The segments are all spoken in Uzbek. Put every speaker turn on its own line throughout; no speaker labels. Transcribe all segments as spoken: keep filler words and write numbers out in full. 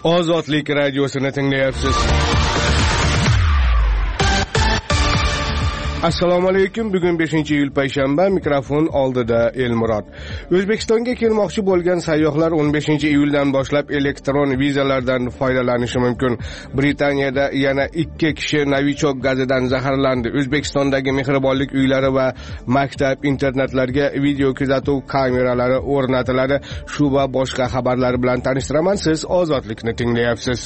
Ozodlik radiosini tinglayapsiz. Assalomu alaykum. Bugun beshinchi iyul payshanba, mikrofon oldida Elmurod. O'zbekistonga kelmoqchi bo'lgan sayyohlar o'n beshinchi iyuldan boshlab elektron vizalardan foydalanishi mumkin. Britaniyada yana ikki kishi Novichok gazidan zaharlandi. O'zbekistondagi mehribonlik uylari va maktab internatlarga video kuzatuv kameralari o'rnatiladi. Shu va boshqa xabarlar bilan tanishtiraman. Siz Ozodlikni tinglayapsiz.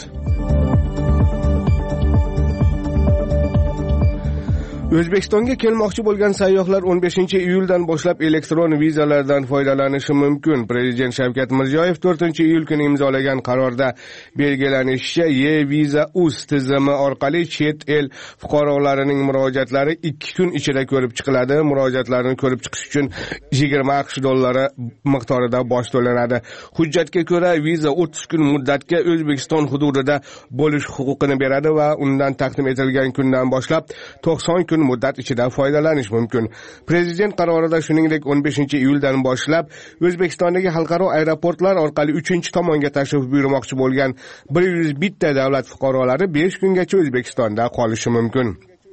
O'zbekistonga kelmoqchi bo'lgan sayyohlar o'n beshinchi iyuldan boshlab elektron vizalardan foydalanishi mumkin. Prezident Shavkat Mirziyoyev to'rtinchi iyul kuni imzolagan qarorda belgilanishicha, E-Viza.uz tizimi orqali chet el fuqarolarining murojaatlari ikki kun ichida ko'rib chiqiladi. Murojaatlarni ko'rib chiqish uchun yigirma aqsh dollari miqdorida boj to'lanadi. Hujjatga ko'ra, viza o'ttiz kun muddatga O'zbekiston hududida bo'lish huquqini beradi va undan taqdim etilgan kundan boshlab to'qson kun muddat ichida foydalanish mumkin. Prezident qarorida shuningdek o'n beshinchi iyuldan boshlab O'zbekistondagi xalqaro aeroportlar orqali uchinchi tomonga tashrif buyurmoqchi bo'lgan bir yuz bir ta davlat fuqarolari besh kungacha O'zbekistonda qolishi mumkin.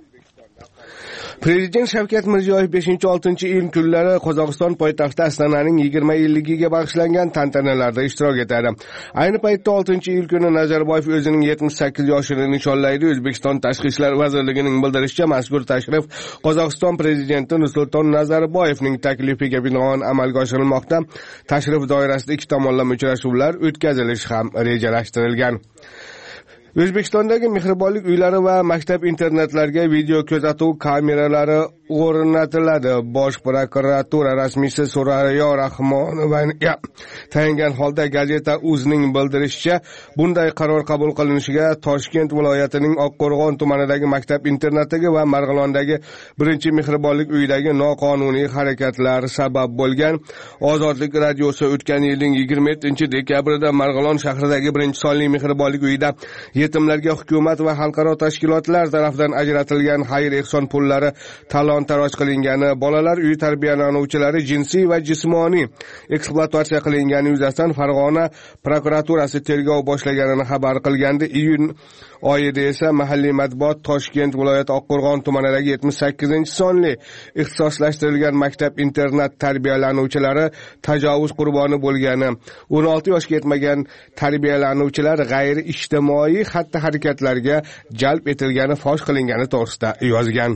Prezident Shavkat Mirziyoyev beshinchi oltinchi iyul kunlari Qozog'iston poytaxti Astananing yigirma yilligiga bag'ishlangan tantanalarda ishtirok etadi. Ayni paytda oltinchi iyul kuni Nazarboyev o'zining yetmish sakkiz yoshini nishonlaydi. O'zbekiston Tashqi ishlar vazirligining bildirishicha, mazkur tashrif Qozog'iston prezidenti Nursulton Nazarboyevning taklifiga binoan amalga oshirilmoqda. Tashrif doirasida ikki tomonlama uchrashuvlar o'tkazilishi ham rejalashtirilgan. O'zbekistondagi mehribonlik uylari va maktab internatlarga video kuzatuv kameralari o'rnatiladi. Bosh prokuratura rasmiysi Surayyo Rahmonovga tayangan holda gazeta Uzning bildirishicha, bunday qaror qabul qilinishiga Toshkent viloyatining Oqqo'rg'on tumanidagi maktab internatiga va Marg'ilondagi birinchi mehribonlik uyidagi noqonuniy harakatlar sabab bo'lgan. Ozodlik radiosi o'tgan yilning yigirma yettinchi dekabrida Marg'ilon shahridagi birinchi sonli mehribonlik uyida yetimlarga hukumat va xalqaro tashkilotlar tomonidan ajratilgan xayr-ehson pullari talon-taroj qilingani, bolalar uyi tarbiyalanuvchilari jinsiy va jismoniy ekspluatatsiya qilingani yuzasidan Farg'ona prokuraturasi tergov boshlaganini xabar qilgandi. Iyun oyida esa mahalliy matbuot Toshkent viloyati Oqqo'rg'on tumanidagi yetmish sakkizinchi sonli ixtisoslashtirilgan maktab internat tarbiyalanuvchilari tajovuz qurboni bo'lgani, o'n olti yoshga yetmagan tarbiyalanuvchilar g'ayri ijtimoiy xatti-harakatlarga jalb etilgani fosh qilingani to'g'risida yozgan.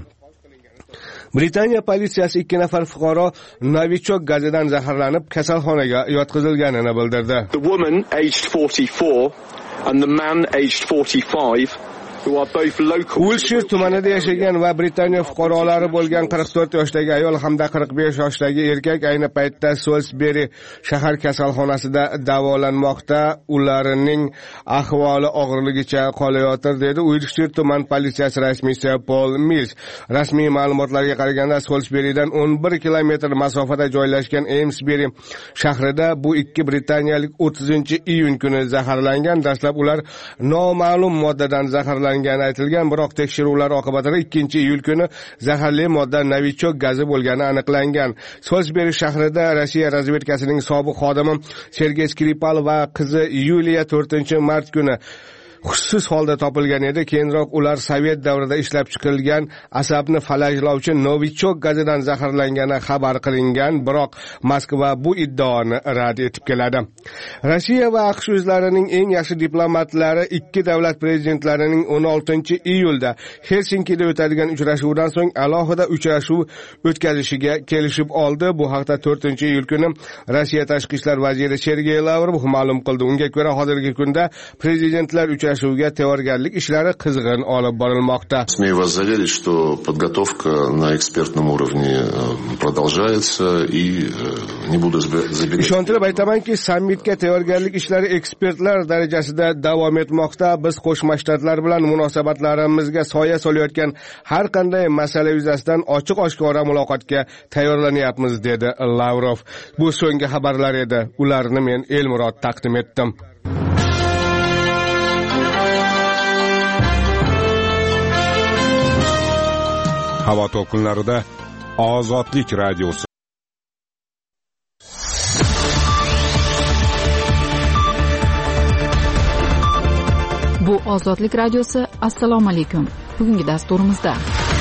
Britaniya politsiyasi ikki nafar fuqaro Novichok gazidan zaharlanib kasalxonaga yotqizilganini bildirdi.
The woman aged forty-four and the man aged forty-five who are both local.
Wiltshire tumanida yashagan va Britaniya fuqarolari bo'lgan qirq to'rt yoshdagi ayol hamda qirq besh yoshdagi erkak ayni paytda Salisbury shahar kasalxonasida davolanmoqda. Ularning ahvoli og'irligicha qolayotir, dedi Wiltshire tuman politsiyasi rasmiysi Paul Mills. Rasmiy ma'lumotlarga qaraganda, Salisburydan o'n bir kilometr masofada joylashgan Amesbury shahrida bu ikki britaniyalik o'ttizinchi iyun kuni zaharlangan. Dastlab ular noma'lum moddadan zaharlangan aytilgan, biroq tekshiruvlar oqibatida ikkinchi iyul kuni zaharli modda Novichok gazi bo'lgani aniqlangan. Salisbury shahrida Rossiya razvedkasining sobiq xodimi Sergey Skripal va qizi Yuliya to'rtinchi mart kuni xushsiz holda topilgan edi. Keyinroq ular Sovet davrida ishlab chiqilgan asabni falajlovchi Novichok gazidan zaharlangani xabar qilingan, biroq Moskva bu iddaoni rad etib keladi. Rossiya va AQSh o'zlarining eng yaxshi diplomatlari ikki davlat prezidentlarining o'n oltinchi iyulda Helsinkida o'tadigan uchrashuvdan so'ng alohida uchrashuv o'tkazishiga kelishib oldi. Bu haqda to'rtinchi iyul kuni Rossiya tashqi ishlar vaziri Sergey Lavrov ma'lum qildi. Unga ko'ra, hozirgi kunda prezidentlar uchrashuviga tayyorgarlik ishlari qizg'in olib borilmoqda.
Смею вас заверить, что подготовка на экспертном уровне продолжается и не буду забегать.
Ishontirib aytamanki, sammitga tayyorgarlik ishlari ekspertlar darajasida davom etmoqda. Biz Qo'shma Shtatlar bilan munosabatlarimizga soya solayotgan har qanday masala yuzasidan ochiq-oshkora muloqotga tayyorlanyapmiz, dedi Lavrov. Bu so'nggi xabarlar edi. Ularni men Elmurod taqdim etdim. Havo to'lqinlarida Ozodlik radiosi.
Ozodlik radiosi. Assalomu alaykum. Bugungi dasturimizda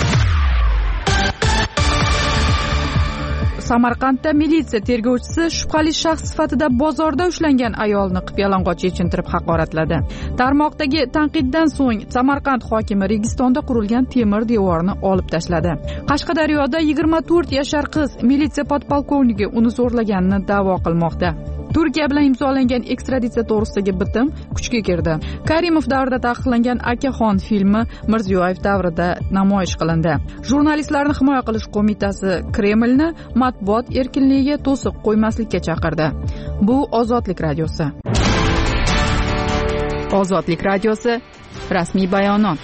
Samarqandda militsiya tergovchisi shubhali shaxs sifatida bozorda ushlangan ayolni qip-yalang'och yechintirib haqoratladi. Tarmoqdagi tanqiddan so'ng Samarqand hokimi Registonda qurilgan temir devorni olib tashladi. Qashqadaryoda yigirma to'rt yashar qiz militsiya podpolkovnigi uni zo'rlaganini da'vo qilmoqda. Turkiya bilan imzolangan ekstraditsiya to'g'risidagi bitim kuchga kirdi. Karimov davrida taqiqlangan Akaxon filmi Mirziyoyev davrida namoyish qilindi. Jurnalistlarni himoya qilish qo'mitasi Kremlni matbuot erkinligiga to'siq qo'ymaslikka chaqirdi. Bu Ozodlik radiosi. Ozodlik radiosi rasmiy bayonot.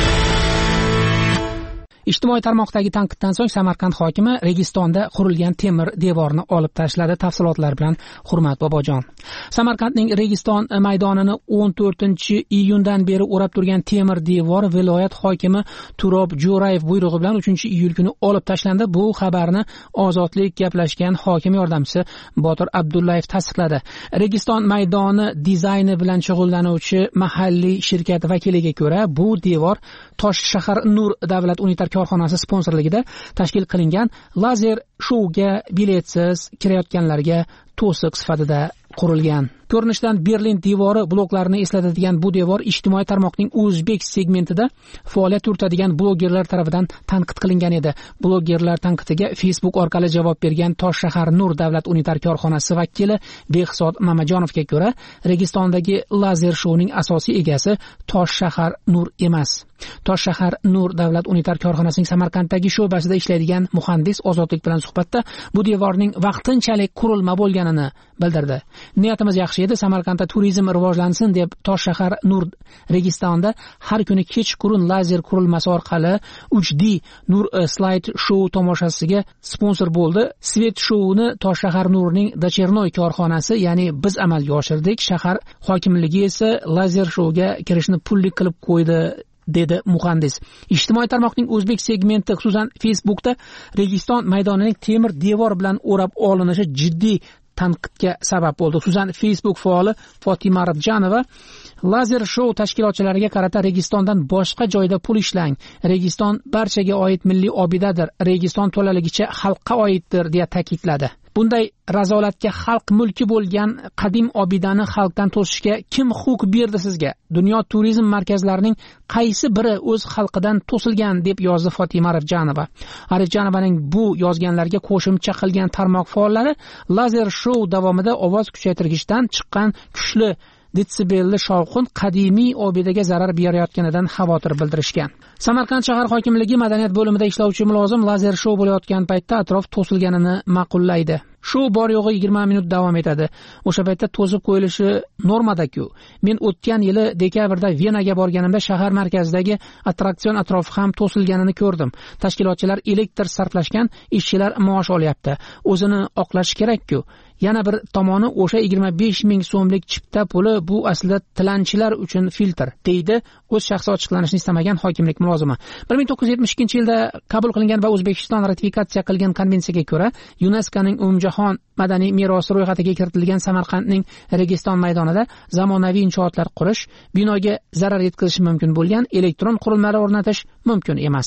Ijtimoiy tarmoqdagi tanqiddan so'ng Samarqand hokimi Registonda qurilgan temir devorni olib tashladi. Tafsilotlar bilan Hurmat Bobojon. Samarqandning Registon maydonini o'n to'rtinchi iyundan beri o'rab turgan temir devor viloyat hokimi Turob Jo'rayev buyrug'i bilan uchinchi iyul kuni olib tashlandi. Bu xabarni Ozodlik gaplashgan hokim yordamchisi Botir Abdullayev tasdiqladi. Registon maydoni dizayni bilan shug'ullanuvchi mahalliy shirkat vakiliga ko'ra, bu devor Toshshahar Nur davlat unitar korxonasi sponsorligida tashkil qilingan lazer shouga biletsiz kirayotganlarga to'siq sifatida qurilgan. Ko'rinishdan Berlin devori bloklarini eslatadigan bu devor ijtimoiy tarmoqning o'zbek segmentida faoliyat yuritadigan blogerlar tomonidan tanqid qilingan edi. Blogerlar tanqidiga Facebook orqali javob bergan Toshshahar Nur davlat unitar korxonasi vakili Behzod Mamajonovga ko'ra, Registondagi lazer shouning asosiy egasi Toshshahar Nur emas. Toshshahar Nur davlat unitar korxonasining Samarqanddagi sho'basida ishlaydigan muhandis Ozodlik bilan suhbatda bu devorning vaqtinchalik qurilma bo'lganini bildirdi. Niyatimiz yaxshi edi, Samarqandda turizm rivojlansin deb Toshshahar Nur Registonda har kuni kechqurun lazer qurilmasi orqali uch D Nur slide show tomoshasiga sponsor bo'ldi. Svet showni Toshshahar Nurning Dachernoy korxonasi, ya'ni biz amalga oshirdik. Shahar hokimligi esa lazer showga kirishni pulli qilib qo'ydi, dedi muhandis. Ijtimoiy tarmoqning o'zbek segmenti, xususan Facebookda Registon maydonining temir devor bilan o'rab olinishi jiddiy tanqidga sabab bo'ldi. Xususan Facebook faoli Fotima Rabjanova lazer show tashkilotchilariga qarata Registondan boshqa joyda pul ishlang. Registon barchaga oid milliy obidadir. Registon to'laligicha xalqqa oiddir deya ta'kidladi. Bunday razolatga xalq mulki bo'lgan qadim obidani xalqdan to'sishga kim huquq berdi sizga? Dunyo turizm markazlarining qaysi biri o'z xalqidan to'silgan, deb yozdi Fotima Arifjanova. Arifjanovaning bu yozganlarga qo'shimcha qilgan tarmoq faollari lazer show davomida ovoz kuchaytirgichdan chiqqan kuchli detsibelli shovqin qadimiy obidaga zarar berayotganidan xavotir bildirishgan. Samarqand shahar hokimligi madaniyat bo'limida ishlovchi mulozim lazer show bo'layotgan paytda atrof to'silganini ma'qullaydi. Show bor yo'g'i yigirma minut davom etadi. O'sha paytda to'sib qo'yilishi normada-ku. Men o'tgan yili dekabrda Venaga borganimda shahar markazidagi attraksion atrofi ham to'silganini ko'rdim. Tashkilotchilar elektr sarflashgan, ishchilar maosh olyapti. O'zini oqlash kerak-ku. Yana bir tomoni o'sha yigirma besh ming so'mlik chipta puli bu aslida tilanchilar uchun filtr, deydi o'z shaxsi ochiqlanishni istamagan hokimlik mulozimi. bir ming to'qqiz yuz yetmish ikkinchi yilda qabul qilingan va O'zbekiston ratifikatsiya qilgan konvensiyaga ko'ra, YuNESKOning umumjahon madaniy merosi ro'yxatiga kiritilgan Samarqandning Registon maydonida zamonaviy inshootlar qurish, binoga zarar yetkazishi mumkin bo'lgan elektron qurilmalar o'rnatish mumkin emas.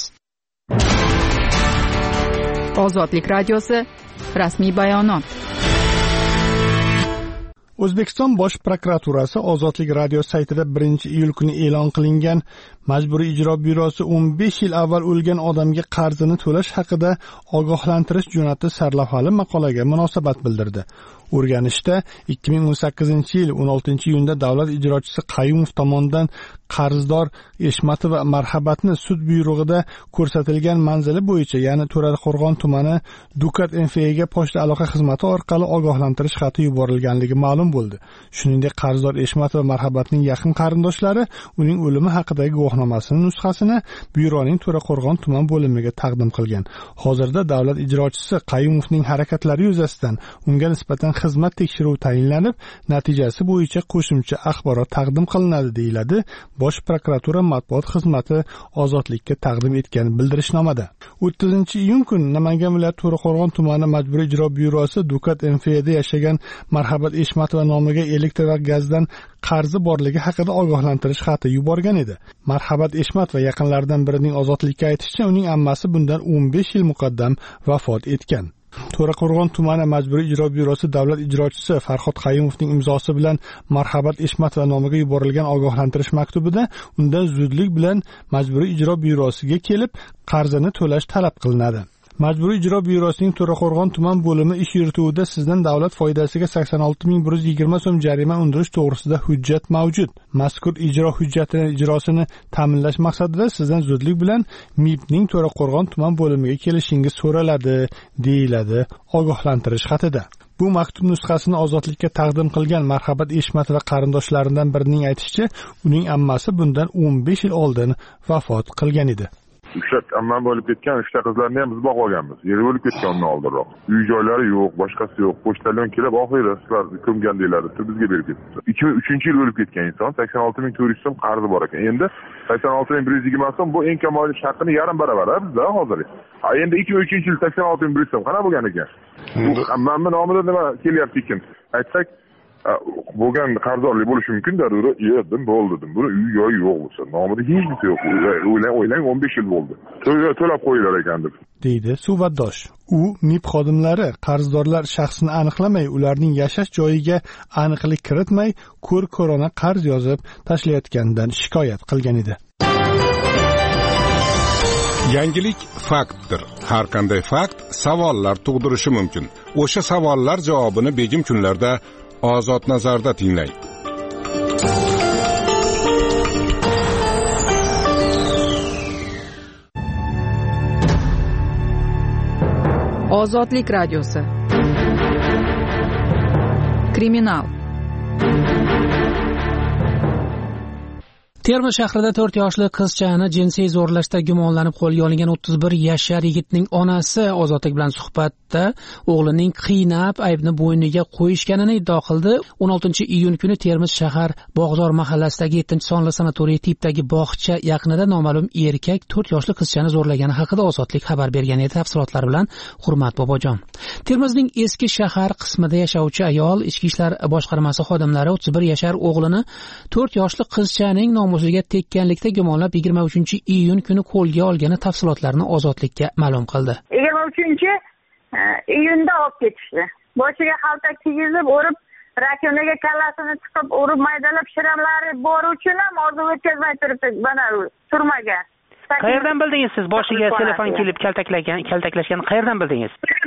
Ozodlik radiosi rasmiy bayonot.
O'zbekiston Bosh prokuraturasi Ozodlik radio saytida birinchi iyul kuni e'lon qilingan Majburiy ijro byurosi o'n besh yil avval o'lgan odamga qarzini to'lash haqida ogohlantirish jo'natdi sarlavhali maqolaga munosabat bildirdi. O'rganishda ikki ming o'n sakkizinchi yil o'n oltinchi iyunda davlat ijrochisi Qayumov tomonidan qarzdor Eshmatov va Marhabatni sud buyrug'ida ko'rsatilgan manzili bo'yicha, ya'ni To'raqo'rg'on tumani Dukat M F A ga pochta aloqa xizmati orqali ogohlantirish xati yuborilganligi ma'lum bo'ldi. Shuningdek, qarzdor Eshmatov va Marhabatning yaqin qarindoshlari uning o'limi haqidagi guvohnomasining nusxasini byuroning To'raqo'rg'on tuman bo'limiga taqdim qilgan. Hozirda davlat ijrochisi Qayumovning harakatlari yuzasidan unga nisbatan xizmat tekshiruvi tayinlanib, natijasi bo'yicha qo'shimcha axborot taqdim qilinadi, deyiladi Bosh prokuratura matbuot xizmati ozodlikka taqdim etgan bildirishnomada. o'ttizinchi iyun kuni Namangan viloyati To'raqo'rg'on tumani majburiy ijro byurosi Dukat M F da yashagan Marhabat Eshmatova nomiga elektr va gazdan qarzi borligi haqida ogohlantirish xati yuborgan edi. Marhabat Eshmatova yaqinlaridan birining ozodlikka aytishicha, uning ammasi bundan o'n besh yil muqaddam vafot etgan. To'raqo'rg'on tumani majburiy ijro byurosi davlat ijrochisi Farhod Qayumovning imzosi bilan Marhabat Eshmatova nomiga yuborilgan ogohlantirish maktubida undan zudlik bilan majburiy ijro byurosiga kelib qarzini to'lash talab qilinadi. Majburiy ijro byurosining To'raqo'rg'on tuman bo'limi ish yurituvida sizdan davlat foydasiga sakson olti ming bir yuz yigirma so'm jarima undirish to'g'risida hujjat mavjud. Mazkur ijro hujjatining ijrosini ta'minlash maqsadida sizdan zudlik bilan M I Bning To'raqo'rg'on tuman bo'limiga kelishingiz so'raladi, deyiladi ogohlantirish xatida. Bu maktub nusxasini ozodlikka taqdim qilgan Marhabat Eshmatova qarindoshlaridan birining aytishicha, uning ammasi bundan o'n besh yil oldin vafot qilgan edi.
Ushlab ammam bo'lib ketgan, uchta qizlarni ham biz boqib olganmiz. Yeri bo'lib ketgan undan oldinroq. Uy joylari yo'q, boshqasi yo'q. Pochtalyon kelib, oxiri sizlar ko'mgan deyiladi, bizga berib ketdi. ikki ming uchinchi yil o'lib ketgan inson, sakson olti ming to'rt yuz so'm qarzi bor ekan. Endi sakson olti ming bir yuz yigirma so'm bu eng kam oylik haqqini yarim baravar bizda hozir. Ha endi ikki ming uchinchi yil sakson olti ming bir yuz so'm qana bo'lgan ekan. Bu ammamning nomida nima kelyapti ekan? Aytsak bo'lgan qarzdorlik bo'lishi mumkin-da, yedim bo'ldi dedim. Buni uy joyi yo'q bo'lsa, nomida hech narsa yo'q. O'ylang, o'ylang o'n besh yil bo'ldi. To'lab qo'yilar ekan deb.
deydi suhbatdosh. U M I B xodimlari qarzdorlar shaxsini aniqlamay, ularning yashash joyiga aniqlik kiritmay, ko'r-ko'rona qarz yozib tashlayotganidan shikoyat qilgan edi.
Yangilik faktdir. Har qanday fakt savollar tug'dirishi mumkin. O'sha savollar javobini begim kunlarda Ozod nazarda tinglang.
Ozodlik radiosi. Kriminal.
Termiz shahrida to'rt yoshli qizchani jinsiy zo'rlashda gumonlanib qo'lga olingan o'ttiz bir yashar yigitning onasi Ozodlik bilan suhbatda o'g'lining qiynab aybni bo'yniga qo'yishganini iddao qildi. o'n oltinchi iyun kuni Termiz shahar Bog'zor mahallasidagi yettinchi sonli sanatoriy tipdagi bog'cha yaqinida noma'lum erkak to'rt yoshli qizchani zo'rlagani haqida Ozodlik xabar bergan edi. Tafsilotlar bilan Hurmat Bobojon. Termizning eski shahar qismida yashovchi ayol ichki ishlar boshqarmasi xodimlari o'ttiz bir yashar o'g'lini to'rt yoshli qizchaning nomusiga tekkanlikda gumonlab yigirma uchinchi iyun kuni qo'lga olgani tafsilotlarini Ozodlikka ma'lum qildi.
yigirma uchinchi iyunda olib ketishdi. Boshiga xaltak kiygizib, o'rib, rakonaga kallasini chiqib, o'rib maydalab shiramlari bor uchun ham oziq o'tkazmay turibdi, mana turmagan.
Qayerdan bildingiz siz boshiga telefon kelib kaltaklagan, kaltaklashgan qayerdan bildingiz?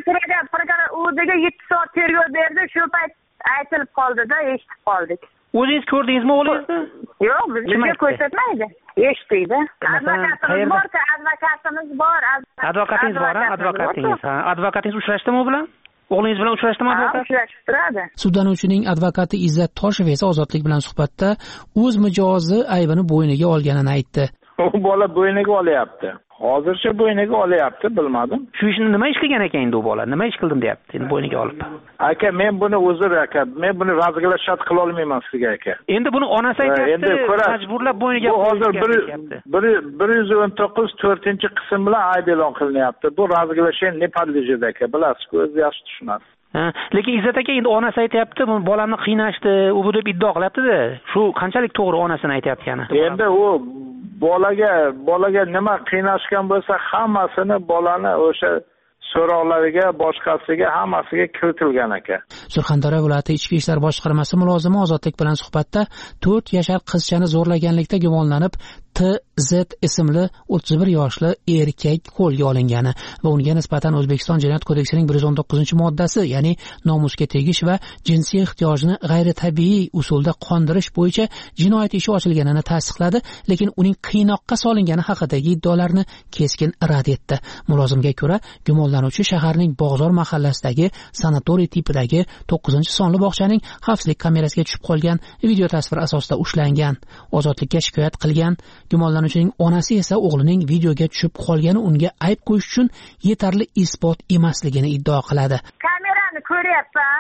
U degan yetti soat tergov berdi, shu payt aytilib qoldi-da, eshitib qoldik.
O'zingiz ko'rdingizmi o'g'lingizni?
Yo'q, bizga ko'rsatmaydi. Eshitdi. Advokatimiz bor, advokatimiz bor.
Advokatingiz bor, advokatingiz. Ha, advokatingiz uchrashdimi u bilan? O'g'lingiz bilan uchrashdimi advokat?
Uchrashib turadi.
Sudlanuvchining advokati Izzat Toshev esa Ozodlik bilan suhbatda o'z mijozi aybini bo'yniga olganini aytdi.
U bola bo'yniga olyapti. Hozircha bo'yniga olyapti, bilmadim.
Shu ishni nima ish qilgan ekan endi u bola? Nima ish qildim deyapti, endi bo'yniga olib.
Aka, men buni o'zim aka, men buni razgilashad qila olmayman sizga aka.
Endi buni onasi aytayapti, majburlab bo'yniga
qo'yishgan. Bu hozir bir yuz o'n to'qqiz to'rtinchi qism bilan ayb e'lon qilinyapti. Bu razgilashish ne podlejit aka, bilasiz-ku, o'zingiz yaxshi tushunasiz.
Lekin Izzat aka endi onasi aytayapti, bu bolamni qiynashdi, u bu deb iddao qilyapti-da. Shu qanchalik to'g'ri onasini aytayotgani?
Endi u bolaga bolaga nima qiynashgan bo'lsa, hammasini bolani o'sha so'roqlariga, boshqasiga, hammasiga kiritilgan aka.
Surxondaryo viloyati ichki ishlar boshqarmasi mulozimi Ozodlik bilan suhbatda to'rt yashar qizchani zo'rlaganlikda gumonlanib T Z ismli o'ttiz bir yoshli erkak qo'lga olingani va unga nisbatan O'zbekiston Jinoyat kodeksining bir yuz o'n to'qqizinchi moddasi, ya'ni nomusga tegish va jinsiy ehtiyojni g'ayritabiiy usulda qondirish bo'yicha jinoyat ishi ochilganini tasdiqladi, lekin uning qiynoqqa solingani haqidagi iddaolarni keskin rad etdi. Mulozimga ko'ra, gumonlanuvchi shaharning Bog'zor mahallasidagi sanatoriy tipidagi to'qqizinchi sonli bog'chaning xavfsizlik kamerasiga tushib qolgan video tasvir asosida ushlangan. Ozodlikka shikoyat qilgan gumonlanuvchining onasi esa o'g'lining videoga tushib qolgani unga ayb qo'yish uchun yetarli isbot emasligini iddao qiladi.
Kamerani ko'ryapsan,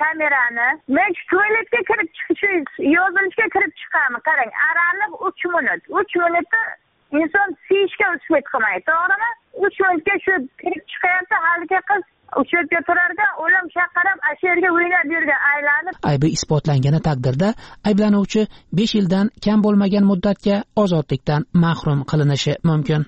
kamerani. Men shu tualetga kirib chiqish, yozilishga kirib chiqaman. Qarang, araliq uch minut. uch minutda inson siyishga uspet qilmaydi, to'g'rimi? uch minutga shu kirib chiqayapti, haligi qiz o'sha yerga turarkan, o'lim chaqirib, o'sha yerga o'ynab yurgan, aylanib.
Aybi isbotlangani taqdirda ayblanuvchi besh yildan kam bo'lmagan muddatga ozodlikdan mahrum qilinishi mumkin.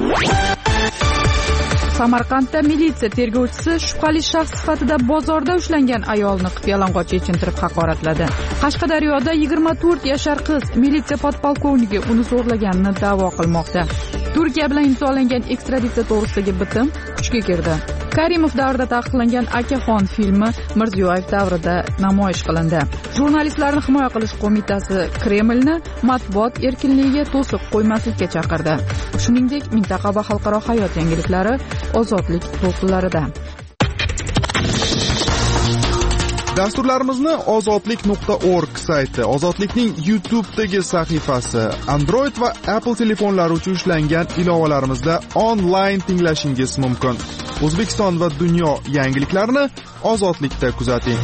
Samarqandda militsiya tergovchisi shubhali shaxs sifatida bozorda ushlangan ayolni qip-yalang'och yechintirib haqoratladi. Qashqadaryoda yigirma to'rt yashar qiz militsiya podpolkovnigi uni zo'rlaganini da'vo qilmoqda. Turkiya bilan imzolangan ekstraditsiya to'g'risidagi bitim kuchga kirdi. Karimov davrida taqiqlangan Akaxon filmi Mirziyoyev davrida namoyish qilindi. Jurnalistlarni himoya qilish qo'mitasi Kremlni matbuot erkinligiga to'siq qo'ymaslikka chaqirdi. Shuningdek, mintaqa va xalqaro hayot yangiliklari ozodlik to'lqinlarida.
Dasturlarimizni ozodlik nuqta org sayti, Ozodlikning YouTube'dagi sahifasi, Android va Apple telefonlari uchun ishlangan ilovalarimizda onlayn tinglashingiz mumkin. O'zbekiston va dunyo yangiliklarini Ozodlikda kuzating.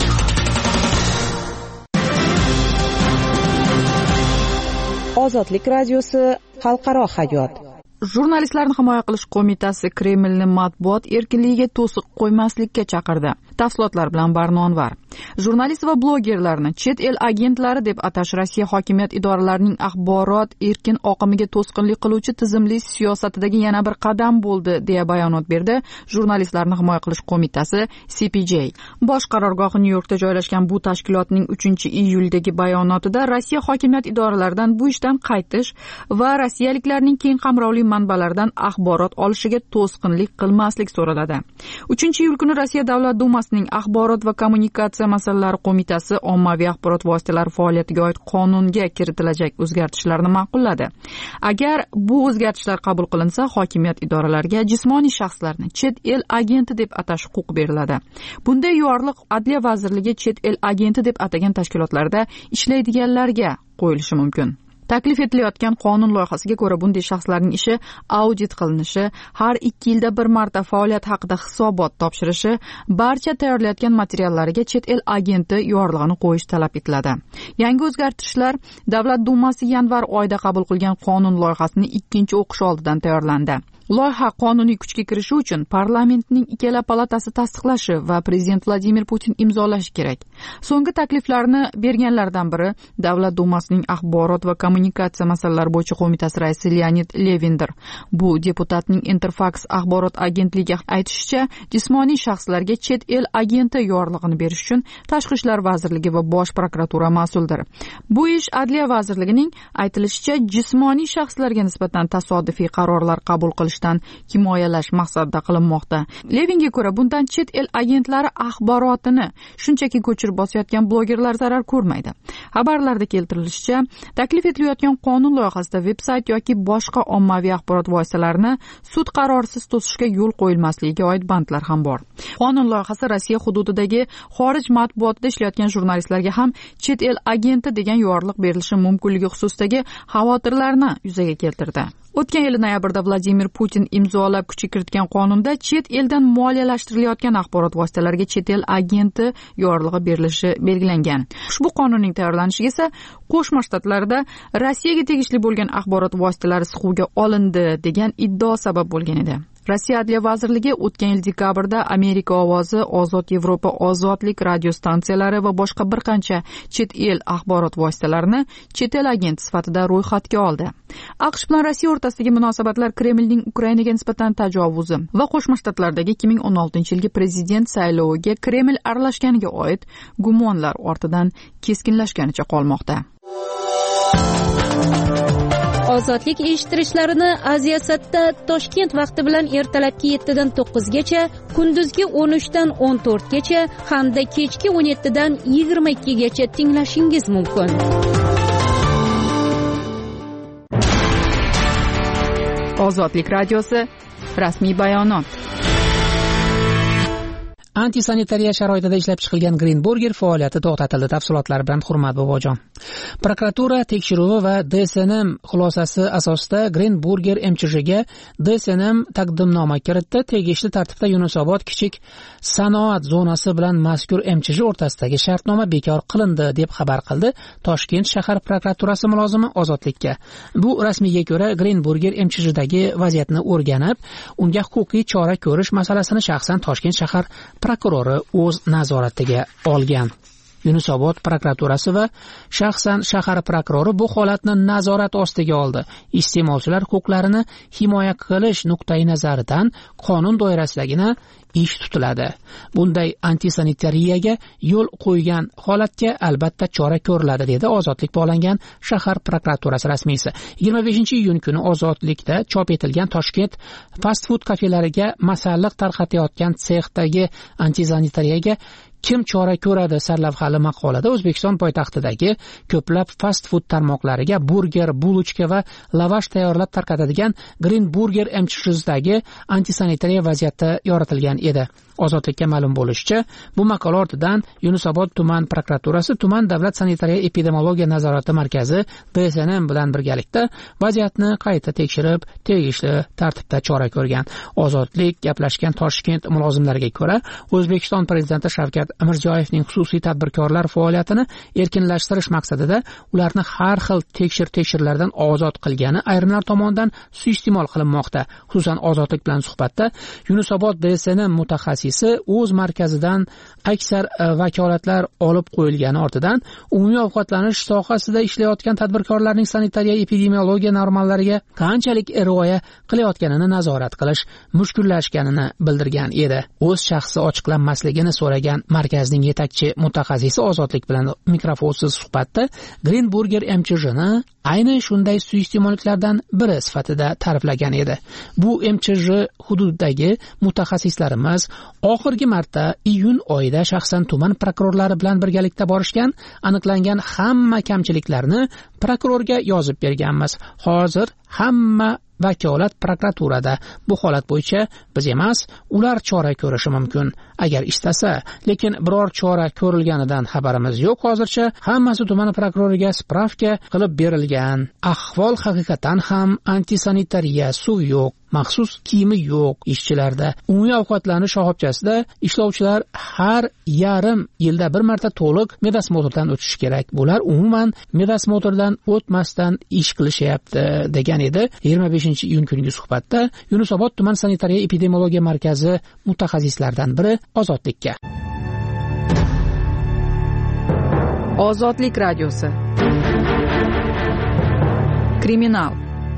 Ozodlik radiosi, xalqaro hayot.
Jurnalistlarni himoya qilish qo'mitasi Kremlni matbuot erkinligiga to'siq qo'ymaslikka chaqirdi. Tafsilotlar bilan Barnonvar. Jurnalist va blogerlarni chet el agentlari deb atash Rossiya hokimiyat idoralarining axborot erkin oqimiga to'sqinlik qiluvchi tizimli siyosatidagi yana bir qadam bo'ldi, deya bayonot berdi Jurnalistlarni himoya qilish qo'mitasi C P J. Bosh qarorgohi Nyu-Yorkda joylashgan bu tashkilotning uchinchi iyuldagi bayonotida Rossiya hokimiyat idoralaridan bu ishdan qaytish va rossiyaliklarning keng qamrovli manbalardan axborot olishiga to'sqinlik qilmaslik so'raladi. uchinchi iyul kuni Rossiya Davlat dumasining axborot va kommunikatsiya masalalari qo'mitasi ommaviy axborot vositalari faoliyatiga oid qonunga kiritilajak o'zgartishlarni ma'qulladi. Agar bu o'zgartishlar qabul qilinsa, hokimiyat idoralariga jismoniy shaxslarni chet el agenti deb atash huquqi beriladi. Bunday yorliq Adliya vazirligi chet el agenti deb atagan tashkilotlarda ishlaydiganlarga qo'yilishi mumkin. Taklif etilayotgan qonun loyihasiga ko'ra bunday shaxslarning ishi audit qilinishi, har ikki yilda bir marta faoliyat haqida hisobot topshirishi, barcha tayyorlayotgan materiallariga chet el agenti yorlig'ini qo'yish talab etiladi. Yangi o'zgartirishlar Davlat dumasi yanvar oyida qabul qilgan qonun loyihasini ikkinchi o'qish oldidan tayyorlandi. Loyiha qonuniy kuchga kirishi uchun parlamentning ikkala palatasi tasdiqlashi va prezident Vladimir Putin imzolashi kerak. So'nggi takliflarni berganlardan biri Davlat dumasining axborot va kommunikatsiya masalalari bo'yicha qo'mitasi raisi Leonid Levindir. Bu deputatning Interfax axborot agentligi aytishicha, jismoniy shaxslarga chet el agenti yorlig'ini berish uchun Tashqi ishlar vazirligi va Bosh prokuratura mas'uldir. Bu ish Adliya vazirligining aytilishicha jismoniy shaxslarga nisbatan tasodifiy qarorlar qabul qilish himoyalash maqsadida qilinmoqda. Levinga ko'ra, bundan chet el agentlari axborotini shunchaki ko'chirib bosayotgan blogerlar zarar ko'rmaydi. Xabarlarda keltirilishicha, taklif etilayotgan qonun loyihasida veb-sayt yoki boshqa ommaviy axborot vositalarini sud qarorisiz to'sishga yo'l qo'yilmasligiga oid bandlar ham bor. Qonun loyihasi Rossiya hududidagi xorij matbuotida ishlayotgan jurnalistlarga ham chet el agenti degan yorliq berilishi mumkinligi xususidagi xavotirlarni yuzaga keltirdi. O'tgan yil noyabrda Vladimir Putin imzolab kuchga kiritgan qonunda chet eldan moliyalashtirilgan axborot vositalariga chet el agenti yorlig'i berilishi belgilangan. Ushbu qonunning tayyorlanishiga esa Qo'shma Shtatlarda Rossiyaga tegishli bo'lgan axborot vositalari siquvga olindi degan iddao sabab bo'lgan edi. Rossiya Adliya vazirligi o'tgan yil dekabrda Amerika ovozi, Ozod Yevropa, Ozodlik radio stansiyalari va boshqa bir qancha chet el axborot vositalarini chet el agenti sifatida ro'yxatga oldi. AQSh bilan Rossiya o'rtasidagi munosabatlar Kremlning Ukrainaga nisbatan tajovuzi va Qo'shma Shtatlardagi ikki ming o'n oltinchi yilgi prezident sayloviga Kreml aralashganiga oid gumonlar ortidan keskinlashganicha qolmoqda.
Ozodlik eshittirishlarini Aziyasatda Toshkent vaqti bilan ertalabki yettidan to'qqizgacha, kunduzgi o'n uchdan o'n to'rtgacha hamda kechki o'n yettidan yigirma ikkigacha tinglashingiz mumkin.
Ozodlik radiosi rasmiy bayonot.
Antisanitariya sharoitida ishlab chiqilgan Green Burger faoliyati to'xtatildi. Tafsilotlari bilan Hurmat Bobojon. Prokuratura tekshiruvi va D S N M xulosasi asosida Green Burger M C J ga D S N M taqdimnoma kiritdi. Tegishli tartibda Yunusobod kichik sanoat zonasi bilan mazkur M C J o'rtasidagi shartnoma bekor qilindi deb xabar qildi Toshkent shahar prokuraturasi mulozimi Ozodlikka. Bu rasmiyga ko'ra Green Burger M C Jdagi vaziyatni o'rganib, unga huquqiy chora ko'rish masalasini shaxsan Toshkent shahar prokurori o'z nazoratiga olgan. Yunusobod prokuraturasi va shaxsan shahar prokurori bu holatni nazorat ostiga oldi. Iste'molchilar huquqlarini himoya qilish nuqtai nazaridan qonun doirasidagina ish tutiladi. Bunday antisanitariyaga yo'l qo'ygan holatga albatta chora ko'riladi, dedi Ozodlik bog'langan shahar prokuraturasi rasmiysi. yigirma beshinchi iyun kuni Ozodlikda chop etilgan Toshkent fast food kafelariga masalliq tarqatayotgan sexdagi antisanitariyaga kim chora ko'radi sarlavhali maqolada O'zbekiston poytaxtidagi ko'plab fast food tarmoqlariga burger, bulochka va lavash tayyorlab tarqatadigan Green Burger M C Jdagi antisanitariya vaziyati yoritilgan edi. Ozodlikka ma'lum bo'lishicha, bu maqola ortidan Yunusobod tuman prokuraturasi, tuman davlat sanitariya epidemiologiya nazorati markazi D S N M bilan birgalikda vaziyatni qayta tekshirib, tegishli tartibda chora ko'rgan. Ozodlik gaplashgan Toshkent mulozimlariga ko'ra, O'zbekiston prezidenti Shavkat Mirziyoyevning xususiy tadbirkorlar faoliyatini erkinlashtirish maqsadida ularni har xil tekshir-tekshirlardan ozod qilgani ayrimlar tomonidan suiiste'mol qilinmoqda. Xususan, Ozodlik bilan suhbatda Yunusobod D S N M mutaxassisi o'z markazidan aksar vakolatlar olib qo'yilgani ortidan umumiy ovqatlanish sohasida ishlayotgan tadbirkorlarning sanitariya epidemiologiya normallariga qanchalik rioya qilayotganini nazorat qilish mushkullashganini bildirgan edi. O'z shaxsi ochiqlanmasligini so'ragan markazning yetakchi mutaxassisi Ozodlik bilan mikrofonsiz suhbatda Green Burger M C Jni ayni shunday suiiste'molliklardan biri sifatida ta'riflagan edi. Bu M C J hududidagi mutaxassislarimiz oxirgi marta iyun oyida shaxsan tuman prokurorlari bilan birgalikda borishgan, aniqlangan hamma kamchiliklarni prokurorga yozib berganmiz. Hozir hamma vakolat prokuraturada. Bu holat bo'yicha biz emas, ular chora ko'rishi mumkin agar istasa, lekin biror chora ko'rilganidan xabarimiz yo'q hozircha. Hammasi tuman prokuroriga spravka qilib berilgan. Ahvol haqiqatan ham antisanitariya, suv yo'q, maxsus kiyimi yo'q ishchilarda. Umumiy ovqatlanish shoxobchasida ishlovchilar har yarim yilda bir marta to'liq medosmotrdan o'tishi kerak. Bular umuman medosmotrdan o'tmasdan ish qilishyapti, degan edi yigirma beshinchi iyun kungi suhbatda Yunusobod tuman sanitariya epidemiologiya markazi mutaxassislaridan biri Ozodlikka.
Ozodlik radiosi. Kriminal.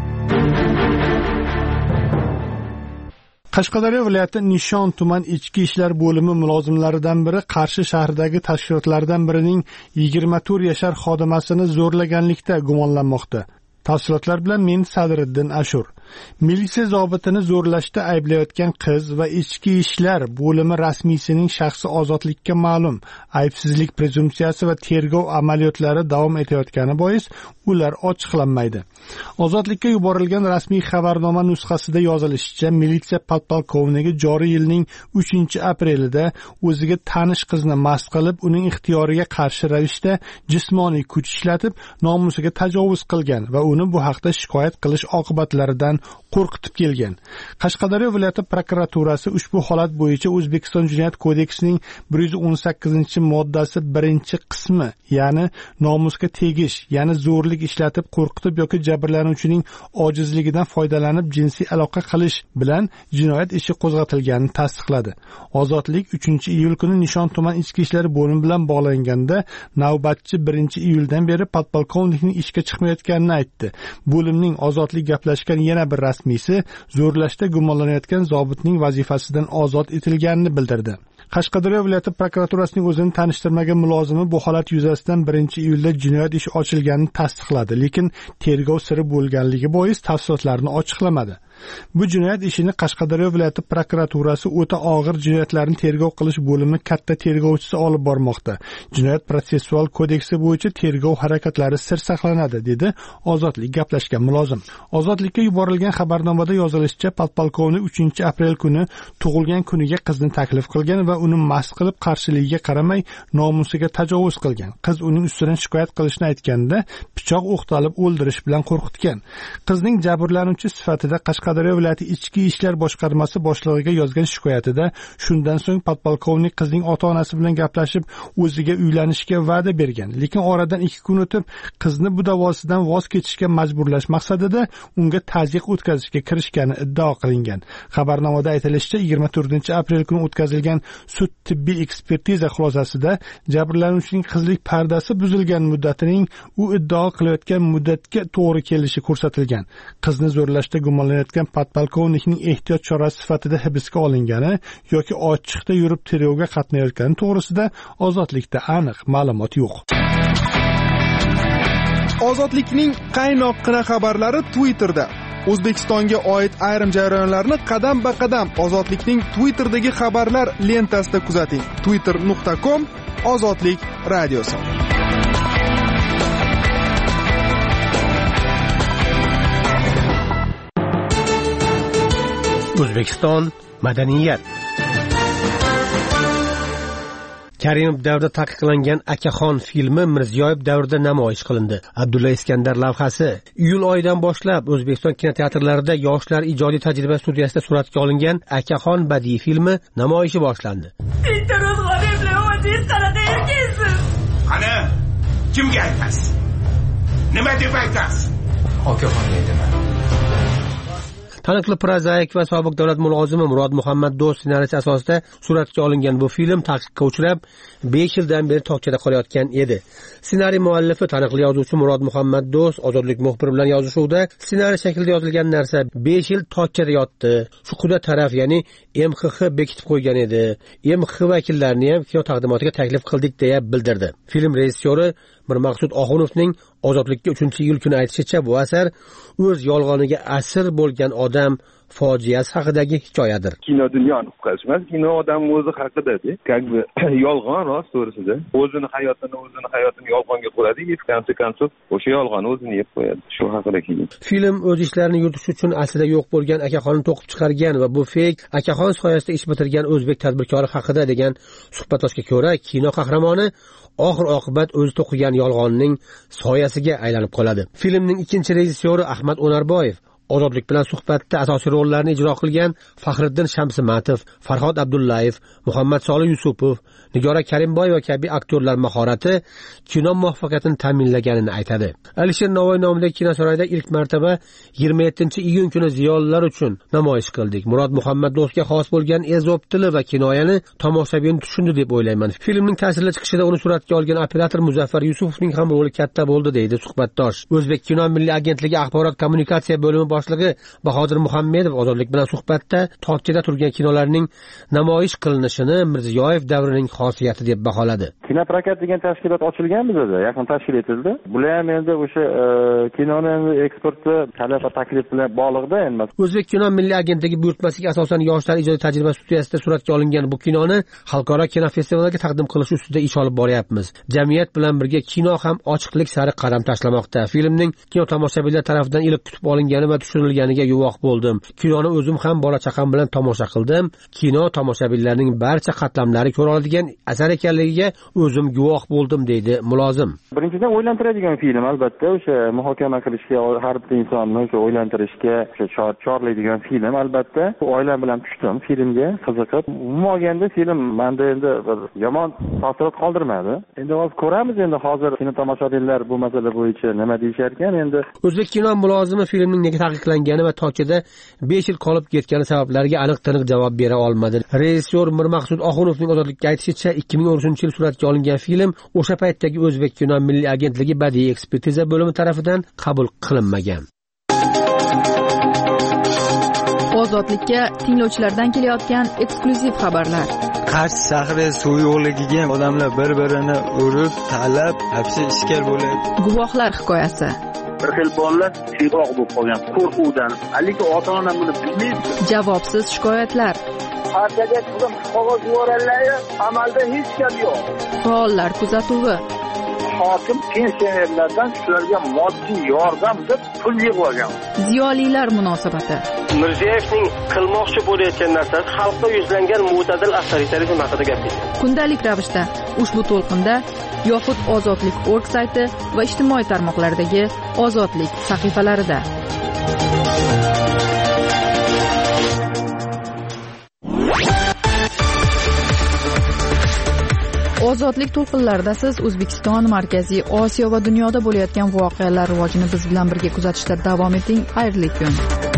Qashqadaryo viloyati Nishon tuman ichki ishlar bo'limi mulozimlaridan biri Qarshi shahridagi tashkilotlardan birining yigirma to'rt yashar xodimasini zo'rlaganlikda gumonlanmoqda. Tafsilotlar bilan men Sadriddin Ashur. Militsiya zobitini zo'rlashda ayblayotgan qiz va ichki ishlar bo'limi rasmiysining shaxsi Ozodlikka ma'lum. Aybsizlik prezumpsiyasi va tergov amaliyotlari davom etayotgani bois ular ochiqlanmaydi. Ozodlikka yuborilgan rasmiy xabarnoma nusxasida yozilishicha, militsiya podpolkovnigi joriy yilning uchinchi aprelida o'ziga tanish qizni mast qilib, uning ixtiyoriga qarshi ravishda jismoniy kuch ishlatib, nomusiga tajovuz qilgan va uni bu haqda shikoyat qilish oqibatlaridan qo'rqitib kelgan. Qashqadaryo viloyati prokuraturasi ushbu holat bo'yicha O'zbekiston Jinoyat kodeksining bir yuz o'n sakkizinchi moddasi birinchi qismi, ya'ni nomusga tegish, ya'ni zo'rlik ishlatib qo'rqitib yoki jabrlanuvchining ojizligidan foydalanib jinsiy aloqa qilish bilan jinoyat ishi qo'zg'atilganini tasdiqladi. Ozodlik uchinchi iyul kuni Nishon tuman ichki ishlar bo'limi bilan bog'langanda navbatchi birinchi iyuldan beri podpolkovnikning ishga chiqmayotganini aytdi. Bo'limning Ozodlik gaplashgan yana bir rasmiysi zo'rlashda gumonlanayotgan zobitning vazifasidan ozod etilganini bildirdi. Qashqadaryo viloyati prokuraturasining o'zini tanishtirmagan mulozimi bu holat yuzasidan birinchi iyulda jinoyat ishi ochilganini tasdiqladi, lekin tergov siri bo'lganligi bois tafsilotlarni ochiqlamadi. Bu jinoyat ishini Qashqadaryo viloyati prokuraturasi o'ta og'ir jinoyatlarni tergov qilish bo'limi katta tergovchisi olib bormoqda. Jinoyat protsessual kodeksi bo'yicha tergov harakatlari sir saqlanadi, dedi Ozodlik gaplashgan mulozim. Ozodlikka yuborilgan xabarnomada yozilishicha, podpolkovnik uchinchi aprel kuni tug'ilgan kuniga qizni taklif qilgan va uni mast qilib qarshiligiga qaramay nomusiga tajovuz qilgan. Qiz uning ustidan shikoyat qilishni aytganda pichoq o'qtalib o'ldirish bilan qo'rqitgan. Qizning jabrlanuvchi sifatida Qashqadaryo viloyati ichki ishlar boshqarmasi boshlig'iga yozgan shikoyatida shundan so'ng podpolkovnik qizning ota-onasi bilan gaplashib, o'ziga uylanishga va'da bergan, lekin oradan ikki kun o'tib qizni bu davosidan voz kechishga majburlash maqsadida unga tazyiq o'tkazishga kirishgani iddao qilingan. Xabarnomada aytilishicha, yigirma to'rtinchi aprel kuni o'tkazilgan sud tibbiy ekspertiza xulosasida jabrlanuvchining qizlik pardasi buzilgan muddatining u iddao qilayotgan muddatga to'g'ri kelishi ko'rsatilgan. Qizni zo'rlashda gumonlanayotgan podpolkovnikning ehtiyot chorasi sifatida hibsga olingani yoki ochiqda yurib tergovga qatnayotgani to'g'risida Ozodlikda aniq ma'lumot yo'q.
Ozodlikning qaynoqqina xabarlari Twitterda. O'zbekistonga oid ayrim jarayonlarni qadam-ba-qadam Ozodlikning Twitterdagi xabarlar lentasida kuzating. twitter nuqta com Ozodlik radiosi.
O'zbekiston madaniyat. Karimov davrida taqiqlangan Akaxon filmi Mirziyoyev davrida namoyish qilindi. Abdulla Iskandar lavhasi iyul oyidan boshlab O'zbekiston kinoteatrlarida yoshlar ijodiy tajriba studiyasida suratga olingan Akaxon badiiy filmi namoyishi boshlandi.
Qani, kimga aytasiz? Nima deb aytasiz? Akaxon deyman.
Taniqli prozaik va sobiq davlat mulozimi Murod Muhammad Do'st ssenariysi asosida suratga olingan bu film taqiqqa uchrab, besh yildan beri tokchada qolayotgan edi. Ssenariy muallifi taniqli yozuvchi Murod Muhammad Do'st Ozodlik muxbiri bilan yozishuvda ssenariy shaklida yozilgan narsa besh yil tokchada yotdi. Shu quda taraf, ya'ni M X X bekitib qo'ygan edi. M X X vakillarini ham kino taqdimotiga taklif qildik deya bildirdi. Film rejissyori Mirmaqsud Oxunovning Ozodlikka uchinchi iyul kuni aytishicha, bu asar o'z yolg'oniga asir bo'lgan odam fojiasi haqidagi hikoyadir.
Kino dunyoni qutqarish emas, kino odam o'zi haqida-da. Как бы yolg'on rost to'g'risida. O'zini hayotini, o'zini hayotini yolg'onga qo'yadi, и в конце концов o'sha yolg'onni o'zini yeb qo'yadi. Shu haqida keyin.
Film o'z ishlarini yuritish uchun aslida yo'q bo'lgan Akaxonni to'qib chiqargan va bu feyk Akaxon soyasida ish bitirgan o'zbek tadbirkori haqida degan suhbatdoshga ko'ra, kino qahramoni oxir oqibat o'zi to'qigan yolg'onning soyasiga aylanib qoladi. Filmning ikkinchi rejissyori Ahmad O'narboyev Ozodlik bilan suhbatda asosiy rollarni ijro qilgan Faxriddin Shamsimatov, Farhod Abdullayev, Muhammad Solih Yusupov, Nigora Karimboyeva kabi aktyorlar mahorati kino muvaffaqiyatini ta'minlaganini aytadi. Alisher Navoiy nomidagi kinosaroyda ilk martaba yigirma yettinchi iyun kuni ziyolilar uchun namoyish qildik. Murod Muhammad Do'stga xos bo'lgan ezob tili va kinoyani tomoshabin tushundi deb o'ylayman. Filmning ta'sirli chiqishida uni suratga olgan operator Muzaffar Yusufovning ham roli katta bo'ldi, deydi suhbatdosh. O'zbek kino milliy agentligi axborot kommunikatsiya bo'limi boshlig'i Bahodir Muhammedov Ozodlik bilan suhbatda tokchada turgan kinolarning namoyish qilinishini Mirziyoyev davrining xosiyati deb baholadi.
Kinoprokat degan tashkilot ochilgan bizda, yaqin tashkil etildi. Bular ham endi o'sha kinoni eksporti talab va taklif bilan bog'liqda endi.
O'zbek kino milliy agentligi buyurtmasiga asosan yoshlar ijodiy tajriba studiyasida suratga olingan bu kinoni xalqaro kino festivaliga taqdim qilish ustida ish olib boryapmiz. Jamiyat bilan birga kino ham ochiqlik sari qadam tashlamoqda. Filmning kino tomoshabinlar tomonidan iliq kutib olingani va tushirilganiga guvoh bo'ldim. Kinoni o'zim ham bola chaqam bilan tomosha qildim. Kino tomoshabinlarning barcha qatlamlari ko'ra oladigan asar ekanligiga o'zim guvoh bo'ldim, deydi mulozim.
Birinchidan o'ylantiradigan film, albatta, o'sha muhokama qilishga, har bir insonni o'sha o'ylantirishga, o'sha chorlaydigan film, albatta. Oilam bilan tushdim filmga, qiziqib. Umuman olganda film menda endi bir yomon taassurot qoldirmadi. Endi hozir ko'ramiz, endi hozir kino tomoshabinlar bu masala bo'yicha nima deyishar ekan endi.
O'zbek kino mulozimi filmning nega taqiqlangani va tokchada besh yil qolib ketgani sabablariga aniq-taniq javob bera olmadi. Rejissyor Mirmaqsud Oxunovning Ozodlikka aytishicha, ikki ming o'n uchinchi yil suratga olingan film o'sha paytdagi O'zbek kino milliy agentligi badiiy ekspertiza bo'limi tomonidan qabul qilinmagan.
Ozodlikka tinglovchilardan kelayotgan eksklyuziv xabarlar.
Qarshi shahri suv yo'qligiga odamlar bir-birini urib, talab, hapsi ishkal bo'ladi.
Guvohlar hikoyasi.
bir xil bolalar tiyroq bo'lib qolgan qo'rquvdan. Lekin ota-ona buni bilmaydi.
Javobsiz shikoyatlar.
Partiyaga qilib qog'oz yuborganlar, amalda hech gap yo'q.
Faollar kuzatuvi.
Hokim pensionerlardan shularga moddiy yordam deb pul yig'ib olgan.
Ziyolilar munosabati.
Mirziyoyevning qilmoqchi bo'layotgan narsasi xalqqa yuzlangan mo'tadil avtoritarizm haqida gapirdi.
Kundalik ravishda ushbu to'lqinda yoxud Ozodlik nokta org sayti va ijtimoiy tarmoqlardagi Ozodlik sahifalarida. Ozodlik to'lqinlarida siz O'zbekiston, Markaziy Osiyo va dunyoda bo'layotgan voqealar rivojini biz bilan birga kuzatishda davom eting. Xayrli kun.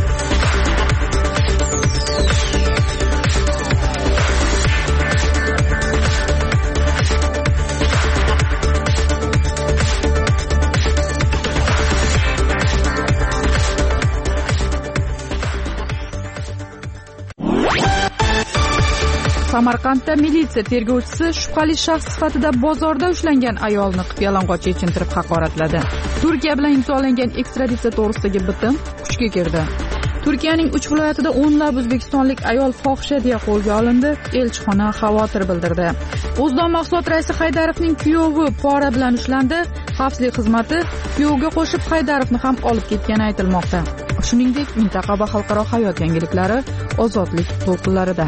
Samarqandda militsiya tergovchisi shubhali shaxs sifatida bozorda ushlangan ayolni qip-yalang'och yechintirib haqoratladi. Turkiya bilan imzolangan ekstraditsiya to'g'risidagi bitim kuchga kirdi. Turkiyaning uch viloyatida o'nlab o'zbekistonlik ayol fohisha deya qo'lga olindi. Elchixona xavotir bildirdi. O'zdon mahsulot raisi Haydarovning kuyovi pora bilan ushlandi. Xavfsizlik xizmati kuyovga qo'shib Haydarovni ham olib ketgani aytilmoqda. Shuningdek, mintaqa va xalqaro hayot yangiliklari Ozodlik to'lqinlarida.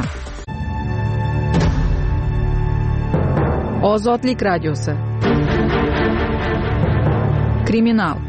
Ozodlik radiosi. Kriminal.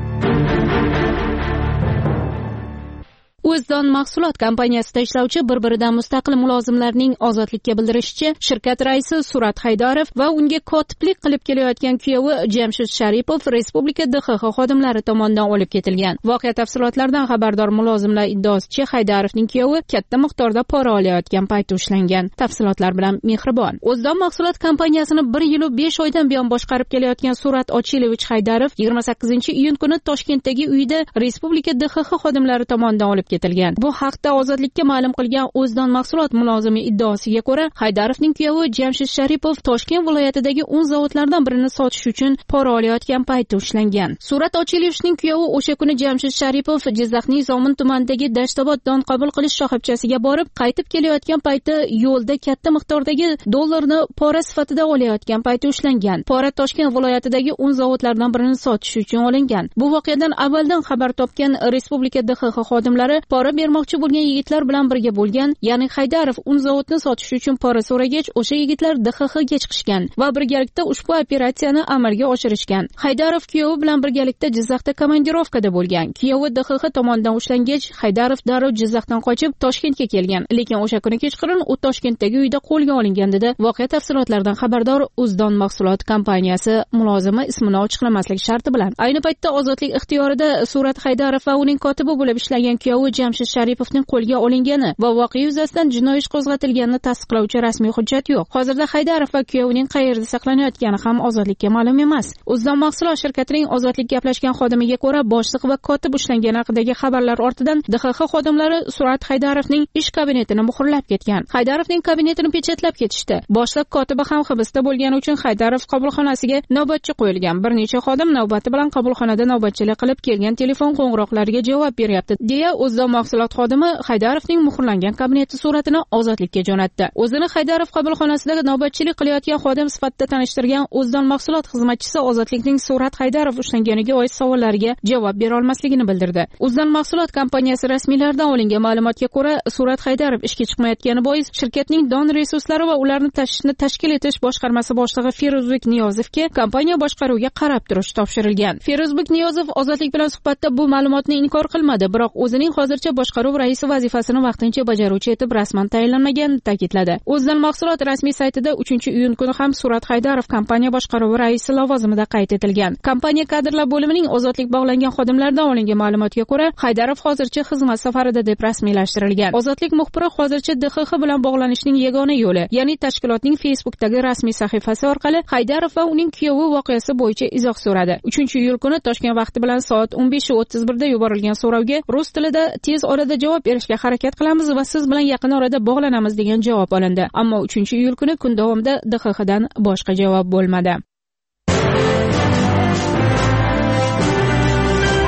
O'zdon mahsulot kompaniyasida ishlovchi bir-biridan mustaqil mulozimlarning Ozodlikka bildirishicha, shirkat raisi Surat Haydarov va unga kotiblik qilib kelayotgan kuyovi Jamshid Sharipov Respublika D X X xodimlari tomonidan olib ketilgan. Voqea tafsilotlaridan xabardor mulozimlar iddaosicha Haydarovning kuyovi katta miqdorda pora olayotgan paytda ushlangan. Tafsilotlar bilan Mehribon. O'zdon mahsulot kompaniyasini bir yil va besh oydan buyon boshqarib kelayotgan Surat Ochilevich Haydarov yigirma sakkizinchi iyun kuni Toshkentdagi uyida Respublika D X X xodimlari tomonidan olib ketilgan. Bu haqda Ozodlikka ma'lum qilgan O'zdon mahsulot mulozimi iddaosiga ko'ra, Haydarovning kuyovi Jamshid Sharipov Toshkent viloyatidagi o'n zavodlardan birini sotish uchun pora olayotgan paytda ushlangan. Surat Ochilevchning kuyovi o'sha kuni Jamshid Sharipov Jizzaxning Zomin tumanidagi Dashtobod don qabul qilish shoxobchasiga borib, qaytib kelayotgan paytda yo'lda katta miqdordagi dollarni pora sifatida olayotgan paytda ushlangan. Pora Toshkent viloyatidagi o'n zavodlardan birini sotish uchun olingan. Bu voqeadan avvaldan xabar topgan Respublika D X X xodimlari pora bermoqchi bo'lgan yigitlar bilan birga bo'lgan, ya'ni Haydarov un zavodni sotish uchun pora so'ragach, o'sha yigitlar D X X ga chiqishgan va birgalikda ushbu operatsiyani amalga oshirishgan. Haydarov kuyovi bilan birgalikda Jizzaxda komandirovkada bo'lgan. Kuyovi D X X tomonidan ushlangach, Haydarov darrov Jizzaxdan qochib Toshkentga kelgan, lekin o'sha kuni kechqurun u Toshkentdagi uyda qo'lga olingan dedi. Voqea tafsilotlaridan xabardor O'zdon mahsulot kompaniyasi mulozimi ismini ochiqlamaslik sharti bilan. Ayni paytda Ozodlik ixtiyorida Surat Haydarov va uning kotibi bo'lib ishlagan kuyovi Jamshid Sharipovning qo'lga olingani va voqea yuzasidan jinoiy ish qo'zg'atilganini tasdiqlovchi rasmiy hujjat yo'q. Hozirda Haydarov va kuyovining qayerda saqlanayotgani ham Ozodlikka ma'lum emas. O'zdon mahsulot shirkatining Ozodlik gaplashgan xodimiga ko'ra, boshliq va kotib ushlangani haqidagi xabarlar ortidan D X X xodimlari Surat Haydarovning ish kabinetini muhrlab ketgan. Haydarovning kabinetini pechatlab ketishdi. Boshliq kotibi ham hibsda bo'lgani uchun Haydarov qabulxonasiga navbatchi qo'yilgan. Bir necha xodim navbati bilan qabulxonada navbatchilik qilib kelgan telefon qo'ng'iroqlariga javob beryapti, deya O'zdon mahsulot xodimi Haydarovning muhrlangan kabineti suratini Ozodlikka jo'natdi. O'zini Haydarov qabulxonasida navbatchilik qilayotgan xodim sifatida tanishtirgan O'zdon mahsulot xizmatchisi Ozodlikning Surat Haydarov ushlanganiga oid savollariga javob bera olmasligini bildirdi. O'zdon mahsulot kompaniyasi rasmiylaridan olingan ma'lumotga ko'ra, Surat Haydarov ishga chiqmayotgani bois shirkatning don resurslari va ularni tashishni tashkil etish boshqarmasi boshlig'i Feruzbek Niyozovga kompaniya boshqaruviga qarab turish topshirilgan. Feruzbek Niyozov Ozodlik bilan suhbatda bu ma'lumotni inkor qilmadi, biroq o'zining hozircha boshqaruv raisi vazifasini vaqtincha bajaruvchi etib rasman tayinlanmaganini ta'kidladi. O'zdon mahsulot rasmiy saytida uchinchi iyun kuni ham Surat Haydarov kompaniya boshqaruvi raisi lavozimida qayd etilgan. Kompaniya kadrlar bo'limining Ozodlik bog'langan xodimlaridan olingan ma'lumotga ko'ra, Haydarov hozircha xizmat safarida deb rasmiylashtirilgan. Ozodlik muxbiri hozircha D X X bilan bog'lanishning yagona yo'li, ya'ni tashkilotning Facebook'dagi rasmiy sahifasi orqali Haydarov va uning kuyovi voqeasi bo'yicha izoh so'radi. uchinchi iyul kuni Toshkent vaqti bilan soat o'n besh o'ttiz birda yuborilgan so'rovga rus tilida tez orada javob berishga harakat qilamiz va siz bilan yaqin orada bog'lanamiz degan javob olindi. Ammo uchinchi iyul kuni kun davomida D X X dan boshqa javob bo'lmadi.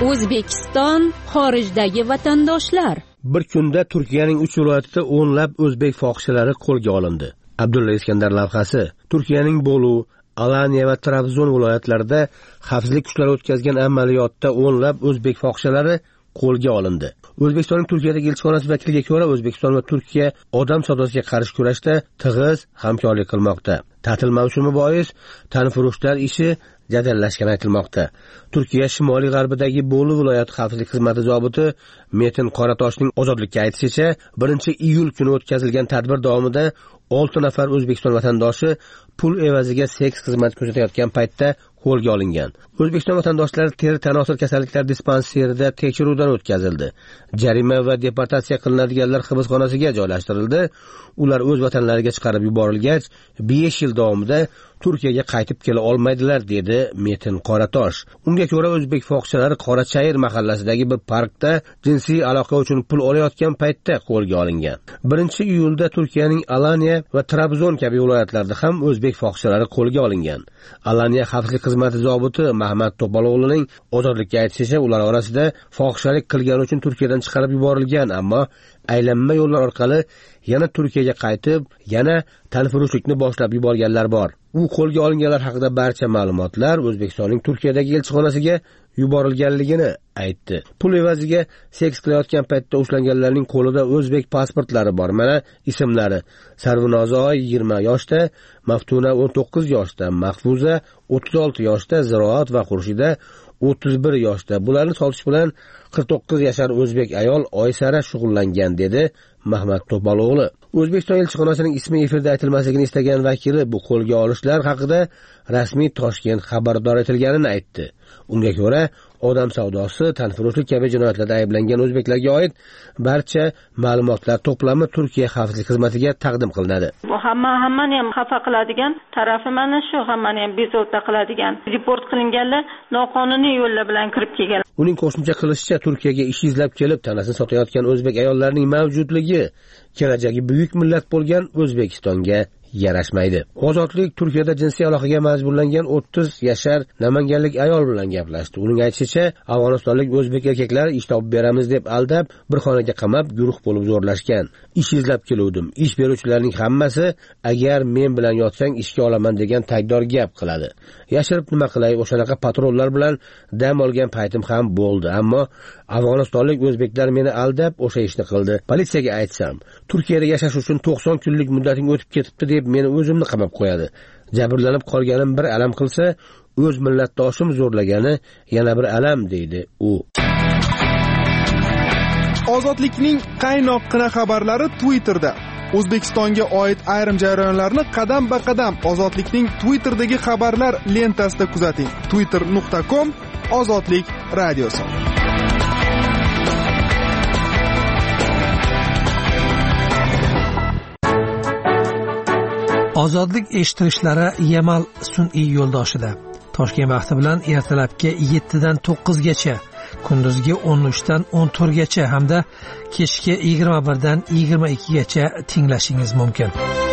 O'zbekiston xorijdagi vatandoshlar.
Bir kunda Turkiyaning uch viloyatida o'nlab o'zbek fohishalari qo'lga olindi. Abdulla Iskandar lavhasi. Turkiyaning Bolu, Alanya va Trabzon viloyatlarida xavfsizlik kuchlari o'tkazgan amaliyotda o'nlab o'zbek fohishalari qo'lga olindi. O'zbekistonning Turkiyadagi elchixonasi vakiliga ko'ra, O'zbekiston va Turkiya odam savdosiga qarshi kurashda tig'iz hamkorlik qilmoqda. Ta'til mavsumi bois tanfurushlar ishi jadallashgani aytilmoqda. Turkiya shimoliy g'arbidagi Bolu viloyati xavfsizlik xizmati zobiti Metin Qoratoshning ozodlikka aytishicha, birinchi iyul kuni o'tkazilgan tadbir davomida olti nafar O'zbekiston vatandoshi pul evaziga seks xizmat ko'rsatayotgan paytda qo'lga olingan. O'zbekiston vatandoshlari teri tanosil kasalliklar dispanserida tekshiruvdan o'tkazildi. Jarima va deportatsiya qilinadiganlar hibsxonasiga joylashtirildi. Ular o'z vatanlariga chiqarib yuborilgach, besh yil davomida Turkiyaga qaytib kela olmaydilar, dedi Metin Qoratosh. Unga ko'ra, o'zbek fohishalari Qorachayir mahallasidagi bir parkda jinsiy aloqa uchun pul olayotgan paytda qo'lga olingan. birinchi iyulda Turkiyaning Alanya va Trabzon kabi viloyatlarda ham o'zbek fohishalari qo'lga olingan. Alanya xavfsizlik xizmati zobiti Mahmad To'paloğluning ozodlikka aytishicha, ular orasida fohishalik qilgani uchun Turkiyadan chiqarib yuborilgan, ammo aylanma yo'llar orqali yana Turkiyaga qaytib, yana tanfurushlikni boshlab yuborganlar bor. U qo'lga olinganlar haqida barcha ma'lumotlar O'zbekistonning Turkiyadagi elchixonasiga yuborilganligini aytdi. Pul evaziga seks qilayotgan paytda ushlanganlarning qo'lida o'zbek pasportlari bor. Mana ismlari: Sarvinozoy yigirma yoshda, Maftuna o'n to'qqiz yoshda, Mahfuza o'ttiz olti yoshda, Ziroat va Xurshida o'ttiz bir yoshda. Bularni sotish bilan qirq to'qqiz yashar o'zbek ayol Oysara shug'ullangan, dedi Mahmad To'paloğlu. O'zbekiston elchixonasining ismi efirda aytilmasligini istagan vakili bu qo'lga olishlar haqida rasmiy Toshkent xabardor etilganini aytdi. Unga ko'ra, odam savdosi, tanfurushlik kabi jinoyatlarda ayblangan o'zbeklarga oid barcha ma'lumotlar to'plami Turkiya xavfsizlik xizmatiga taqdim qilinadi.
Bu hamma hammani ham xafa qiladigan tarafi mana shu, hammani ham bezovta qiladigan. Report qilinganlar noqonuniy yo'llar bilan kirib kelgan.
Uning qo'shimcha qilishicha, Turkiyaga ish izlab kelib tanasini sotayotgan o'zbek ayollarning mavjudligi kelajagi buyuk millat bo'lgan O'zbekistonga yarashmaydi. Ozodlik Turkiyada jinsiy aloqaga majburlangan o'ttiz yashar namanganlik ayol bilan gaplashdi. Uning aytishicha, afg'onistonlik o'zbek erkaklar ish topib beramiz deb aldab, bir xonaga qamab, guruh bo'lib zo'rlashgan. Ish izlab keluvdim. Ish beruvchilarning hammasi agar men bilan yotsang ishga olaman degan tagdor gap qiladi. Yashirib nima qilay, o'shanaqa patrollar bilan dam olgan paytim ham bo'ldi, ammo afg'onistonlik o'zbeklar meni aldab o'sha ishni qildi. Politsiyaga aytsam, Turkiyada yashash uchun to'qson kunlik muddating o'tib ketibdi deb meni o'zimni qamab qo'yadi. Jabrlanib qolganim bir alam qilsa, o'z millatdoshim zo'rlagani yana bir alam, deydi u.
Ozodlikning qaynoqqina xabarlari Twitterda. O'zbekistonga oid ayrim jarayonlarni qadam-ba-qadam Ozodlikning Twitter'dagi xabarlar lentasida kuzating. twitter nuqta com Ozodlik radiosi.
Ozodlik eshittirishlari Yamal sun'iy yo'ldoshida. Toshkent vaqti bilan ertalabki yetti dan to'qqiz gacha, kunduzgi o'n uch dan o'n to'rt gacha hamda kechki yigirma bir dan yigirma ikki gacha tinglashingiz mumkin.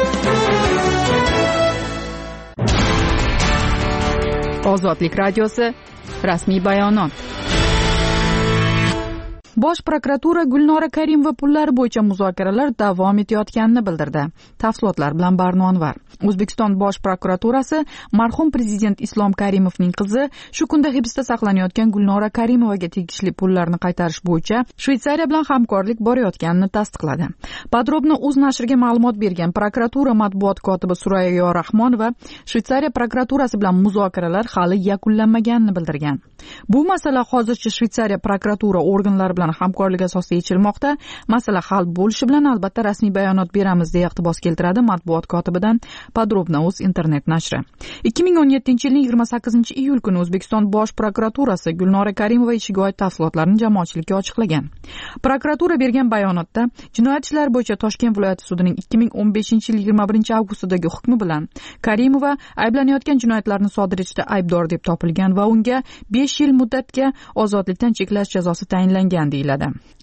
Ozodlik radiosi rasmiy bayonot. Bosh prokuratura Gulnora Karimova pullari bo'yicha muzokaralar davom etayotganini bildirdi. Tafsilotlar bilan Barno Anvar. O'zbekiston Bosh prokuraturasi marhum prezident Islom Karimovning qizi shu kunda hibsda saqlanayotgan Gulnora Karimovaga tegishli pullarni qaytarish bo'yicha Shveysariya bilan hamkorlik borayotganini tasdiqladi. Podrobni o'z nashriga ma'lumot bergan prokuratura matbuot kotibi Surayyo Rahmonova Shveysariya prokuraturasi bilan muzokaralar hali yakunlanmaganini bildirgan. Bu masala hozircha Shveysariya prokuratura organlari bilan hamkorlik asosida yechilmoqda. Masala hal bo'lishi bilan albatta rasmiy bayonot beramiz, deya iqtibos keltiradi matbuot kotibidan Podrobna o'z internet nashri. ikki ming o'n yettinchi yilning yigirma sakkizinchi iyul kuni O'zbekiston Bosh prokuraturasi Gulnora Karimova ishiga oid tafsilotlarni jamoatchilikka ochiqlagan. Prokuratura bergan bayonotda jinoyat ishlari bo'yicha Toshkent viloyati sudining ikki ming o'n beshinchi yil yigirma birinchi avgustdagi hukmi bilan Karimova ayblanayotgan jinoyatlarni sodir etishda aybdor deb topilgan va unga besh yil muddatga ozodlikdan cheklash jazosi tayinlangan deyiladi.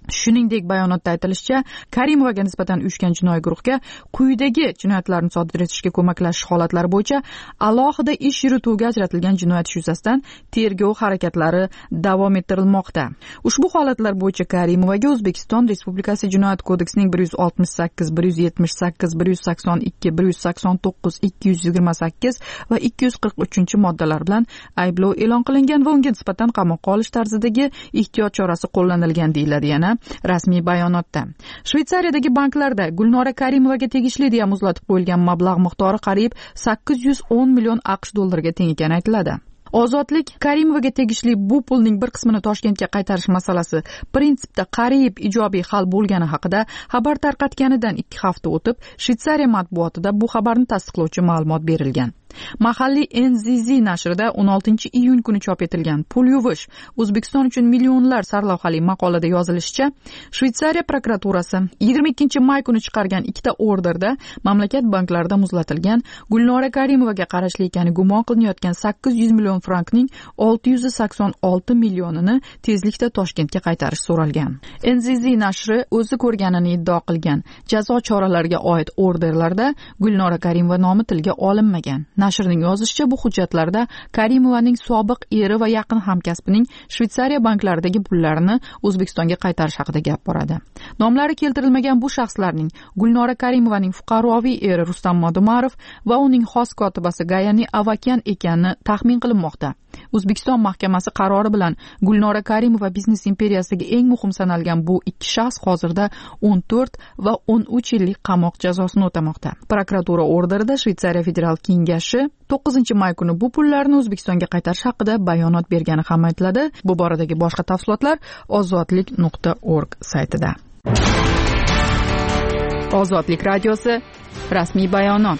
Shuningdek, bayonotda aytilishicha, Karimovaga nisbatan uyushgan jinoiy guruhga quyidagi jinoyatlarni sodir etishga ko'maklashish holatlari bo'yicha alohida ish yurituvga ajratilgan jinoyat ishi yuzasidan tergov harakatlari davom ettirilmoqda. Ushbu holatlar bo'yicha Karimovaga O'zbekiston Respublikasi Jinoyat kodeksining bir yuz oltmish sakkiz, bir yuz yetmish sakkiz, bir yuz sakson ikki, bir yuz sakson to'qqiz, ikki yuz yigirma sakkiz va ikki yuz qirq uchinchi moddalar bilan ayblov e'lon qilingan va unga nisbatan qamoqqa olish tarzidagi ehtiyot chorasi qo'llanilgan deyiladi yana rasmiy bayonotda. Shveysariyadagi banklarda Gulnora Karimovaga tegishli deya muzlatib qo'yilgan mablag' miqdori qariyb sakkiz yuz o'n million AQSh dollariga teng ekani aytiladi. Ozodlik Karimovaga tegishli bu pulning bir qismini Toshkentga qaytarish masalasi prinsipda qariyb ijobiy hal bo'lgani haqida xabar tarqatganidan ikki hafta o'tib, Shveysariya matbuotida bu xabarni tasdiqlovchi ma'lumot berilgan. Mahalliy N Z Z nashrida o'n oltinchi iyun kuni chop etilgan Pul yuvish O'zbekiston uchun millionlar sarlavhali maqolada yozilishicha, Shveysariya prokuraturasi yigirma ikkinchi may kuni chiqargan ikkita orderda mamlakat banklarida muzlatilgan Gulnora Karimovaga qarashli ekani gumon qilinayotgan sakkiz yuz million frankning olti yuz sakson olti millionini tezlikda Toshkentga qaytarish so'ralgan. N Z Z nashri o'zi ko'rganini iddao qilgan jazo choralariga oid orderlarda Gulnora Karimova nomi tilga olinmagan. Nashrning yozishicha, bu hujjatlarda Karimovaning sobiq eri va yaqin hamkasbining Shveysariya banklaridagi pullarini O'zbekistonga qaytarish haqida gap boradi. Nomlari keltirilmagan bu shaxslarning Gulnora Karimovaning fuqaroviy eri Rustam Modumarov va uning xos kotibasi Gayani Avakyan ekani taxmin qilinmoqda. O'zbekiston mahkamasi qarori bilan Gulnora Karimova biznes imperiyasiga eng muhim sanalgan bu ikki shaxs hozirda o'n to'rt va o'n uch yillik qamoq jazosini o'tamoqda. Prokuratura orderida Shveysariya federal kengashi to'qqizinchi may kuni bu pullarni O'zbekistonga qaytarish haqida bayonot bergani ham aytiladi. Bu boradagi boshqa tafsilotlar ozodlik nuqta org saytida. Ozodlik radiosi rasmiy bayonot.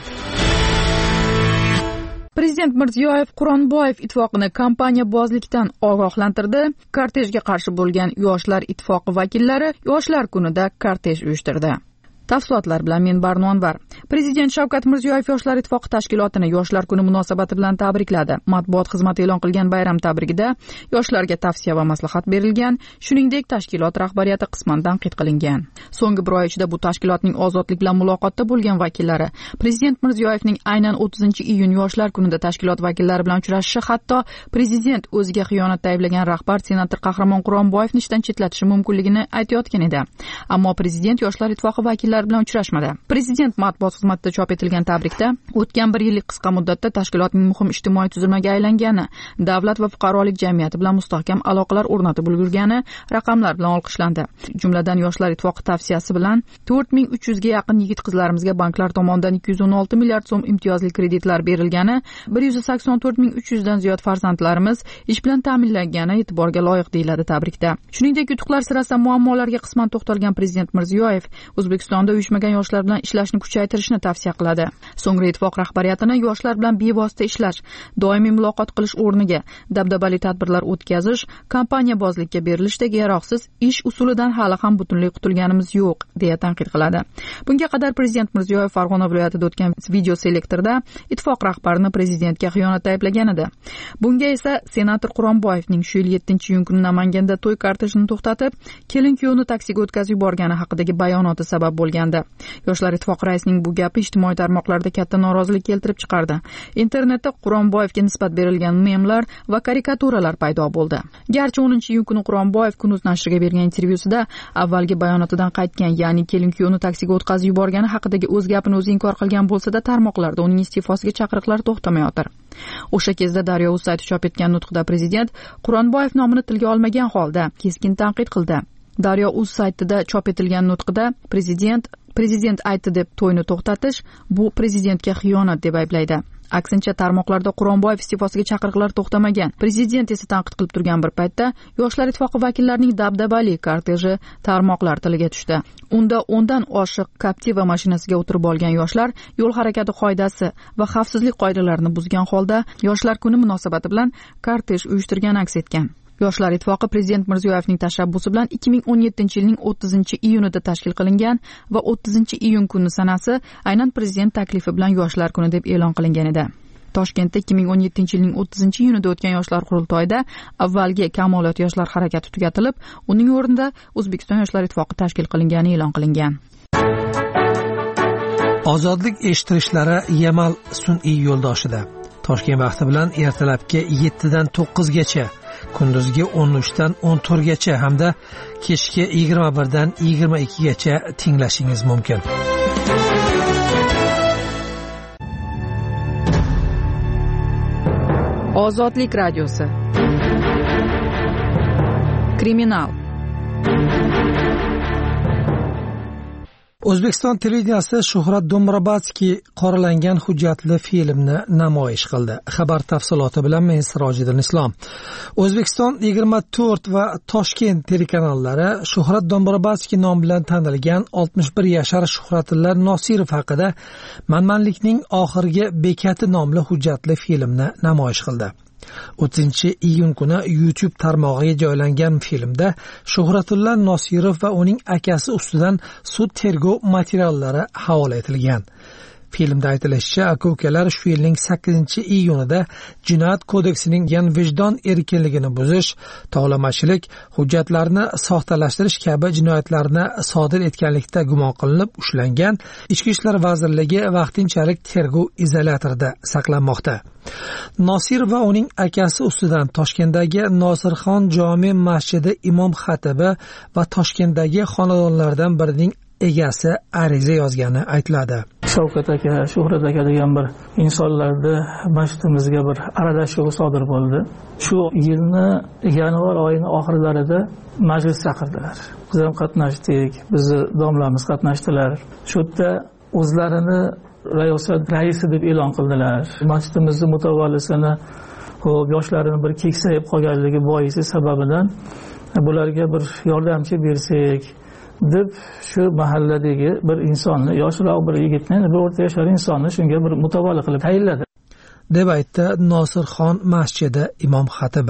Prezident Mirziyoyev Quronboyev ittifoqini kompaniyabozlikdan ogohlantirdi. Kortejga qarshi bo'lgan Yoshlar ittifoqi vakillari Yoshlar kunida kortej uyushtirdi. Tafsilotlar bilan men Barnonvar. Prezident Shavkat Mirziyoyev Yoshlar ittifoqi tashkilotini Yoshlar kuni munosabati bilan tabrikladi. Matbuot xizmati e'lon qilgan bayram tabrigida yoshlarga tavsiya va maslahat berilgan, shuningdek tashkilot rahbariyati qisman tanqid qilingan. So'nggi bir oy ichida bu tashkilotning ozodlik bilan muloqotda bo'lgan vakillari Prezident Mirziyoyevning aynan o'ttizinchi iyun Yoshlar kunida tashkilot vakillari bilan uchrashishi, hatto prezident o'ziga xiyonatda ayblagan rahbar senator Qahramon Quronboyevni ishdan chetlatishi mumkinligini aytayotgan edi. Ammo prezident Yoshlar ittifoqi vakillari bilan uchrashmadi. Prezident matbuot xizmatida chop etilgan tabrikda o'tgan bir yillik qisqa muddatda tashkilotning muhim ijtimoiy tuzilmaga aylangani, davlat va fuqarolik jamiyati bilan mustahkam aloqalar o'rnatib ulgurgani raqamlar bilan olqishlandi. Jumladan Yoshlar ittifoqi tavsiyasi bilan to'rt ming uch yuzga yaqin yigit-qizlarimizga banklar tomonidan ikki yuz o'n olti milliard so'm imtiyozli kreditlar berilgani, bir yuz sakson to'rt ming uch yuzdan ziyod farzandlarimiz ish bilan ta'minlangani e'tiborga loyiq deyiladi tabrikda. Shuningdek, yutuqlar sirasida muammolarga qisman to'xtalgan Prezident Mirziyoyev O'zbekiston uyushmagan yoshlar bilan ishlashni kuchaytirishni tavsiya qiladi. So'ngra ittifoq rahbariyatini yoshlar bilan bevosita ishlash, doimiy muloqot qilish o'rniga dabdabali tadbirlar o'tkazish, kompaniyabozlikka berilishidagi yaroqsiz ish usulidan hali ham butunlay qutulganimiz yo'q, deya tanqid qiladi. Bunga qadar Prezident Mirziyoyev Farg'ona viloyatida o'tgan video selektorda ittifoq rahbarini prezidentga xiyonatda ayblagan edi. Bunga esa senator Quronboyevning shu yil yettinchi iyun kuni Namanganda to'y kortejini to'xtatib, kelin-kuyovni taksiga o'tkazib yuborgani haqidagi bayonoti sabab bo'lgan. Yoshlar ittifoqi raisining bu gapi ijtimoiy tarmoqlarda katta norozilik keltirib chiqardi. Internetda Quronboyevga nisbat berilgan memlar va karikaturalar paydo bo'ldi. Garchi o'ninchi iyun kuni Quronboyev Kunuz nashriga bergan intervyusida avvalgi bayonotidan qaytgan, ya'ni kelin-kuyovni taksiga o'tkazib yuborgani haqidagi o'z gapini o'zi inkor qilgan bo'lsa-da, tarmoqlarda uning iste'fosiga chaqiriqlar to'xtamayotir. O'sha kezda Daryo.uz sayti chop etgan nutqida prezident Quronboyev nomini tilga olmagan holda keskin tanqid qildi. Daryo.uz saytida chop etilgan nutqida prezident prezident aytdi deb to'yni to'xtatish bu prezidentga xiyonat deb ayblaydi. Aksincha, tarmoqlarda Quronboyev iste'fosiga chaqiriqlar to'xtamagan. Prezident esa tanqid qilib turgan bir paytda Yoshlar ittifoqi vakillarining dabdabali korteji tarmoqlar tiliga tushdi. Unda o'ndan oshiq Captiva mashinasiga o'tirib olgan yoshlar yo'l harakati qoidasi va xavfsizlik qoidalarini buzgan holda Yoshlar kuni munosabati bilan kortej uyushtirgani aks etgan. Yoshlar ittifoqi Prezident Mirziyoyevning tashabbusi bilan ikki ming o'n yettinchi yilning o'ttizinchi iyunida tashkil qilingan va o'ttizinchi iyun kuni sanasi aynan prezident taklifi bilan Yoshlar kuni deb e'lon qilingan edi. Toshkentda ikki ming o'n yettinchi yilning o'ttizinchi iyunida o'tgan yoshlar qurultoyida avvalgi Kamolot yoshlar harakati tugatilib, uning o'rnida O'zbekiston yoshlar ittifoqi tashkil qilingani e'lon qilingan.
Ozodlik eshittirishlari Yamal sun'iy yo'ldoshida. Toshkent vaqti bilan ertalabki yettidan to'qqizgacha, kunduzgi o'n uchdan o'n to'rtgacha hamda kechki yigirma birdan yigirma ikkigacha tinglashingiz mumkin.
Ozodlik radiosi. Kriminal.
O'zbekiston televideniyasi Shuhrat Do'mbrobadskiy qoralangan hujjatli filmni namoyish qildi. Xabar tafsiloti bilan men Sirojiddin Islom. O'zbekiston yigirma to'rt va Toshkent telekanallari Shuhrat Do'mbrobadskiy nom bilan tanilgan oltmish bir yashar Shuhratilla Nosirov haqida Manmanlikning oxirgi bekati nomli hujjatli filmni namoyish qildi. o'ttizinchi iyun kuni YouTube tarmog'iga joylangan filmda Shuhratilla Nosirov va uning akasi ustidan sud tergov materiallari havola etilgan. Filmda aytilishicha, aka-ukalar shu yilning sakkizinchi iyunida Jinoyat kodeksining yan vijdon erkinligini buzish, tovlamachilik, hujjatlarni soxtalashtirish kabi jinoyatlarni sodir etganlikda gumon qilinib ushlangan. Ichki ishlar vazirligi vaqtinchalik tergov izolyatorida saqlanmoqda. Nosirov va uning akasi ustidan Toshkentdagi Nosirxon jome masjidi imom xatibi va Toshkentdagi xonadonlardan birining egasi ariza yozgani aytiladi.
Shavkat aka, Shuhrat aka degan bir insonlarda masjidimizga bir aralashuv sodir bo'ldi. Shu yilni yanvar oyining oxirlarida majlis chaqirdilar. Biz ham qatnashdik, bizni domlamiz qatnashdilar. Shu yerda o'zlarini rayosat raisi deb e'lon qildilar. Masjidimizning mutavallisini, xo'p, yoshlarini bir keksayib qolganligi boisi sababidan bularga bir yordamchi bersak deb shu mahalladagi bir insonni, yoshroq bir yigitni, bir o'rta yashar insonni shunga bir mutavalli qilib tayinladi,
deb aytdi Nosirxon masjidi imom xatibi.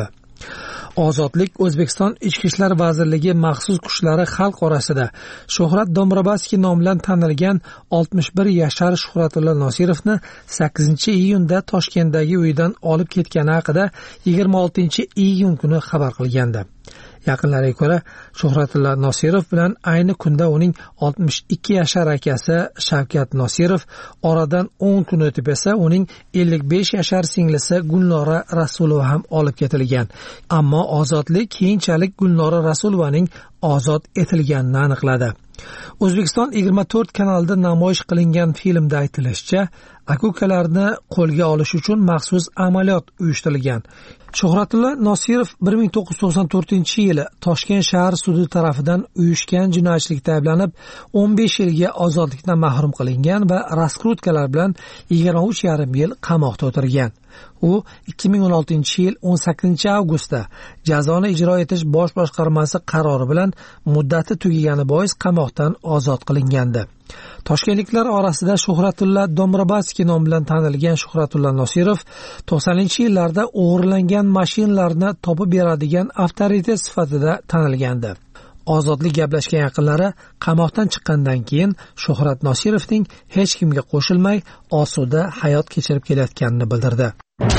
Ozodlik O'zbekiston Ichki ishlar vazirligi maxsus kuchlari xalq orasida Shuhrat Do'mbrobadskiy nom bilan tanilgan oltmish bir yashar Shuhratilla Nosirovni sakkizinchi iyunda Toshkentdagi uyidan olib ketgani haqida yigirma oltinchi iyun kuni xabar qilgandi. Yaqinlariga ko'ra, Shuhratilla Nosirov bilan ayni kunda uning oltmish ikki yashar akasi Shavkat Nosirov, oradan o'n kun o'tib esa uning ellik besh yashar singlisi Gulnora Rasulova ham olib ketilgan. Ammo Ozodlik keyinchalik Gulnora Rasulovaning ozod etilganini aniqladi. O'zbekiston yigirma to'rt kanalida namoyish qilingan filmda aytilishicha, aka-ukalarni qo'lga olish uchun maxsus amaliyot uyushtirilgan. Shuhratilla Nosirov bir ming to'qqiz yuz to'qson to'rtinchi yili Toshkent shahar sudi tomonidan uyushgan jinoyatchilikda ayblanib o'n besh yilga ozodlikdan mahrum qilingan va raskrutkalar bilan yigirma uch yarim yil qamoqda o'tirgan. U ikki ming o'n oltinchi yil o'n sakkizinchi avgustda jazoni ijro etish bosh boshqarmasi qarori bilan muddati tugagani bois qamoqdan ozod qilingandi. Toshkentliklar orasida Shuhratilla Do'mbrobadskiy nom bilan tanilgan Shuhratilla Nosirov to'qsoninchi yillarda o'g'irlangan mashinalarni topib beradigan avtoritet sifatida tanilgandi. Ozodlik gaplashgan yaqinlari qamoqdan chiqqandan keyin Shuhrat Nosirovning hech kimga qo'shilmay osuda hayot kechirib kelayotganini bildirdi.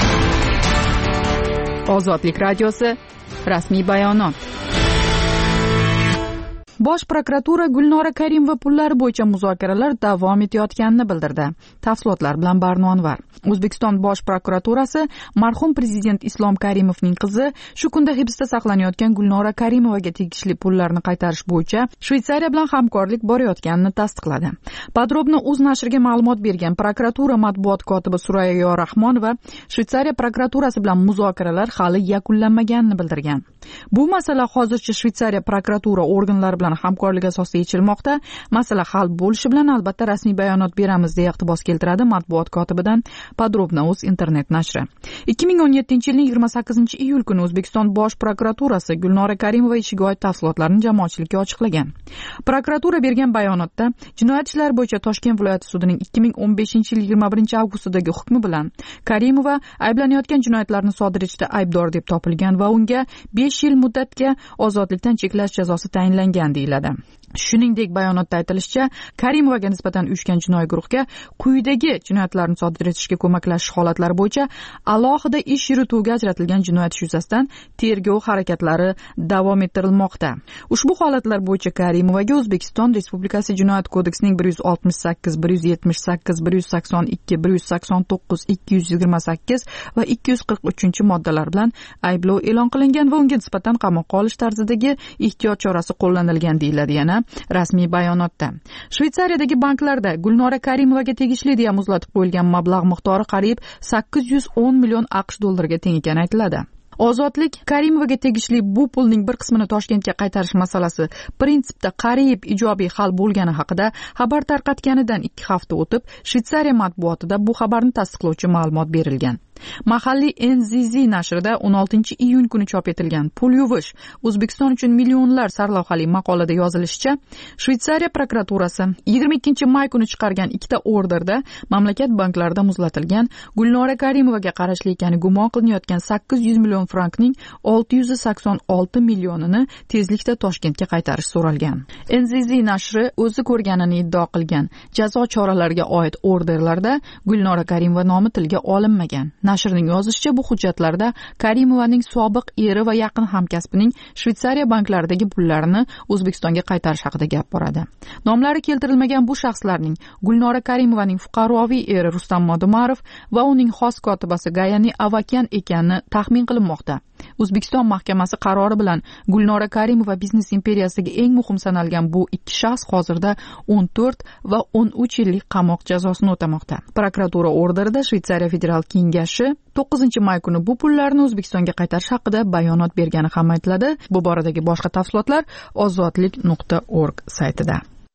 Ozodlik radiosi rasmiy bayonot. Bosh prokuratura Gulnora Karimova pullari bo'yicha muzokaralar davom etayotganini bildirdi. Tafsilotlar bilan Barno Anvar. O'zbekiston Bosh prokuraturasi marhum prezident Islom Karimovning qizi shu kunda hibsda saqlanayotgan Gulnora Karimovaga tegishli pullarni qaytarish bo'yicha Shveysariya bilan hamkorlik borayotganini tasdiqladi. Podrobni o'z nashriga ma'lumot bergan prokuratura matbuot kotibi Suraya Yorahmonova Shveysariya prokuraturasi bilan muzokaralar hali yakunlanmaganini bildirgan. Bu masala hozircha Shveysariya prokuratura organlari bilan hamkorlik asosida yechilmoqda. Masala hal bo'lishi bilan albatta rasmiy bayonot beramiz deya iqtibos keltiradi matbuot kotibidan Podrobna o'z internet nashri. ikki ming o'n yettinchi yilning yigirma sakkizinchi iyul kuni O'zbekiston Bosh prokuraturasi Gulnora Karimova ishiga oid tafsilotlarni jamoatchilikka ochiqlagan. Prokuratura bergan bayonotda jinoyat ishlari bo'yicha Toshkent viloyati sudining ikki ming o'n beshinchi yil yigirma birinchi avgustdagi hukmi bilan Karimova ayblanayotgan jinoyatlarni sodir etishda aybdor deb topilgan va unga besh yil muddatga ozodlikdan cheklash jazosi tayinlangan deyiladi. Shuningdek, bayonotda aytilishicha, Karimovaga nisbatan uyushgan jinoiy guruhga quyidagi jinoyatlarni sodir etishga ko'maklashish holatlari bo'yicha alohida ish yurituvga ajratilgan jinoyat ishi yuzasidan tergov harakatlari davom ettirilmoqda. Ushbu holatlar bo'yicha Karimovaga O'zbekiston Respublikasi Jinoyat kodeksining bir yuz oltmish sakkiz, bir yuz yetmish sakkiz, bir yuz sakson ikki, bir yuz sakson to'qqiz, ikki yuz yigirma sakkiz va ikki yuz qirq uchinchi moddalar bilan ayblov e'lon qilingan va unga nisbatan qamoqqa olish tarzidagi ehtiyot chorasi qo'llanilgan deyiladi yana rasmiy bayonotda. Shveysariyadagi banklarda Gulnora Karimovaga tegishli deya muzlatib qo'yilgan mablag' miqdori qariyb sakkiz yuz o'n million AQSh dollariga teng ekani aytiladi. Ozodlik Karimovaga tegishli bu pulning bir qismini Toshkentga qaytarish masalasi prinsipda qariyb ijobiy hal bo'lgani haqida xabar tarqatganidan ikki hafta o'tib, Shveysariya matbuotida bu xabarni tasdiqlovchi ma'lumot berilgan. Mahalliy N Z Z nashrida o'n oltinchi iyun kuni chop etilgan Pul yuvish O'zbekiston uchun millionlar sarlavhali maqolada yozilishicha, Shveysariya prokuraturasi yigirma ikkinchi may kuni chiqargan ikkita orderda mamlakat banklarida muzlatilgan Gulnora Karimovaga qarashli ekani gumon qilinayotgan sakkiz yuz million frankning olti yuz sakson olti millionini tezlikda Toshkentga qaytarish so'ralgan. N Z Z nashri o'zi ko'rganini iddao qilgan jazo choralariga oid orderlarda Gulnora Karimova nomi tilga olinmagan. Nashrning yozishicha, bu hujjatlarda Karimovaning sobiq eri va yaqin hamkasbining Shveysariya banklaridagi pullarini O'zbekistonga qaytarish haqida gap boradi. Nomlari keltirilmagan bu shaxslarning Gulnora Karimovaning fuqaroviy eri Rustam Modumarov va uning xos kotibasi Gayani Avakyan ekani taxmin qilinmoqda. O'zbekiston mahkamasi qarori bilan Gulnora Karimova biznes imperiyasiga eng muhim sanalgan bu ikki shaxs hozirda o'n to'rt va o'n uch yillik qamoq jazosini o'tamoqda. Prokuratura orderida Shveysariya federal kengashi to'qqizinchi may kuni bu pullarni O'zbekistonga qaytarish haqida bayonot bergani ham aytiladi. Bu boradagi boshqa tafsilotlar ozodlik nuqta org saytida.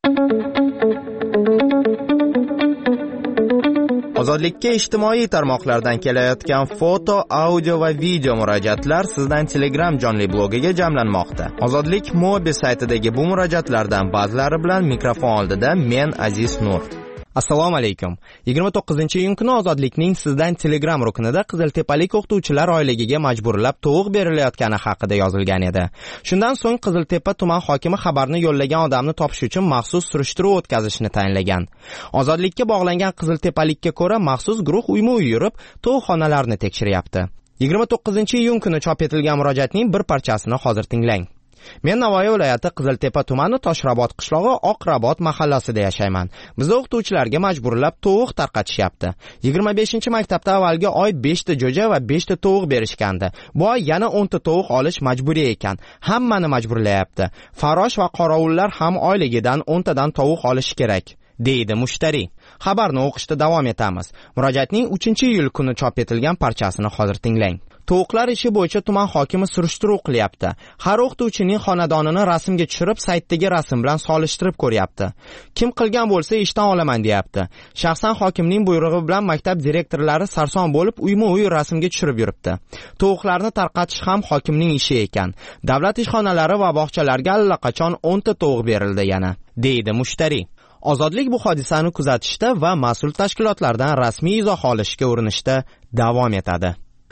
Ozodlikka ijtimoiy tarmoqlardan kelayotgan foto, audio va video murojaatlar sizdan Telegram jonli blogiga jamlanmoqda. Ozodlik Mobi saytidagi bu murojaatlardan ba'zilari bilan mikrofon oldida men Aziz Nur. Assalomu alaykum. yigirma to'qqizinchi iyun kuni Ozodlikning sizdan Telegram ruknida Qiziltepalik o'qituvchilar oyligiga majburlab tovuq berilayotgani haqida yozilgan edi. Shundan so'ng Qiziltepa tuman hokimi xabarni yo'llagan odamni topish uchun maxsus surishtiruv o'tkazishni tayinlagan. Ozodlikka bog'langan Qiziltepalikka ko'ra, maxsus guruh uyma-uy yurib, tovuqxonalarni tekshiryapti. yigirma to'qqizinchi iyun kuni chop etilgan murojaatning bir parchasini hozir tinglang. Men Navoiy viloyati Qiziltepa tumani Toshrabot qishlog'i Oqrabot mahallasida yashayman. Bizda o'qituvchilarga majburlab tovuq tarqatishyapti. yigirma beshinchi maktabda avvalgi oy besh ta jo'ja va besh ta tovuq berishgandi. Bu oy yana o'n ta tovuq olish majburiy ekan. Hammani majburlayapti. Farosh va qorovullar ham oyligidan o'n tadan tovuq olishi kerak, deydi mushtari. Xabarni o'qishda davom etamiz. Murojaatning uchinchi iyul kuni chop etilgan parchasini hozir tinglang. Tovuqlar ishi bo'yicha tuman hokimi surishtiruv qilyapti. Har o'qituvchining xonadonini rasmga tushirib, saytdagi rasm bilan solishtirib ko'ryapti. Kim qilgan bo'lsa ishdan olaman deyapti. Shaxsan hokimning buyrug'i bilan maktab direktorlari sarson bo'lib, uyma-uy rasmga tushirib yuribdi. Tovuqlarni tarqatish ham hokimning ishi ekan. Davlat ishxonalari va bog'chalarga allaqachon o'n ta tovuq berildi yana, deydi mushtari. Ozodlik bu hodisani kuzatishda va mas'ul tashkilotlardan rasmiy izoh olishga urinishda davom etadi.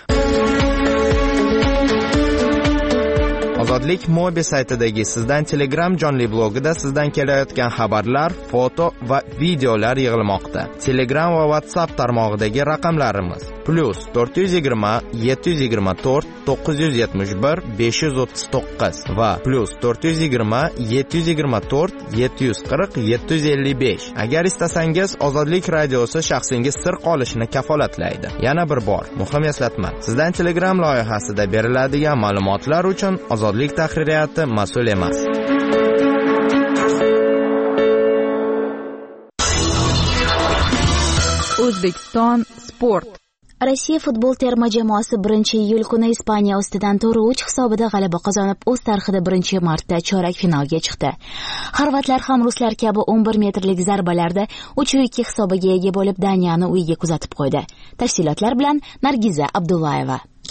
Ozodlik Mobi saytidagi sizdan Telegram jonli blogida sizdan kelayotgan xabarlar, foto va videolar yig'ilmoqda. Telegram va WhatsApp tarmog'idagi raqamlarimiz plus to'rt yuz yigirma yetti yuz yigirma to'rt to'qqiz yuz yetmish bir besh yuz o'ttiz to'qqiz va plus to'rt yuz yigirma yetti yuz yigirma to'rt yetti yuz qirq yetti yuz ellik besh. Agar istasangiz Ozodlik radiosi shaxsingiz sir qolishini kafolatlaydi. Yana bir bor muhim eslatma. Sizdan Telegram loyihasida beriladigan ma'lumotlar uchun Ozodlik tahririyati mas'ul emas.
O'zbekiston sport.
Rossiya futbol terma jamoasi birinchi iyul kuni Ispaniya ustidan to'rt uch hisobida g'alaba qozonib, o'z tarixida birinchi marta chorak finalga chiqdi. Xorvatlar ham ruslar kabi o'n bir metrlik zarbalarda uch ikki hisobiga ega bo'lib, Daniyani uyiga kuzatib qo'ydi. Tafsilotlar bilan Nargiza Abdullayeva.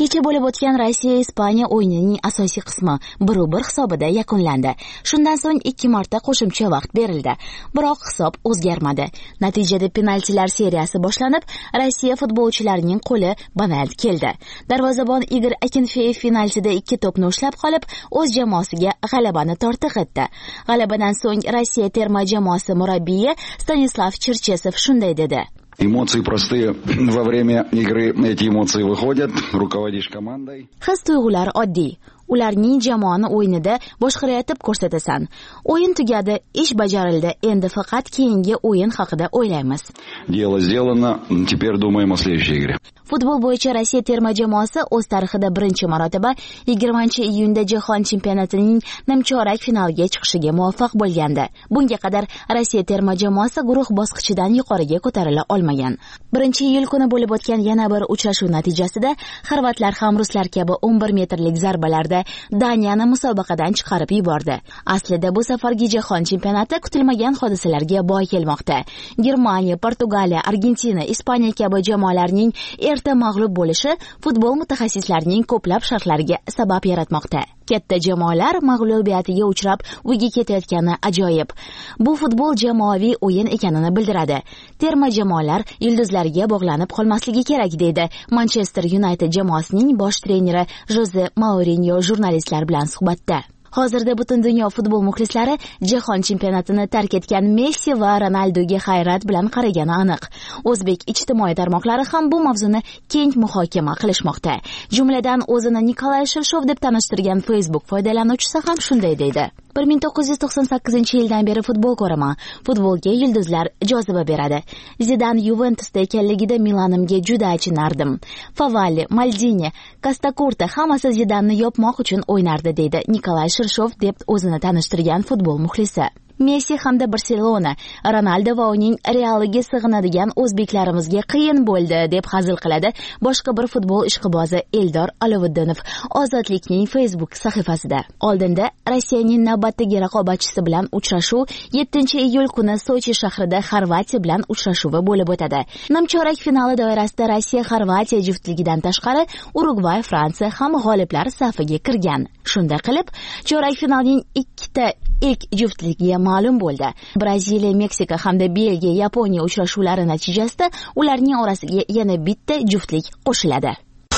Kecha bo'lib o'tgan Rossiya Ispaniya o'yinining asosiy qismi bir bir hisobida yakunlandi. Shundan so'ng ikki marta qo'shimcha vaqt berildi. Biroq hisob o'zgarmadi. Natijada penaltilar seriyasi boshlanib, Rossiya futbolchilarining qo'li banald keldi. Darvozabon Igor Akinfeyev penaltida ikki to'pni ushlab qolib, o'z jamoasiga g'alabani tortiq etdi. G'alabadan so'ng Rossiya terma jamoasi murabbiyi Stanislav Cherchesov shunday dedi:
Эмоции простые. Во время игры эти эмоции выходят. Руководишь командой.
His-tuyg'ular oddiy. Ularning jamoani o'yinida boshqarayotib ko'rsatasan. O'yin tugadi, ish bajarildi. Endi faqat keyingi o'yin haqida o'ylaymiz.
Дело сделано. Теперь думаем о следующей игре.
Futbol bo'yicha Rossiya terma jamoasi o'z tarixida birinchi marotaba yigirmanchi iyunda jahon chempionatining nimchorak finaliga chiqishiga muvaffaq bo'lgandi. Bunga qadar Rossiya terma jamoasi guruh bosqichidan yuqoriga ko'tarila olmagan. birinchi iyul kuni bo'lib o'tgan yana bir uchrashuv natijasida xorvatlar ham ruslar kabi o'n bir metrlik zarbalarda Daniyani musobaqadan chiqarib yubordi. Aslida bu safargi jahon chempionati kutilmagan hodisalarga boy kelmoqda. Germaniya, Portugaliya, Argentina, Ispaniya kabi jamoalarning erta mag'lub bo'lishi futbol mutaxassislarining ko'plab sharhlariga sabab yaratmoqda. Katta jamoalar mag'lubiyatiga uchrab uyga ketayotgani ajoyib. Bu futbol jamoaviy o'yin ekanini bildiradi. Terma jamoalar yulduzlariga bog'lanib qolmasligi kerak deydi Manchester United jamoasining bosh treneri Jose Mourinho jurnalistlar bilan suhbatda. Hozirda butun dunyo futbol muxlislari jahon chempionatini tark etgan Messi va Ronaldoga hayrat bilan qaragani aniq. O'zbek ijtimoiy tarmoqlari ham bu mavzuni keng muhokama qilishmoqda. Jumladan o'zini Nikolay Shirshov deb tanishtirgan Facebook foydalanuvchisi ham shunday deydi: bir ming to'qqiz yuz to'qson sakkizinchi yildan beri futbol ko'raman. Futbolga yulduzlar joziba beradi. Zidan Juventusda ekanligida Milanimga juda achinardim. Favalli, Maldini, Kastakurta hammasi Zidanni yopmoq uchun o'ynardi deydi Nikolay Shirshov deb o'zini tanishtirgan futbol muxlisi. Messi hamda Barselona, Ronaldo va uning Realiga sig'inadigan o'zbeklarimizga qiyin bo'ldi deb hazil qiladi boshqa bir futbol ishqibozi Eldor Alovuddinov Ozodlikning Facebook sahifasida. Oldinda Rossiyaning navbatdagi raqobatchisi bilan uchrashuv yettinchi iyul kuni Sochi shahrida Xorvatiya bilan uchrashuvi bo'lib o'tadi. Nimchorak finali doirasida Rossiya Xorvatiya juftligidan tashqari Urugvay, Fransiya ham g'oliblar safiga kirgan. Shunday qilib, chorak finalning ikkita ilk juftligiga ma'lum bo'ldi. Braziliya, Meksika hamda Belgiya, Yaponiya uchrashuvlari natijasida ularning orasiga yana bitta juftlik qo'shiladi.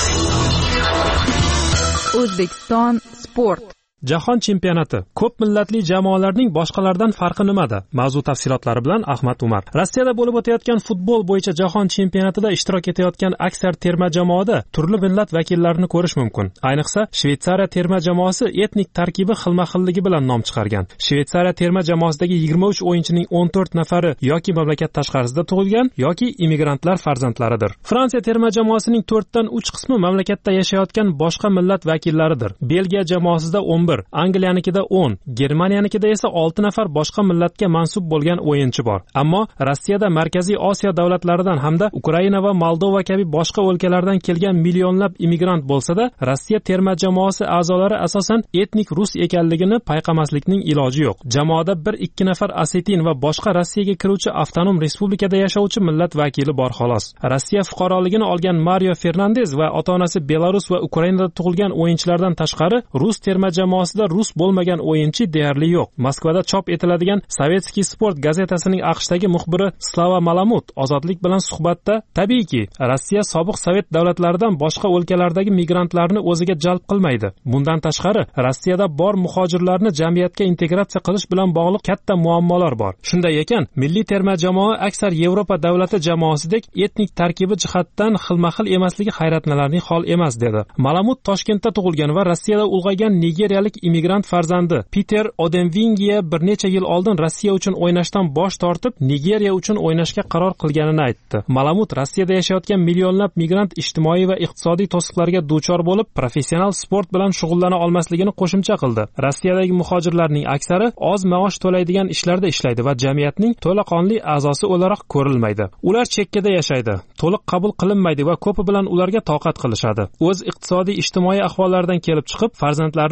O'zbekiston sport.
Jahon chempionati. Ko'p millatli jamoalarning boshqalardan farqi nimada? Mavzu tafsilotlari bilan Ahmad Umar. Rossiyada bo'lib o'tayotgan futbol bo'yicha jahon chempionatida ishtirok etayotgan aksar terma jamoada turli millat vakillarini ko'rish mumkin. Ayniqsa, Shveysariya terma jamoasi etnik tarkibi xilma-xilligi bilan nom chiqargan. Shveysariya terma jamoasidagi yigirma uch o'yinchining o'n to'rt nafari yoki mamlakat tashqarisida tug'ilgan yoki immigrantlar farzandlaridir. Fransiya terma jamoasining to'rtdan uch qismi mamlakatda yashayotgan boshqa millat vakillaridir. Belgiya jamoasida o'n bir, Angliyanikida o'n, Germaniyanikida esa olti nafar boshqa millatga mansub bo'lgan o'yinchi bor. Ammo Rossiyada Markaziy Osiyo davlatlaridan hamda Ukraina va Moldova kabi boshqa o'lkalardan kelgan millionlab immigrant bo'lsa-da, Rossiya terma jamoasi a'zolari asosan etnik rus ekanligini payqamaslikning iloji yo'q. Jamoada bir ikki nafar Osetin va boshqa Rossiyaga kiruvchi avtonom respublikada yashovchi millat vakili bor xolos. Rossiya fuqaroligini olgan Mario Fernandes va ota-onasi Belarus va Ukrainada tug'ilgan o'yinchilardan tashqari rus terma jamoasi rus bo'lmagan o'yinchi deyarli yo'q. Moskvada chop etiladigan Sovetskiy sport gazetasining AQShdagi muxbiri Slava Malamut ozodlik bilan suhbatda tabiiyki Rossiya sobiq sovet davlatlaridan boshqa o'lkalardagi migrantlarni o'ziga jalb qilmaydi. Bundan tashqari Rossiyada bor muhojirlarni jamiyatga integratsiya qilish bilan bog'liq katta muammolar bor. Shunday ekan, milliy terma jamoa aksar Yevropa davlati jamoasidek etnik tarkibi jihatdan xilma-xil emasligi hayratlanarli hol emas dedi. Malamut Toshkentda tug'ilgan va Rossiyada ulg'aygan nigeriyalik immigrant farzandi Peter Odenvingiya bir necha yil oldin Rossiya uchun o'ynashdan bosh tortib, Nigeriya uchun o'ynashga qaror qilganini aytdi. Malamut Rossiyada yashayotgan millionlab migrant ijtimoiy va iqtisodiy to'siqlarga duchor bo'lib, professional sport bilan shug'ullana olmasligini qo'shimcha qildi. Rossiyadagi muhojirlarning aksari oz maosh to'laydigan ishlarda ishlaydi va jamiyatning to'laqonli a'zosi o'laroq ko'rilmaydi. Ular chekkada yashaydi, to'liq qabul qilinmaydi va ko'pi bilan ularga toqat qilishadi. O'z iqtisodiy ijtimoiy ahvollaridan kelib chiqib, farzandlarini uyushga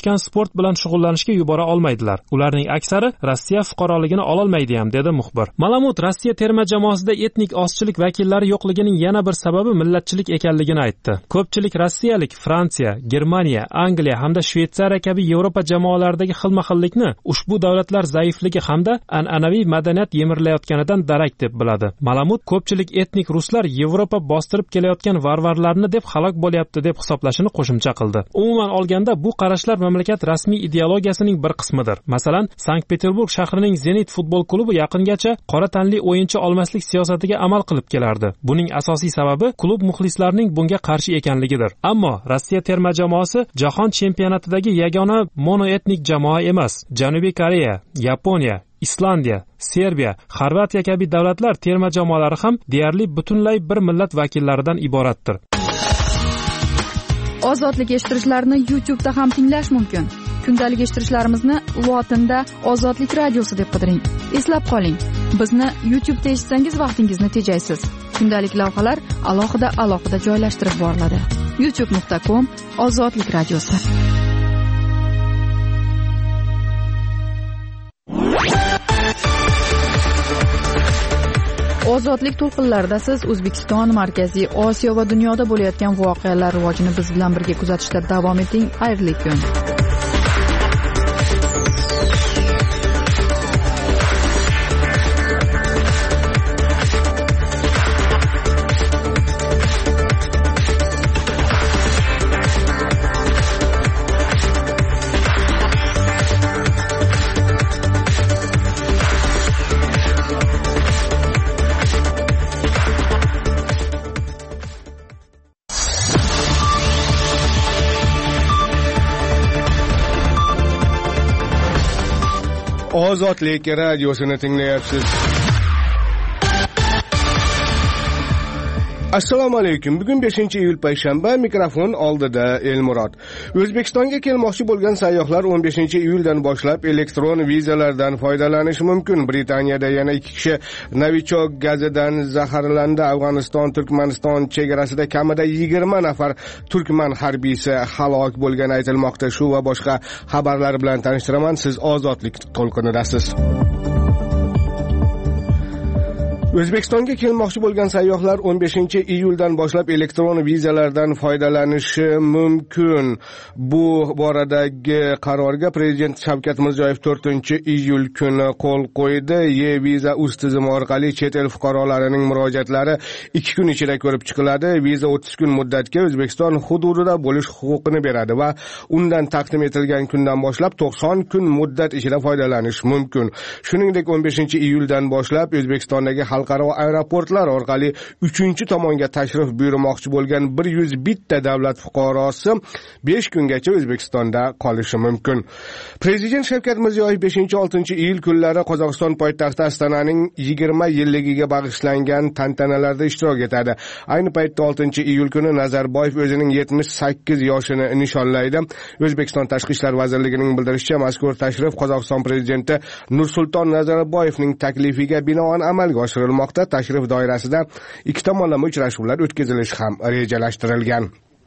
oshgan sport bilan shug'ullanishga yubora olmaydilar. Ularning aksari Rossiya fuqaroligini ololmaydi ham, dedi muxbir. Malamud Rossiya terma jamoasida etnik ozchilik vakillari yo'qligining yana bir sababi millatchilik ekanligini aytdi. Ko'pchilik rossiyalik Fransiya, Germaniya, Angliya hamda Shveysariya kabi Yevropa jamoalaridagi xilma-xillikni ushbu davlatlar zaifligi hamda an'anaviy madaniyat yemirilayotganidan darak deb biladi. Malamud ko'pchilik etnik ruslar Yevropa bostirib kelayotgan varvarlarni deb halok bo'lyapti deb hisoblashini qo'shimcha qildi. Umuman olganda bu qarashlar mamlakat rasmiy ideologiyasining bir qismidir. Masalan, Sankt-Peterburg shahrining Zenit futbol klubi yaqingacha qora tanli o'yinchi olmaslik siyosatiga amal qilib kelardi. Buning asosiy sababi klub muxlislarining bunga qarshi ekanligidir. Ammo Rossiya terma jamoasi jahon chempionatidagi yagona monoetnik jamoa emas. Janubiy Koreya, Yaponiya, Islandiya, Serbiya, Xorvatiya kabi davlatlar terma jamoalari ham deyarli butunlay bir millat vakillaridan iboratdir.
Ozodlik eshittirishlarni YouTube'da ham tinglash mumkin. Kundalik eshittirishlarimizni lotinda Ozodlik radiosi deb qidiring. Eslab qoling, bizni YouTube'da eshitsangiz vaqtingizni tejaysiz. Kundalik lavhalar alohida alohida joylashtirib boriladi. youtube nuqta com Ozodlik radiosi. Ozodlik to'lqinlarida siz O'zbekiston, Markaziy Osiyo va dunyoda bo'layotgan voqealar rivojini biz bilan birga kuzatishda davom eting. Xayrli kun.
Ozodlik radiosini tinglayapsiz. Assalomu alaykum. Bugun beshinchi iyul payshanba, mikrofon oldida Elmurod. O'zbekistonga kelmoqchi bo'lgan sayyohlar o'n beshinchi iyuldan boshlab elektron vizalardan foydalanishi mumkin. Britaniyada yana ikki kishi Novichok gazidan zaharlandi. Afg'oniston Turkmaniston chegarasida kamida yigirma nafar turkman harbiysi halok bo'lgani aytilmoqda. Shu va boshqa xabarlar bilan tanishtiraman. Siz Ozodlik to'lqinidasiz. O'zbekistonga kelmoqchi bo'lgan sayyohlar o'n beshinchi iyuldan boshlab elektron vizalardan foydalanishi mumkin. Bu boradagi qarorga Prezident Shavkat Mirziyoyev to'rtinchi iyul kuni qo'l qo'ydi. E-viza uz tizimi orqali chet el fuqarolarining murojaatlari ikki kun ichida ko'rib chiqiladi. Viza o'ttiz kun muddatga O'zbekiston hududida bo'lish huquqini beradi va undan taqdim etilgan kundan boshlab to'qson kun muddat ichida foydalanish mumkin. Shuningdek, o'n beshinchi iyuldan boshlab O'zbekistondagi xalqaro aeroportlar orqali uchinchi tomonga tashrif buyurmoqchi bo'lgan bir yuz bitta davlat fuqarosi besh kungacha O'zbekistonda qolishi mumkin. Prezident Shavkat Mirziyoyev beshinchi oltinchi iyul kunlari Qozog'iston poytaxti Astonaning yigirma yilligiga bag'ishlangan tantanalarda ishtirok etadi. Ayni paytda oltinchi iyul kuni Nazarboyev o'zining yetmish sakkiz yoshini nishonlaydi. O'zbekiston Tashqi ishlar vazirligining bildirishicha, mazkur tashrif Qozog'iston prezidenti Nursulton Nazarboyevning taklifiga binoan amalga oshirilmoqda. Tashrif doirasida ikki tomonlama uchrashuvlar o'tkazilishi ham rejalashtirilgan.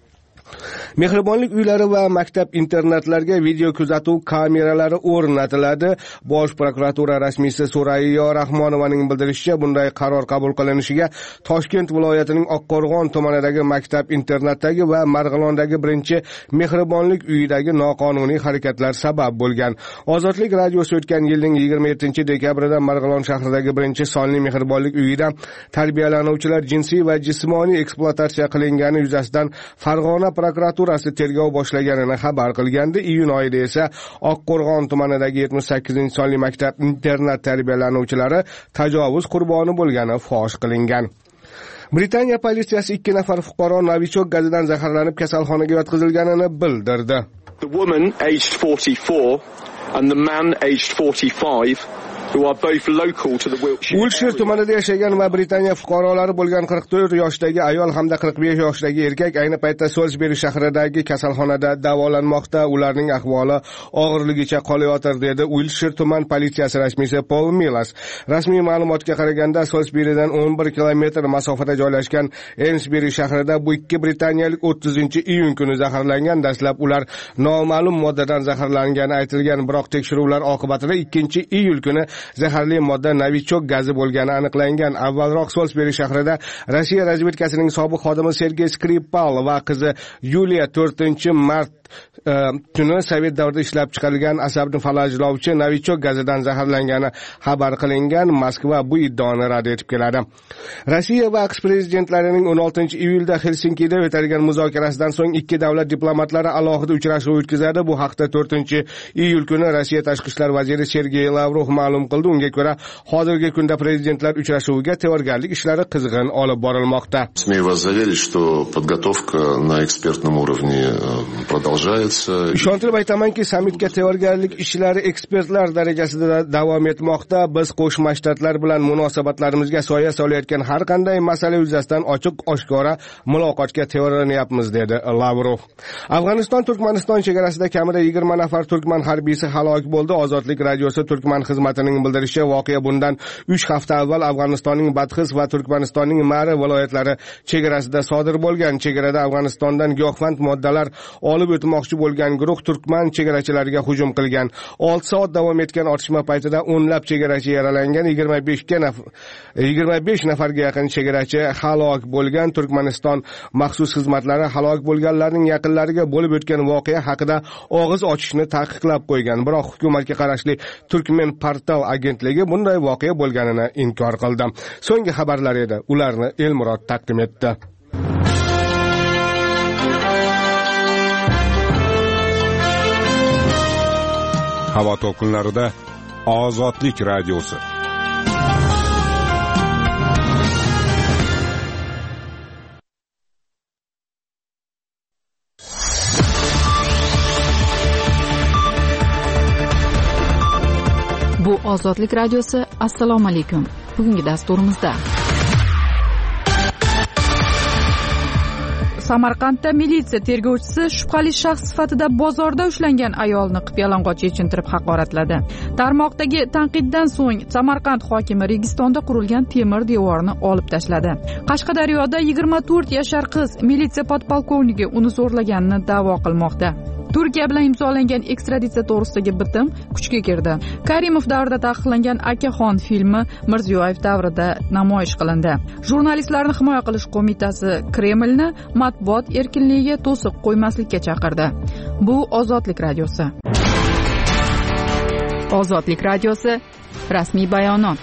Mehribonlik uylari va maktab internatlarga video kuzatuv kameralari o'rnatiladi. Bosh prokuratura rasmiysi Surayyo Rahmonovaning bildirishicha, bunday qaror qabul qilinishiga Toshkent viloyatining Oqqo'rg'on tumanidagi maktab internatdagi va Marg'ilondagi birinchi mehribonlik uyidagi noqonuniy harakatlar sabab bo'lgan. Ozodlik radiosi o'tgan yilning yigirma yettinchi dekabrida Marg'ilon shahridagi birinchi sonli mehribonlik uyida tarbiyalanuvchilar jinsiy va jismoniy ekspluatatsiya qilingani yuzasidan Farg'ona prokuraturasi tergov boshlaganini xabar qilgandi. Iyun oyida esa Oqqo'rg'on tumanidagi yetmish sakkizinchi sonli maktab internat tarbiyalanuvchilari tajovuz qurboni bo'lgani fosh qilingan. Britaniya politsiyasi ikki nafar fuqaro Novichok gazidan zaharlanib kasalxonaga yotqizilganini bildirdi.
The woman aged forty-four and the man aged forty-five
Wiltshire tumanida yashagan va Britaniya fuqarolari bo'lgan qirq to'rt yoshdagi ayol hamda qirq besh yoshdagi erkak ayni paytda Salisbury shahridagi kasalxonada davolanmoqda. Ularning ahvoli og'irligicha qolayotir, dedi Wiltshire tuman politsiyasi rasmiysi Paul Millas. Rasmiy ma'lumotga qaraganda Salisburydan o'n bir kilometr masofada joylashgan Amesbury shahrida bu ikki britaniyalik o'ttizinchi iyun kuni zaharlangan. Dastlab ular noma'lum moddadan zaharlangani aytilgan, biroq tekshiruvlar oqibatida ikkinchi iyul kuni zaharli modda novichok gazi bo'lgani aniqlangan. Avvalroq Salisbury shahrida Rossiya razvedkasining sobiq xodimi Sergey Skripal va qizi Yuliya to'rtinchi mart kuni Sovet davrida ishlab chiqarilgan asabni falajlovchi novichok gazidan zaharlangani xabar qilingan. Moskva bu iddaoni rad etib keladi. Rossiya va AQSh prezidentlarining o'n oltinchi iyulda Helsinkida o'tkazilgan muzokarasidan so'ng ikki davlat diplomatlari alohida uchrashuv o'tkazadi. Bu haqda to'rtinchi iyul kuni Rossiya tashqi ishlar vaziri Sergey Lavrov ma'lum qildi. Unga ko'ra, hozirgi kunda prezidentlar uchrashuviga tayyorgarlik ishlari qizg'in olib borilmoqda.
Смею вас заверить, что подготовка на экспертном уровне продолжается.
Ishontirib aytamanki, sammitga tayyorgarlik ishlari ekspertlar darajasida davom etmoqda. Biz Qo'shma Shtatlar bilan munosabatlarimizga soya solayotgan har qanday masala yuzasidan ochiq-oshkora muloqotga tayyorlanyapmiz, dedi Lavrov. Afg'oniston Turkmaniston chegarasida kamida yigirma nafar turkman harbiysi halok bo'ldi. Ozodlik radiosi Turkman xizmatining bildirishicha, voqea bundan uch hafta avval Afg'onistonning Badxis va Turkmanistonning Mari viloyatlari chegarasida sodir bo'lgan. Chegarada Afg'onistondan giyohvand moddalar olib o'tmoqchi bo'lgan guruh turkman chegarachilariga hujum qilgan. olti soat davom etgan otishma paytida o'nlab chegarachi yaralangan, yigirma besh nafar yigirma besh nafarga yaqin chegarachi halok bo'lgan. Turkmaniston maxsus xizmatlari halok bo'lganlarning yaqinlariga bo'lib o'tgan voqea haqida og'iz ochishni taqiqlab qo'ygan. Biroq hukumatga qarashli Turkmen portal agentligi bunday voqea bo'lganini inkor qildi. So'nggi xabarlar edi. Ularni Elmurod taqdim etdi.
Havo to'lqinlarida Ozodlik radiosi.
Bu Ozodlik radiosi. Assalomu alaykum. Bugungi dasturimizda Samarqandda militsiya tergovchisi shubhali shaxs sifatida bozorda ushlangan ayolni qip-yalang'och yechintirib haqoratladi. Tarmoqdagi tanqiddan so'ng Samarqand hokimi Registonda qurilgan temir devorni olib tashladi. Qashqadaryoda yigirma to'rt yashar qiz militsiya podpolkovnigi uni zo'rlaganini da'vo qilmoqda. Turkiya bilan imzolangan ekstraditsiya to'g'risidagi bitim kuchga kirdi. Karimov davrida taqiqlangan Akaxon filmi Mirziyoyev davrida namoyish qilindi. Jurnalistlarni himoya qilish qo'mitasi Kremlni matbuot erkinligiga to'siq qo'ymaslikka chaqirdi. Bu Ozodlik radiosi. Ozodlik radiosi rasmiy bayonot.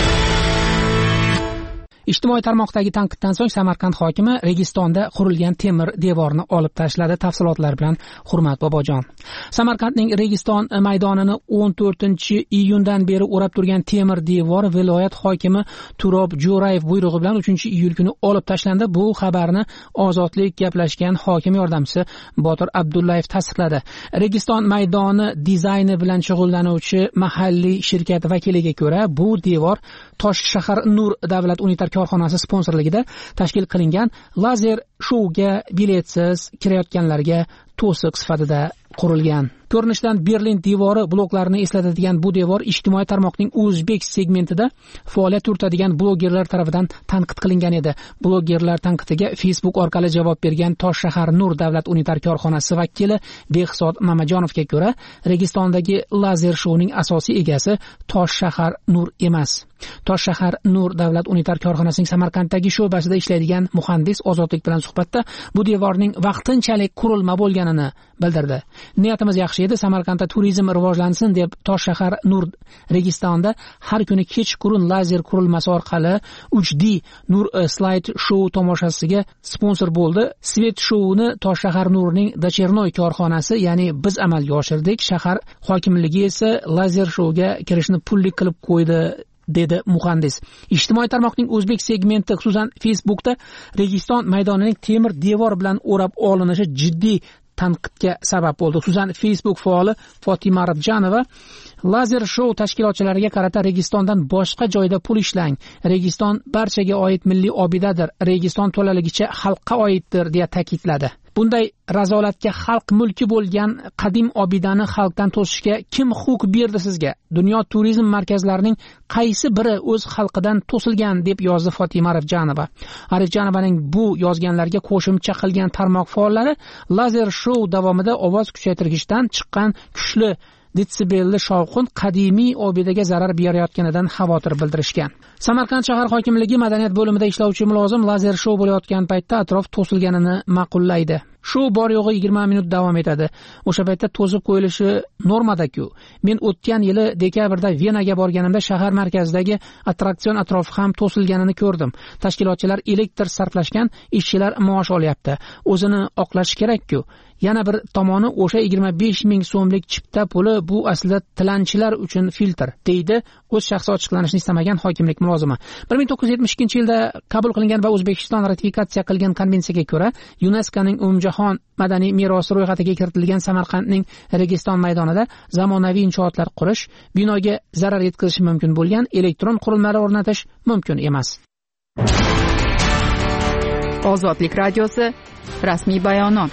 Ijtimoiy tarmoqdagi tanqiddan so'ng Samarqand hokimi Registonda qurilgan temir devorni olib tashladi. Tafsilotlar bilan Hurmat Bobojon. Samarqandning Registon maydonini o'n to'rtinchi iyundan beri o'rab turgan temir devor viloyat hokimi Turob Jo'rayev buyrug'i bilan uchinchi iyul kuni olib tashlandi. Bu xabarni Ozodlik gaplashgan hokim yordamchisi Botir Abdullayev tasdiqladi. Registon maydoni dizayni bilan shug'ullanuvchi mahalliy shirkat vakiliga ko'ra, bu devor Toshshahar Nur davlat unitar korxonasi sponsorligida tashkil qilingan lazer shouga biletsiz kirayotganlarga to'siq sifatida qurilgan. Ko'rinishdan Berlin devori bloklarini eslatadigan bu devor ijtimoiy tarmoqning o'zbek segmentida faoliyat yuritadigan blogerlar tomonidan tanqid qilingan edi. Blogerlar tanqidiga Facebook orqali javob bergan Toshshahar Nur davlat unitar korxonasi vakili Behzod Mamajonovga ko'ra, Registondagi lazer shouning asosiy egasi Toshshahar Nur emas. Toshshahar Nur davlat unitar korxonasining Samarqanddagi sho'basida ishlaydigan muhandis Ozodlik bilan suhbatda bu devorning vaqtinchalik qurilma bo'lganini bildirdi. Niyatimiz yaxshi edi, Samarqandda turizm rivojlansin deb Toshshahar Nur Registonda har kuni kechqurun lazer qurilmasi orqali uch D Nur slide show tomoshasiga sponsor bo'ldi. Svet showni Toshshahar Nurning Dachernoy korxonasi, ya'ni biz amalga oshirdik. Shahar hokimligi esa lazer showga kirishni pullik qilib qo'ydi, dedi muhandis. Ijtimoiy tarmoqning o'zbek segmenti, xususan Facebookda Registon maydonining temir devor bilan o'rab olinishi jiddiy tanqidga sabab bo'ldi. Xususan, Facebook faoli Fotima Rabjanova lazer shou tashkilotchilariga qarata Registondan boshqa joyda pul ishlang. Registon barchaga oid milliy obidadir. Registon to'laligicha xalqqa oiddir deya ta'kidladi. Bunday razolatga xalq mulki bo'lgan qadim obidani xalqdan to'sishga kim huquq berdi sizga? Dunyo turizm markazlarining qaysi biri o'z xalqidan to'silgan deb yozdi Fotima Arifjanova. Arifjanovaning bu yozganlarga qo'shimcha qilgan tarmoq faollari lazer shou davomida ovoz kuchaytirgichdan chiqqan kuchli detsibelli shovqin qadimiy obidaga zarar berayotganidan xavotir bildirishgan. Samarqand shahar hokimligi madaniyat bo'limida ishlovchi mulozim lazer shou bo'layotgan paytda atrof to'silganini ma'qullaydi. Shu bor yo'g'i yigirma minut davom etadi. O'sha paytda to'sib qo'yilishi normada-ku. Men o'tgan yili dekabrda Venaga borganimda shahar markazidagi attraksion atrofi ham to'silganini ko'rdim. Tashkilotchilar elektr sarflashgan, ishchilar maosh olyapti. O'zini oqlash kerak-ku. Yana bir tomoni o'sha yigirma besh ming so'mlik chipta puli bu aslida tilanchilar uchun filtr, deydi o'z shaxsi ochiqlanishni istamagan hokimlik mulozimi. bir ming to'qqiz yuz yetmish ikkinchi yilda qabul qilingan va O'zbekiston ratifikatsiya qilgan konvensiyaga ko'ra YuNESKOning umumjahon madaniy merosi ro'yxatiga kiritilgan Samarqandning Registon maydonida zamonaviy inshootlar qurish, binoga zarar yetkazishi mumkin bo'lgan elektron qurilmalar o'rnatish mumkin emas.
Ozodlik radiosi rasmiy bayonot.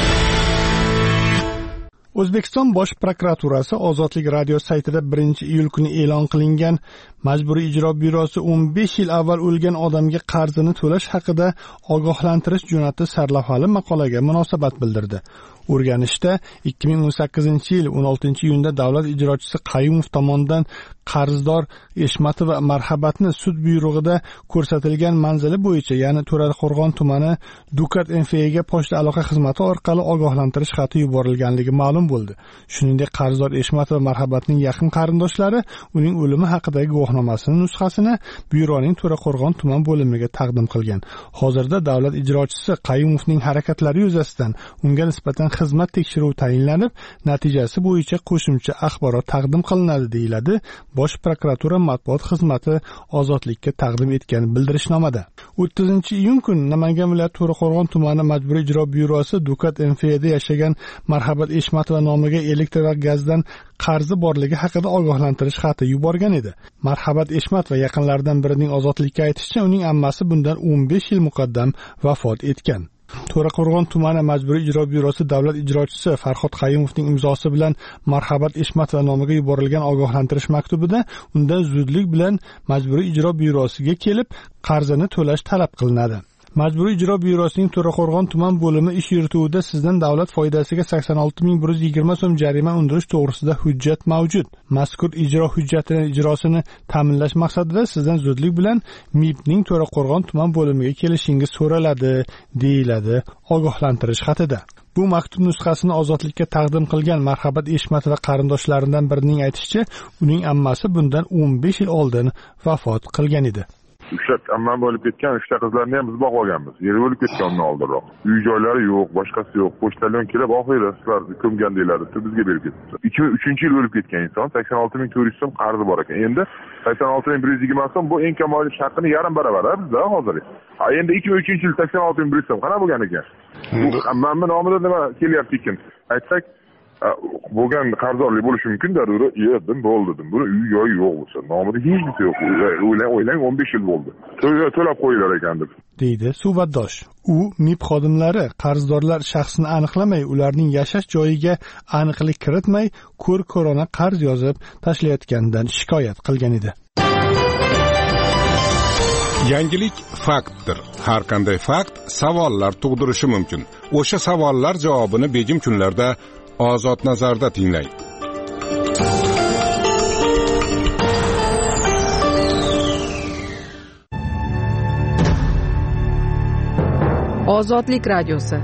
O'zbekiston Bosh prokuraturasi Ozodlik radio saytida birinchi iyul kuni e'lon qilingan Majburiy ijro byurosi o'n besh yil avval o'lgan odamga qarzini to'lash haqida ogohlantirish jo'natdi sarlavhali maqolaga munosabat bildirdi. O'rganishda ikki ming o'n sakkizinchi yil o'n oltinchi iyunda davlat ijrochisi Qayumov tomonidan qarzdor Eshmatov va Marhabatni sud buyrug'ida ko'rsatilgan manzili bo'yicha, ya'ni To'raqo'rg'on tumani Dukat M F ga pochta aloqa xizmati orqali ogohlantirish xati yuborilganligi ma'lum bo'ldi. Shuningdek, qarzdor Eshmatov va Marhabatning yaqin qarindoshlari uning o'limi haqidagi guvohnomasining nusxasini byuroning To'raqo'rg'on tuman bo'limiga taqdim qilgan. Hozirda davlat ijrochisi Qayumovning harakatlari yuzasidan unga nisbatan xizmat tekshiruvi tayinlanib, natijasi bo'yicha qo'shimcha axborot taqdim qilinadi, deyiladi Bosh prokuratura matbuot xizmati Ozodlikka taqdim etgan bildirishnomada. o'ttizinchi iyun kuni Namangan viloyati To'raqo'rg'on tumani Majburiy ijro byurosi Dukat M F da yashagan Marhabat Eshmatova nomiga elektr va gazdan qarzi borligi haqida ogohlantirish xati yuborgan edi. Marhabat Eshmatova yaqinlaridan birining Ozodlikka aytishicha, uning ammasi bundan o'n besh yil muqaddam vafot etgan. To'raqo'rg'on tumani Majburiy ijro byurosi davlat ijrochisi Farhod Qayumovning imzosi bilan Marhabat Eshmatova nomiga yuborilgan ogohlantirish maktubida undan zudlik bilan Majburiy ijro byurosiga kelib qarzini to'lash talab qilinadi. Majburiy ijro byurosining To'raqo'rg'on tuman bo'limi ish yurituvida sizdan davlat foydasiga sakson olti ming bir yuz yigirma so'm jarima undirish to'g'risida hujjat mavjud. Mazkur ijro hujjatining ijrosini ta'minlash maqsadida sizdan zudlik bilan M I Bning To'raqo'rg'on tuman bo'limiga kelishingiz so'raladi, deyiladi ogohlantirish xatida. Bu maktub nusxasini Ozodlikka taqdim qilgan Marhabat Eshmatova qarindoshlaridan birining aytishicha, uning ammasi bundan o'n besh yil oldin vafot qilgan edi.
Uchta ammam bo'lib ketgan, uchta qizlarni ham biz boqib olganmiz. Eri o'lib ketgandan oldinroq. Uy joylari yo'q, boshqasi yo'q. Pochtalyon kelib, oxirida sizlar ko'mgan deyiladi, bizga berib ketdi. ikki ming uchinchi yil o'lib ketgan inson sakson olti ming to'rt yuz so'm qarzi bor ekan. Endi sakson olti ming bir yuz yigirma so'm bu eng kam oylik haqqini yarim baravar bizda hozir. Ha, endi ikki ming uchinchi yil sakson olti ming bir yuz so'm qana bo'lgan ekan. Bu ammamning nomidan nima kelyapti ekan? Aytsak, bo'lgan qarzdorlik bo'lishi mumkin daruri. Yedim, bo'ldi dedim. Buni uy joyi yo'q bo'lsa, nomida hech narsa yo'q. O'ylang, o'ylang o'n besh yil bo'ldi. To'lab qo'ydilar ekan deb,
deydi suhbatdosh. U M I B xodimlari qarzdorlar shaxsini aniqlamay, ularning yashash joyiga aniqlik kiritmay, ko'r-ko'rona qarz yozib tashlayotganidan shikoyat qilgan edi.
Yangilik faktdir. Har qanday fakt savollar tug'dirishi mumkin. O'sha savollar javobini begim kunlarda Ozod nazarda tinglang.
Ozodlik radiosi.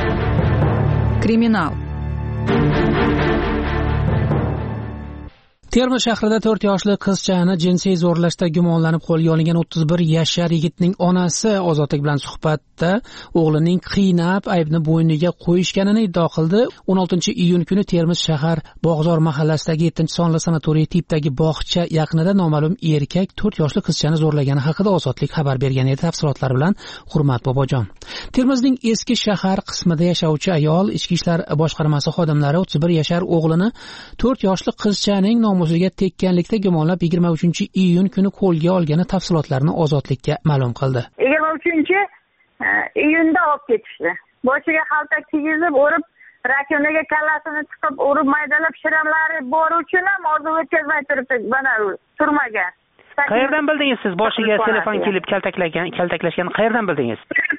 Kriminal.
Termiz shahrida to'rt yoshli qizchani jinsiy zo'rlashda gumonlanib qo'lga olingan o'ttiz bir yashar yigitning onasi Ozodlik bilan suhbatda o'g'lining qiynab aybni bo'yniga qo'yishganini iddao qildi. o'n oltinchi iyun kuni Termiz shahar Bog'zor mahallasidagi yettinchi sonli sanatoriy tipdagi bog'cha yaqinida noma'lum erkak to'rt yoshli qizchani zo'rlagani haqida Ozodlik xabar bergan edi. Tafsilotlar bilan Hurmat Bobojon. Termizning eski shahar qismida yashovchi ayol Ichki ishlar boshqarmasi xodimlari o'ttiz bir yashar o'g'lini to'rt yoshli qizchaning nomusiga tekkanlikda gumonlab yigirma uchinchi iyun kuni qo'lga olgani tafsilotlarini Ozodlikka ma'lum qildi.
yigirma uchinchi iyunda olib ketishdi. Boshiga xalta kiygizib, o'rib, rakonaga kallasini chiqib, o'rib maydalab shiramlari bor uchun ham orzu o'tkazmay turibdi, mana turmagan.
Qayerdan bildingiz siz boshiga telefon kelib kaltaklagan, kaltaklashgan qayerdan bildingiz?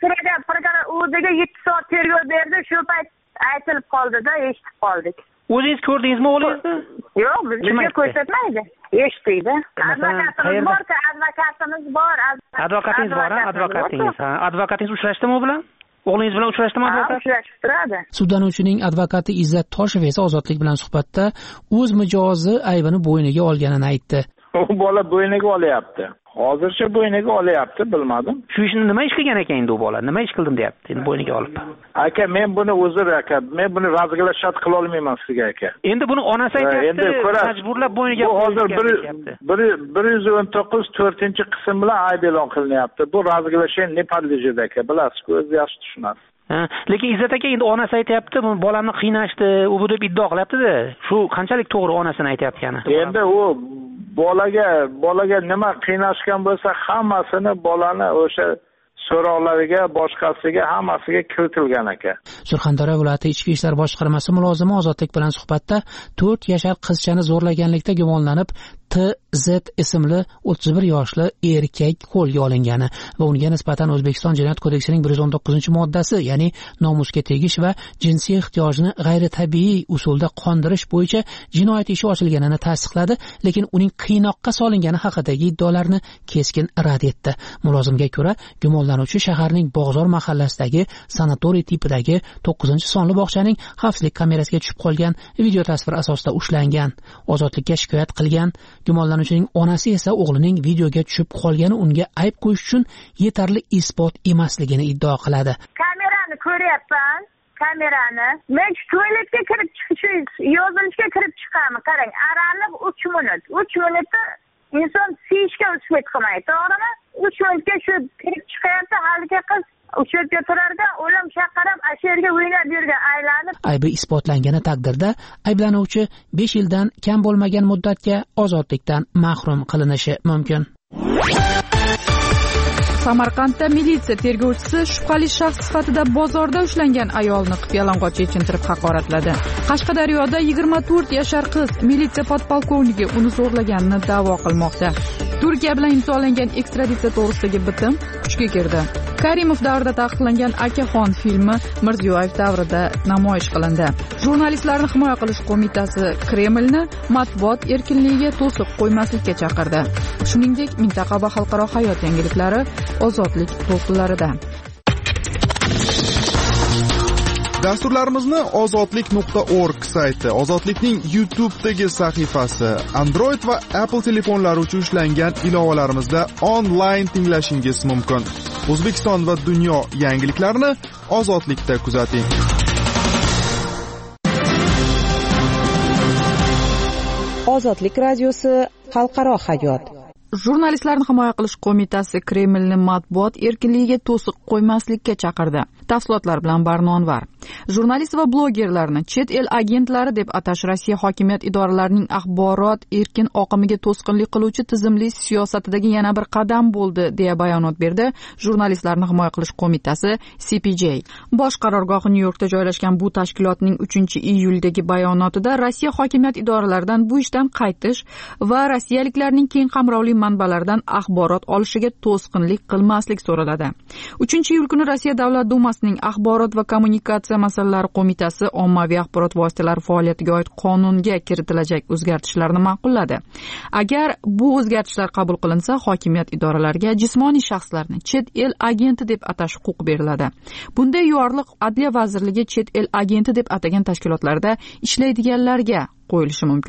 O'ziga yetti soat tergov berdi, shu payt aytilib qoldi-da, eshitib qoldik.
O'zingiz ko'rdingizmi o'g'lingizni?
Yo'q, bizga ko'rsatmaydi. Eshitdi. Advokatimiz bor, advokatimiz bor.
Advokatingiz bor, advokatingiz. Ha, advokatingiz uchrashdimi u bilan? O'g'lingiz bilan uchrashdimi advokat?
Uchrashib turadi.
Sudlanuvchining advokati Izzat Toshev esa Ozodlik bilan suhbatda o'z mijozi aybini bo'yniga olganini aytdi.
U bola bo'yniga olyapti. Hozircha bo'yniga olyapti, bilmadim.
Shu ishni nima ish qilgan ekan endi u bola? Nima ish qildim deyapti, endi bo'yniga olib.
Aka, men buni o'zim aka, men buni razglashat qila olmayman sizga aka.
Endi buni onasi aytayapti, majburlab bo'yniga
qo'yishga hozir bir yuz o'n to'qqiz to'rtinchi qism bilan ayb e'lon qilinyapti. Bu razglashat ne podlejit aka, bilasiz-ku, o'zingiz yaxshi tushunasiz.
Lekin Izzat aka endi onasi aytayapti, bu bolamni qiynashdi, u bu deb iddao qilyapti-da. Shu qanchalik to'g'ri onasini aytayotgani?
Endi u bolaga bolaga nima qiynashgan bo'lsa, hammasini bolani o'sha so'roqlariga, boshqasiga, hammasiga kiritilgan aka.
Surxondaryo viloyati Ichki ishlar boshqarmasi mulozimi Ozodlik bilan suhbatda to'rt yashar qizchani zo'rlaganlikda gumonlanib T Z ismli o'ttiz bir yoshli erkak qo'lga olingani va unga nisbatan O'zbekiston Jinoyat kodeksining bir yuz o'n to'qqizinchi moddasi, ya'ni nomusga tegish va jinsiy ehtiyojni g'ayritabiiy usulda qondirish bo'yicha jinoyat ishi ochilganini tasdiqladi, lekin uning qiynoqqa solingani haqidagi iddaolarni keskin rad etdi. Mulozimga ko'ra, gumonlanuvchi shaharning Bog'zor mahallasidagi sanatoriy tipidagi to'qqizinchi sonli bog'chaning xavfsizlik kamerasiga tushib qolgan video tasvir asosida ushlangan. Ozodlikka shikoyat qilgan gumonlanuvchining onasi esa o'g'lining videoga tushib qolgani unga ayb qo'yish uchun yetarli isbot emasligini iddao qiladi.
Kamerani ko'ryapman, kamerani. Men tualetga kirib chiqish, yozilishga kirib chiqaman. Qarang, aranib uch minut. uch minutda inson siyishga uslub qilmaydi, to'g'rimi? uch minutga shu kirib chiqayapti, haligi qiz uchirga turarda, o'lim chaqirib, asherga o'ynab yurgan, aylanib.
Aybi isbotlangani taqdirda ayblanuvchi besh yildan kam bo'lmagan muddatga ozodlikdan mahrum qilinishi mumkin.
Samarqandda militsiya tergovchisi shubhali shaxs sifatida bozorda ushlangan ayolni qiyalang'och yechintirib haqoratladi. Qashqadaryoda yigirma to'rt yashar qiz militsiya podpolkovniki uni zo'rlaganini da'vo qilmoqda. Turkiya bilan imzolangan ekstraditsiya to'g'risidagi bitim kuchga kirdi. Karimov davrida taqiqlangan Akaxon filmi Mirziyoyev davrida namoyish qilindi. Jurnalistlarni himoya qilish qo'mitasi Kremlni matbuot erkinligiga to'siq qo'ymaslikka chaqirdi. Shuningdek, mintaqa va xalqaro hayot yangiliklari Ozodlik to'lqinlarida.
Dasturlarimizni ozodlik nuqta org sayti, Ozodlikning YouTube'dagi sahifasi, Android va Apple telefonlari uchun ishlangan ilovalarimizda onlayn tinglashingiz mumkin. O'zbekiston va dunyo yangiliklarini Ozodlikda kuzating.
Ozodlik radiosi, xalqaro hayot.
Jurnalistlarni himoya qilish qo'mitasi Kremlni matbuot erkinligiga to'siq qo'ymaslikka chaqirdi. Tafsilotlar bilan Barnonvar. Jurnalist va blogerlarni chet el agentlari deb atash Rossiya hokimiyat idoralarining axborot erkin oqimiga to'sqinlik qiluvchi tizimli siyosatidagi yana bir qadam bo'ldi, deya bayonot berdi Jurnalistlarni himoya qilish qo'mitasi C P J. Bosh qarorgohi Nyu-Yorkda joylashgan bu tashkilotning uchinchi iyuldagi bayonotida Rossiya hokimiyat idoralaridan bu ishdan qaytish va rossiyaliklarning keng qamrovli manbalardan axborot olishiga to'sqinlik qilmaslik so'raladi. uchinchi iyul kuni Rossiya Davlat dumasining axborot va kommunikatsiya masalalari qo'mitasi ommaviy axborot vositalari faoliyatiga oid qonunga kiritilajak o'zgartishlarni ma'qulladi. Agar bu o'zgartishlar qabul qilinsa, hokimiyat idoralariga jismoniy shaxslarni chet el agenti deb atash huquqi beriladi. Bunday yorliq Adliya vazirligi chet el agenti deb atagan tashkilotlarda ishlaydiganlarga qo'yilishi mumkin.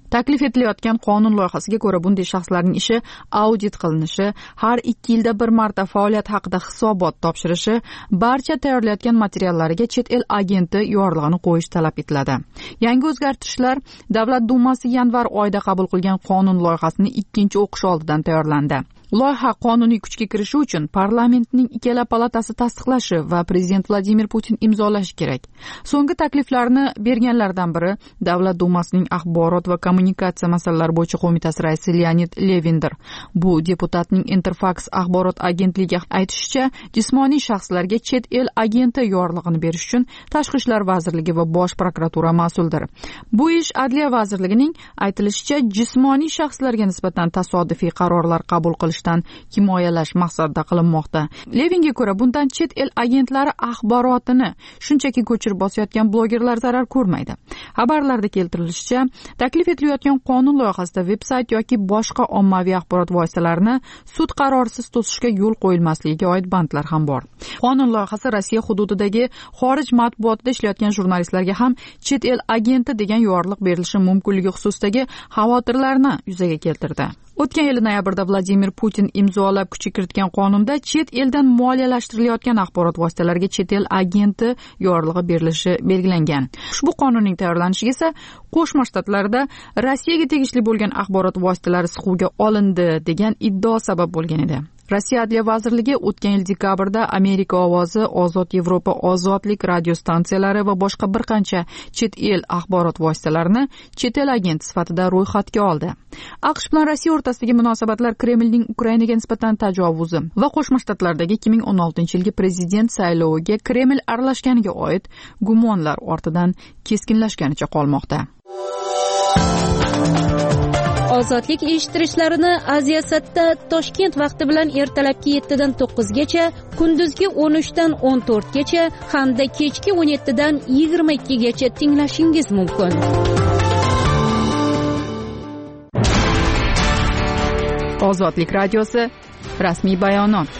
Taklif etilayotgan qonun loyihasiga ko'ra bunday shaxslarning ishi audit qilinishi, har ikki yilda bir marta faoliyat haqida hisobot topshirishi, barcha tayyorlayotgan materiallariga chet el agenti yorlig'ini qo'yish talab etiladi. Yangi o'zgartirishlar Davlat Dumasi yanvar oyida qabul qilgan qonun loyihasini ikkinchi o'qish oldidan tayyorlandi. Loyiha qonuniy kuchga kirishi uchun parlamentning ikkala palatasi tasdiqlashi va prezident Vladimir Putin imzolashi kerak. So'nggi takliflarni berganlardan biri Davlat Dumasining axborot va kommunikatsiya masalalari bo'yicha qo'mitasi raisi Leonid Levindir. Bu deputatning Interfax axborot agentligi aytishicha, jismoniy shaxslarga chet el agenti yorlig'ini berish uchun Tashqi ishlar vazirligi va Bosh prokuratura mas'uldir. Bu ish Adliya vazirligining aytilishicha, jismoniy shaxslarga nisbatan tasodifiy qarorlar qabul qilish himoyalash maqsadida qilinmoqda. Levinga ko'ra, bundan chet el agentlari axborotini shunchaki ko'chirib bosayotgan blogerlar zarar ko'rmaydi. Xabarlarda keltirilishicha, taklif etilayotgan qonun loyihasida veb-sayt yoki boshqa ommaviy axborot vositalarini sud qarorisiz to'sishga yo'l qo'yilmasligiga oid bandlar ham bor. Qonun loyihasi Rossiya hududidagi xorij matbuotida ishlayotgan jurnalistlarga ham chet el agenti degan yorliq berilishi mumkinligi xususidagi xavotirlarni yuzaga keltirdi. O'tgan yil noyabrda Vladimir Putin imzolab kuchga kiritgan qonunda chet eldan moliyalashtirayotgan axborot vositalariga chet el agenti yorlig'i berilishi belgilangan. Ushbu qonunning tayyorlanishiga esa Qo'shma Shtatlarda Rossiyaga tegishli bo'lgan axborot vositalari siquvga olindi degan iddao sabab bo'lgan edi. Rossiya Adliya vazirligi o'tgan yil dekabrda Amerika ovozi, Ozod Yevropa, Ozodlik radio stansiyalari va boshqa bir qancha chet el axborot vositalarini chet el agenti sifatida ro'yxatga oldi. AQSh bilan Rossiya o'rtasidagi munosabatlar Kremlning Ukrainaga nisbatan tajovuzi va Qo'shma Shtatlardagi ikki ming o'n oltinchi yilgi prezident sayloviga Kreml aralashganiga oid gumonlar ortidan keskinlashganicha qolmoqda.
Ozodlik eshittirishlarini Aziyasatda Toshkent vaqti bilan ertalabki yettidan to'qqizgacha, kunduzgi o'n uchdan o'n to'rtgacha hamda kechki o'n yettidan yigirma ikkigacha tinglashingiz mumkin.
Ozodlik radiosi rasmiy bayonot.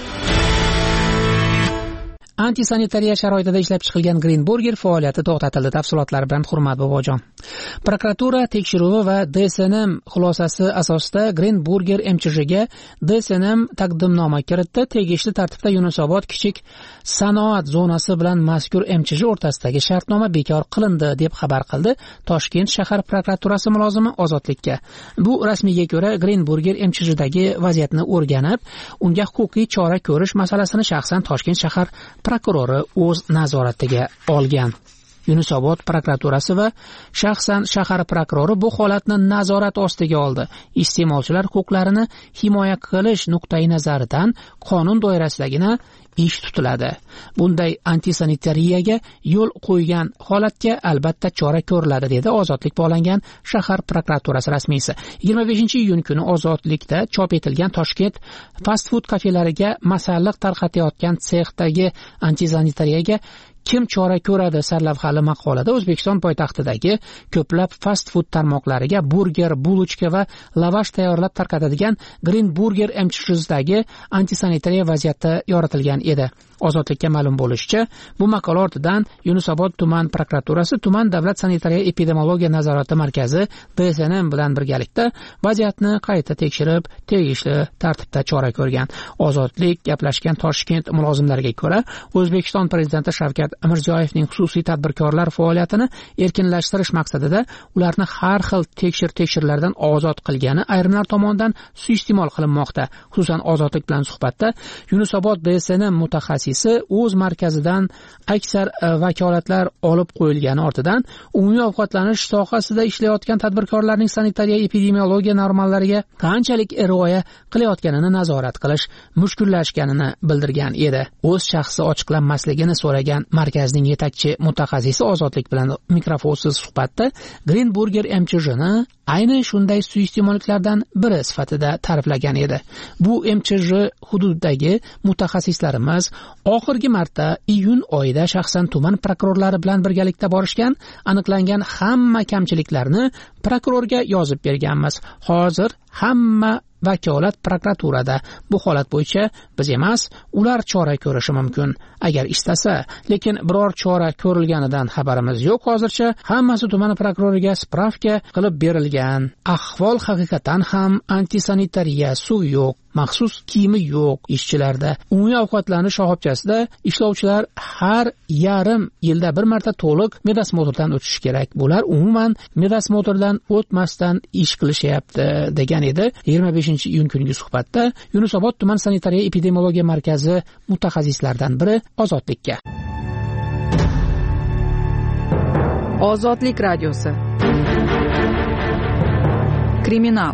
Antisanitariya sharoitida ishlab chiqilgan Green Burger faoliyati to'xtatildi. Tafsilotlari bilan Hurmat Bobojon. Prokuratura tekshiruvi va D S N M xulosasi asosida Green Burger M C H ga D S N M taqdimnoma kiritdi. Tegishli tartibda Yunusobod kichik sanoat zonasi bilan mazkur M C H o'rtasidagi shartnoma bekor qilindi deb xabar qildi Toshkent shahar prokuraturasi mulozimi Ozodlikka. Bu rasmiyga ko'ra Green Burger M C H dagi vaziyatni o'rganib, unga huquqiy chora ko'rish masalasini shaxsan Toshkent shahar prokurori o'z nazoratiga olgan. Yunusobod prokuraturasi va shaxsan shahar prokurori bu holatni nazorat ostiga oldi. Iste'molchilar huquqlarini himoya qilish nuqtai nazaridan qonun doirasidagina ish tutiladi. Bunday antisanitariyaga yo'l qo'ygan holatga albatta chora ko'riladi, dedi Ozodlik bog'langan shahar prokuraturasi rasmiysi. yigirma beshinchi iyun kuni Ozodlikda chop etilgan Toshkent fast food kafelariga masalliq tarqatayotgan sexdagi antisanitariyaga kim chora ko'radi sarlavhali maqolada O'zbekiston poytaxtidagi ko'plab fast food tarmoqlariga burger, bulochka va lavash tayyorlab tarqatadigan Green Burger M C H dagi antisanitariya vaziyati yoritilgan edi. Ozodlikka ma'lum bo'lishicha, bu maqola ortidan Yunusobod tuman prokuraturasi, tuman davlat sanitariya epidemiologiya nazorati markazi D S N M bilan birgalikda vaziyatni qayta tekshirib, tegishli tartibda chora ko'rgan. Ozodlik gaplashgan Toshkent mulozimlariga ko'ra, O'zbekiston prezidenti Shavkat Mirziyoyevning xususiy tadbirkorlar faoliyatini erkinlashtirish maqsadida ularni har xil tekshir-tekshirlardan ozod qilgani ayrimlar tomonidan suiiste'mol qilinmoqda. Xususan, Ozodlik bilan suhbatda Yunusobod D S N M mutaxassisi o'z markazidan aksar vakolatlar olib qo'yilgani ortidan umumiy ovqatlanish sohasida ishlayotgan tadbirkorlarning sanitariya epidemiologiya normallariga qanchalik rioya qilayotganini nazorat qilish mushkullashganini bildirgan edi. O'z shaxsi ochiqlanmasligini so'ragan markazning yetakchi mutaxassisi Ozodlik bilan mikrofonsiz suhbatda Green Burger M C H ni ayni shunday suiiste'molliklardan biri sifatida ta'riflagan edi. Bu M C H hududidagi mutaxassislarimiz oxirgi marta iyun oyida shaxsan tuman prokurorlari bilan birgalikda borishgan, aniqlangan hamma kamchiliklarni prokurorga yozib berganmiz. Hozir hamma vakolat prokuraturada. Bu holat bo'yicha biz emas, ular chora ko'rishi mumkin, agar istasa. Lekin biror chora ko'rilganidan xabarimiz yo'q hozircha. Hammasi tuman prokuroriga spravka qilib berilgan. Ahvol haqiqatan ham antisanitariya, suv yo'q, maxsus kiyimi yo'q ishchilarda. Umumiy ovqatlanish shoxobchasida ishlovchilar har yarim yilda bir marta to'liq medosmotrdan o'tishi kerak. Bular umuman medosmotrdan o'tmasdan ish qilishyapti, degan edi yigirma beshinchi iyun kungi suhbatda Yunusobod tuman sanitariya epidemiologiya markazi mutaxassislaridan biri Ozodlikka.
Ozodlik radiosi. Kriminal.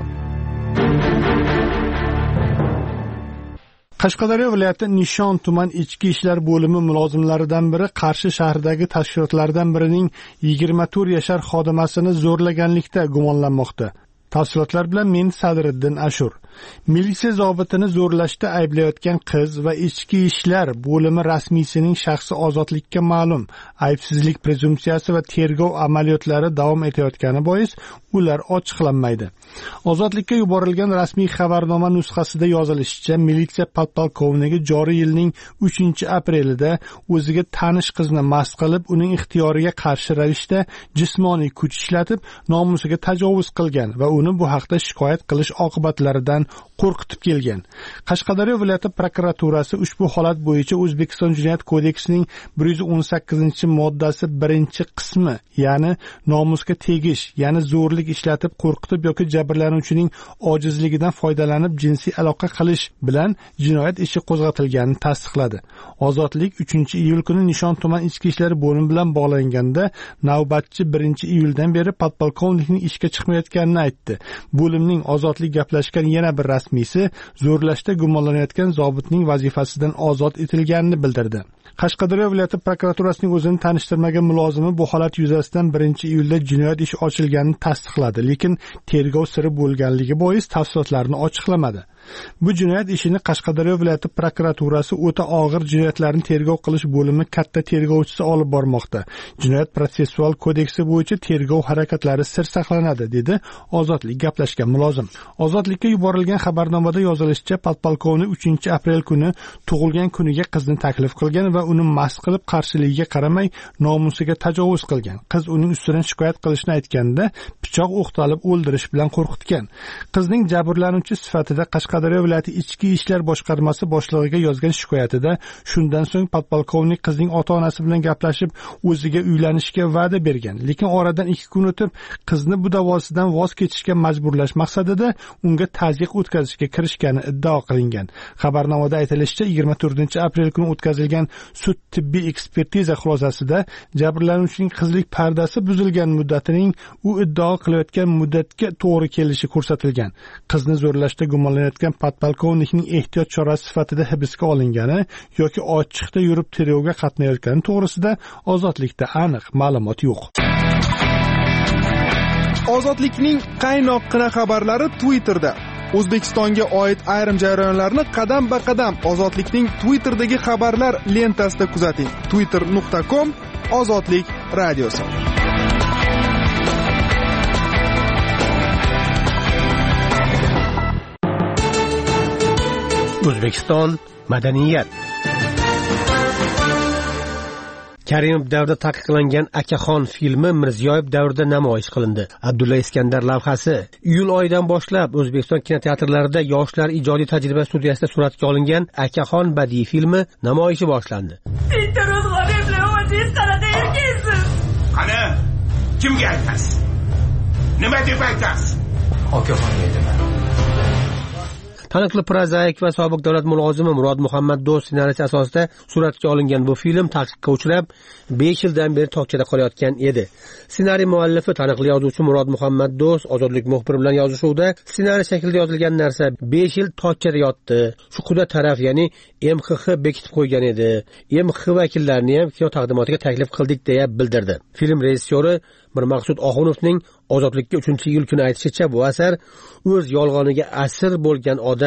Qashqadaryo viloyati Nishon tuman ichki ishlar bo'limi mulozimlaridan biri Qarshi shahridagi tashkilotlardan birining yigirma to'rt yashar xodimasini zo'rlaganlikda gumonlanmoqda. Tafsilotlar bilan men Sadriddin Ashur. Militsiya zobitini zo'rlashda ayblayotgan qiz va ichki ishlar bo'limi rasmiysining shaxsi ozodlikka ma'lum. Aybsizlik prezumpsiyasi va tergov amaliyotlari davom etayotgani bois ular ochiqlanmaydi. Ozodlikka yuborilgan rasmiy xabarnoma nusxasida yozilishicha, militsiya podpolkovnigi joriy yilning uchinchi aprelida o'ziga tanish qizni mast qilib, uning ixtiyoriga qarshi ravishda jismoniy kuch ishlatib, nomusiga tajovuz qilgan va uni bu haqda shikoyat qilish oqibatlaridan qo'rqitib kelgan. Qashqadaryo viloyati prokuraturasi ushbu holat bo'yicha O'zbekiston Jinoyat kodeksining bir yuz o'n sakkizinchi moddasi birinchi qismi, ya'ni nomusga tegish, ya'ni zo'rlik ishlatib qo'rqitib yoki jabrlanuvchining ojizligidan foydalanib jinsiy aloqa qilish bilan jinoyat ishi qo'zg'atilganini tasdiqladi. Ozodlik uchinchi iyul kuni Nishon tuman ichki ishlar bo'limi bilan bog'langanda navbatchi birinchi iyuldan beri podpolkovnikning ishga chiqmayotganini aytdi. Bo'limning Ozodlik gaplashgan yana bir rasmiysi zo'rlashda gumonlanayotgan zobitning vazifasidan ozod etilganini bildirdi. Qashqadaryo viloyati prokuraturasining o'zini tanishtirmagan mulozimi bu holat yuzasidan birinchi iyulda jinoyat ishi ochilganini tasdiqladi, lekin tergov siri bo'lganligi bois tafsilotlarni ochiqlamadi. Bu jinoyat ishini Qashqadaryo viloyati prokuraturasi o'ta og'ir jinoyatlarni tergov qilish bo'limi katta tergovchisi olib bormoqda. Jinoyat protsessual kodeksi bo'yicha tergov harakatlari sir saqlanadi, dedi Ozodlik gaplashgan mulozim. Ozodlikka yuborilgan xabarnomada yozilishicha, podpolkovnik uchinchi aprel kuni tug'ilgan kuniga qizni taklif qilgan va uni mast qilib qarshiligiga qaramay nomusiga tajovuz qilgan. Qiz uning ustidan shikoyat qilishni aytganda pichoq o'qtalib o'ldirish bilan qo'rqitgan. Qizning jabrlanuvchi sifatida Qashqadaryo viloyati ichki ishlar boshqarmasi boshlig'iga yozgan shikoyatida shundan so'ng podpolkovnik qizning ota-onasi bilan gaplashib o'ziga uylanishga va'da bergan, lekin oradan ikki kun o'tib qizni bu davosidan voz kechishga majburlash maqsadida unga tazyiq o'tkazishga kirishgani iddao qilingan. Xabarnomada aytilishicha, yigirma to'rtinchi aprel kuni o'tkazilgan sud tibbiy ekspertiza xulosasida jabrlanuvchining qizlik pardasi buzilgan muddatining u iddao qilayotgan muddatga to'g'ri kelishi ko'rsatilgan. Qizni zo'rlashda gumonlanayotgan podpolkovnikning ehtiyot chorasi sifatida hibsga olingani yoki ochiqda yurib tergovga qatnayotgani to'g'risida Ozodlikda aniq ma'lumot yo'q.
Ozodlikning qaynoqqina xabarlari Twitterda. O'zbekistonga oid ayrim jarayonlarni qadam-ba-qadam Ozodlikning Twitter'dagi xabarlar lentasida kuzating. twitter nuqta com Ozodlik radiosi.
O'zbekiston madaniyat. Karimov davrida taqiqlangan Akaxon filmi Mirziyoyev davrida namoyish qilindi. Abdulla Iskandar lavhasi iyul oyidan boshlab O'zbekiston kinoteatrlarida yoshlar ijodiy tajriba studiyasida suratga olingan Akaxon badiiy filmi namoyishi boshlandi.
Qani, kimga aytasiz? Nima deb aytasiz? Akaxonga aytaman.
Taniqli prozaik va sobiq davlat mulozimi Murod Muhammad Do'st ssenariysi asosida suratga olingan bu film taqiqqa uchrab, besh yildan beri tokchada qolayotgan edi. Ssenariy muallifi taniqli yozuvchi Murod Muhammad Do'st Ozodlik muxbiri bilan yozishuvda ssenariy shaklida yozilgan narsa besh yil tokchada yotdi. Shu quda taraf, ya'ni M X X bekitib qo'ygan edi. M X X vakillarini ham kino taqdimotiga taklif qildik deya bildirdi. Film rejissyori Mirmaqsud Oxunovning Ozodlikka uchinchi iyul kuni aytishicha, bu asar o'z yolg'oniga asir bo'lgan odam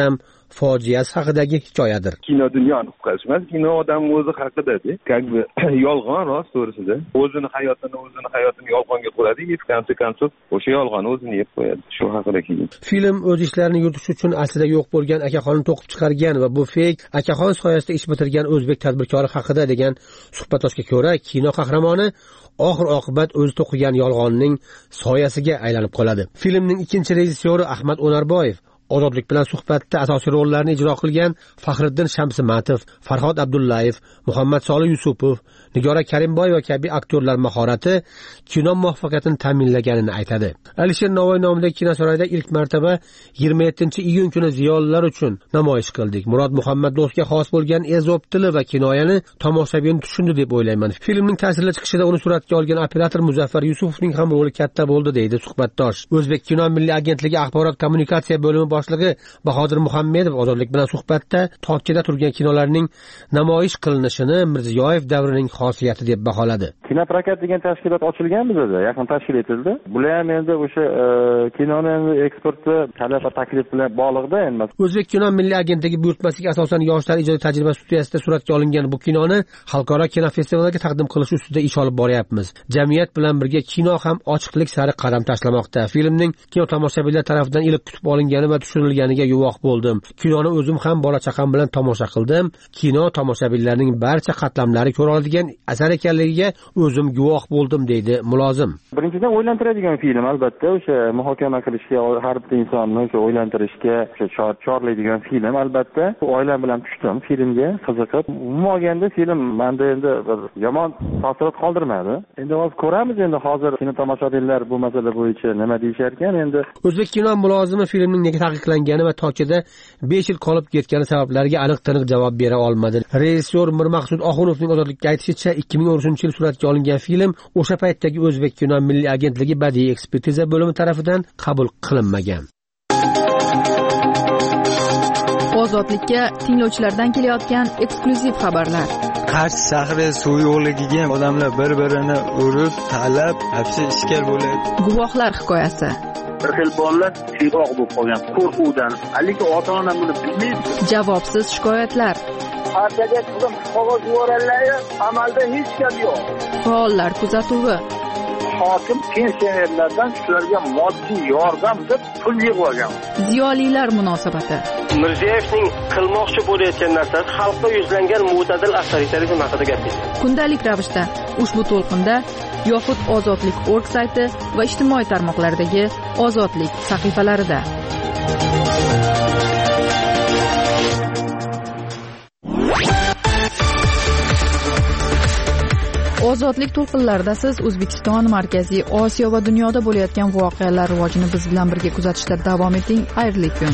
fojiasi haqidagi hikoyadir.
Kino dunyoni qutqarish emas, kino odam o'zi haqida-da, как бы yolg'on rost to'g'risida. O'zini hayotini, o'zini hayotini yolg'onga qo'yadi, и в конце концов o'sha yolg'on o'zini yeb qo'yadi. Shu haqida keyin.
Film o'z ishlarini yuritish uchun aslida yo'q bo'lgan akaxonni to'qib chiqargan va bu feyk akaxon soyasida ish bitirgan o'zbek tadbirkori haqida degan suhbatdoshga ko'ra, kino qahramoni oxir oqibat o'zi to'qigan yolg'onning soyasiga aylanib qoladi. Filmning ikkinchi rejissyori Ahmad O'narboyev Ozodlik bilan suhbatda asosiy rollarni ijro qilgan Faxriddin Shamsimatov, Farhod Abdullayev, Muhammad Solih Yusupov, Nigora Karimboyeva kabi aktyorlar mahorati kino muvaffaqiyatini ta'minlaganini aytadi. Alisher Navoiy nomidagi kinosaroyda ilk marotaba yigirma yettinchi iyun kuni ziyolilar uchun namoyish qildik. Murod Muhammad Do'stga xos bo'lgan ezob tili va kinoyani tomoshabin tushundi deb o'ylayman. Filmning ta'sirli chiqishida uni suratga olgan operator Muzaffar Yusufovning ham roli katta bo'ldi, deydi suhbatdosh. O'zbek kino milliy agentligi axborot kommunikatsiya bo'limi boshlig'i Bahodir Muhammedov Ozodlik bilan suhbatda tokchada turgan kinolarning namoyish qilinishini Mirziyoyev davrining xosiyati deb baholadi.
Kinoprokat degan tashkilot ochilgan bizda, yaqin tashkil etildi. Bular ham endi o'sha kinoni eksporti talab va taklif bilan bog'liqda endi.
O'zbek kino milliy agentligi buyurtmasiga asosan yoshlar ijodiy tajriba studiyasida suratga olingan bu kinoni xalqaro kino festivaliga taqdim qilish ustida ish olib boryapmiz. Jamiyat bilan birga kino ham ochiqlik sari qadam tashlamoqda. Filmning kino tomoshabinlar tomonidan iliq kutib olingani va tushirilganiga guvoh bo'ldim. Kinoni o'zim ham bola chaqam bilan tomosha qildim. Kino tomoshabinlarning barcha qatlamlari ko'ra oladigan asar ekanligiga o'zim guvoh bo'ldim, deydi mulozim.
Birinchidan o'ylantiradigan film, albatta o'sha muhokama qilishga, har bir insonni o'sha o'ylantirishga, o'sha chorlaydigan film albatta. Oilam bilan tushdim filmga, qiziqib. Umuman olganda film menda endi yomon taassurot qoldirmadi. Endi hozir ko'ramiz, endi hozir kino tomoshabinlar bu masala bo'yicha nima deyishar ekan. Endi
O'zbek kino mulozimi filmning nega taqiqlangani va tokchada besh yil qolib ketgani sabablariga aniq-tiniq javob bera olmadi. Rejissyor Mirmaqsud Oxunovning Ozodlikka aytishicha, ikki ming o'n uchinchi yil suratga olingan film o'sha paytdagi O'zbek kino milliy agentligi badiiy ekspertiza bo'limi tomonidan qabul qilinmagan.
Ozodlikka tinglovchilardan kelayotgan eksklyuziv xabarlar.
Qarshi shahri suv yo'qligiga odamlar bir-birini urib, talab, hapsi ishkal bo'ladi.
Guvohlar hikoyasi.
Bir xil bolalar siyg'oq bo'lib qolgan qo'rquvdan. Lekin ota-ona buni bilmaydi.
Javobsiz shikoyatlar.
Partiyaga qizim qog'oz yuborganlar, amalda hech gap yo'q.
Faollar kuzatuvi.
Hokim pensionerlardan shularga moddiy yordam deb pul yig'ib olgan.
Ziyolilar munosabati.
Mirziyoyevning qilmoqchi bo'layotgan narsasi xalqqa yuzlangan mo'tadil avtoritarizm haqida gapirdi.
Kundalik ravishda ushbu to'lqinda yoxud ozodlik nokta org sayti va ijtimoiy tarmoqlardagi Ozodlik sahifalarida. Ozodlik to'lqinlarida siz O'zbekiston, Markaziy Osiyo va dunyoda bo'layotgan voqealar rivojini biz bilan birga kuzatishda davom eting. Xayrli kun.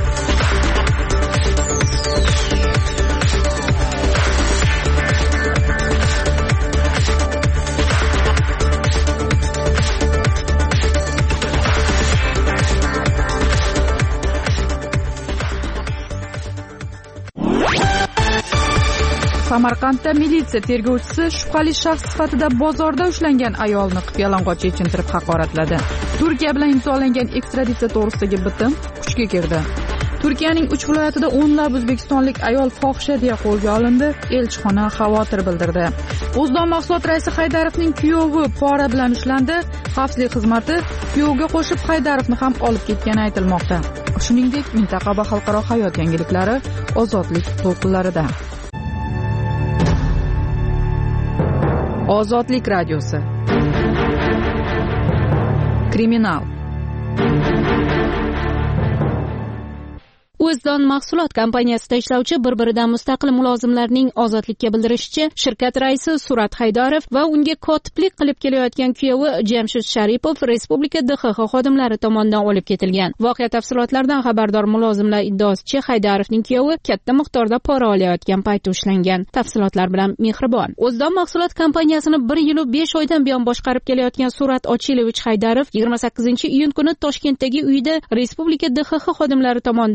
Samarqandda militsiya tergovchisi shubhali shaxs sifatida bozorda ushlangan ayolni qip-yalang'och yechintirib haqoratladi. Turkiya bilan imzolangan ekstraditsiya to'g'risidagi bitim kuchga kirdi. Turkiyaning uch viloyatida o'nlab o'zbekistonlik ayol fohisha deya qo'lga olindi. Elchixona xavotir bildirdi. O'zdon mahsulot raisi Haydarovning kuyovi pora bilan ushlandi. Xavfsizlik xizmati kuyovga qo'shib Haydarovni ham olib ketgani aytilmoqda. Shuningdek, mintaqa va xalqaro hayot yangiliklari Ozodlik to'lqinlarida. Ozodlik radiosi. Kriminal.
O'zdon mahsulot kompaniyasida ishlovchi bir-biridan mustaqil mulozimlarning Ozodlikka bildirishicha, shirkat raisi Surat Haydarov va unga kotiblik qilib kelayotgan kuyovi Jamshid Sharipov Respublika D X X xodimlari tomonidan olib ketilgan. Voqea tafsilotlaridan xabardor mulozimlar iddaosicha, Haydarovning kuyovi katta miqdorda pora olayotgan paytda ushlangan. Tafsilotlar bilan Mehribon. O'zdon mahsulot kompaniyasini bir yil va besh oydan buyon boshqarib kelayotgan Surat Ochilevich Haydarov yigirma sakkizinchi iyun kuni Toshkentdagi uyida Respublika D X X xodimlari tomonidan olib ketilgan.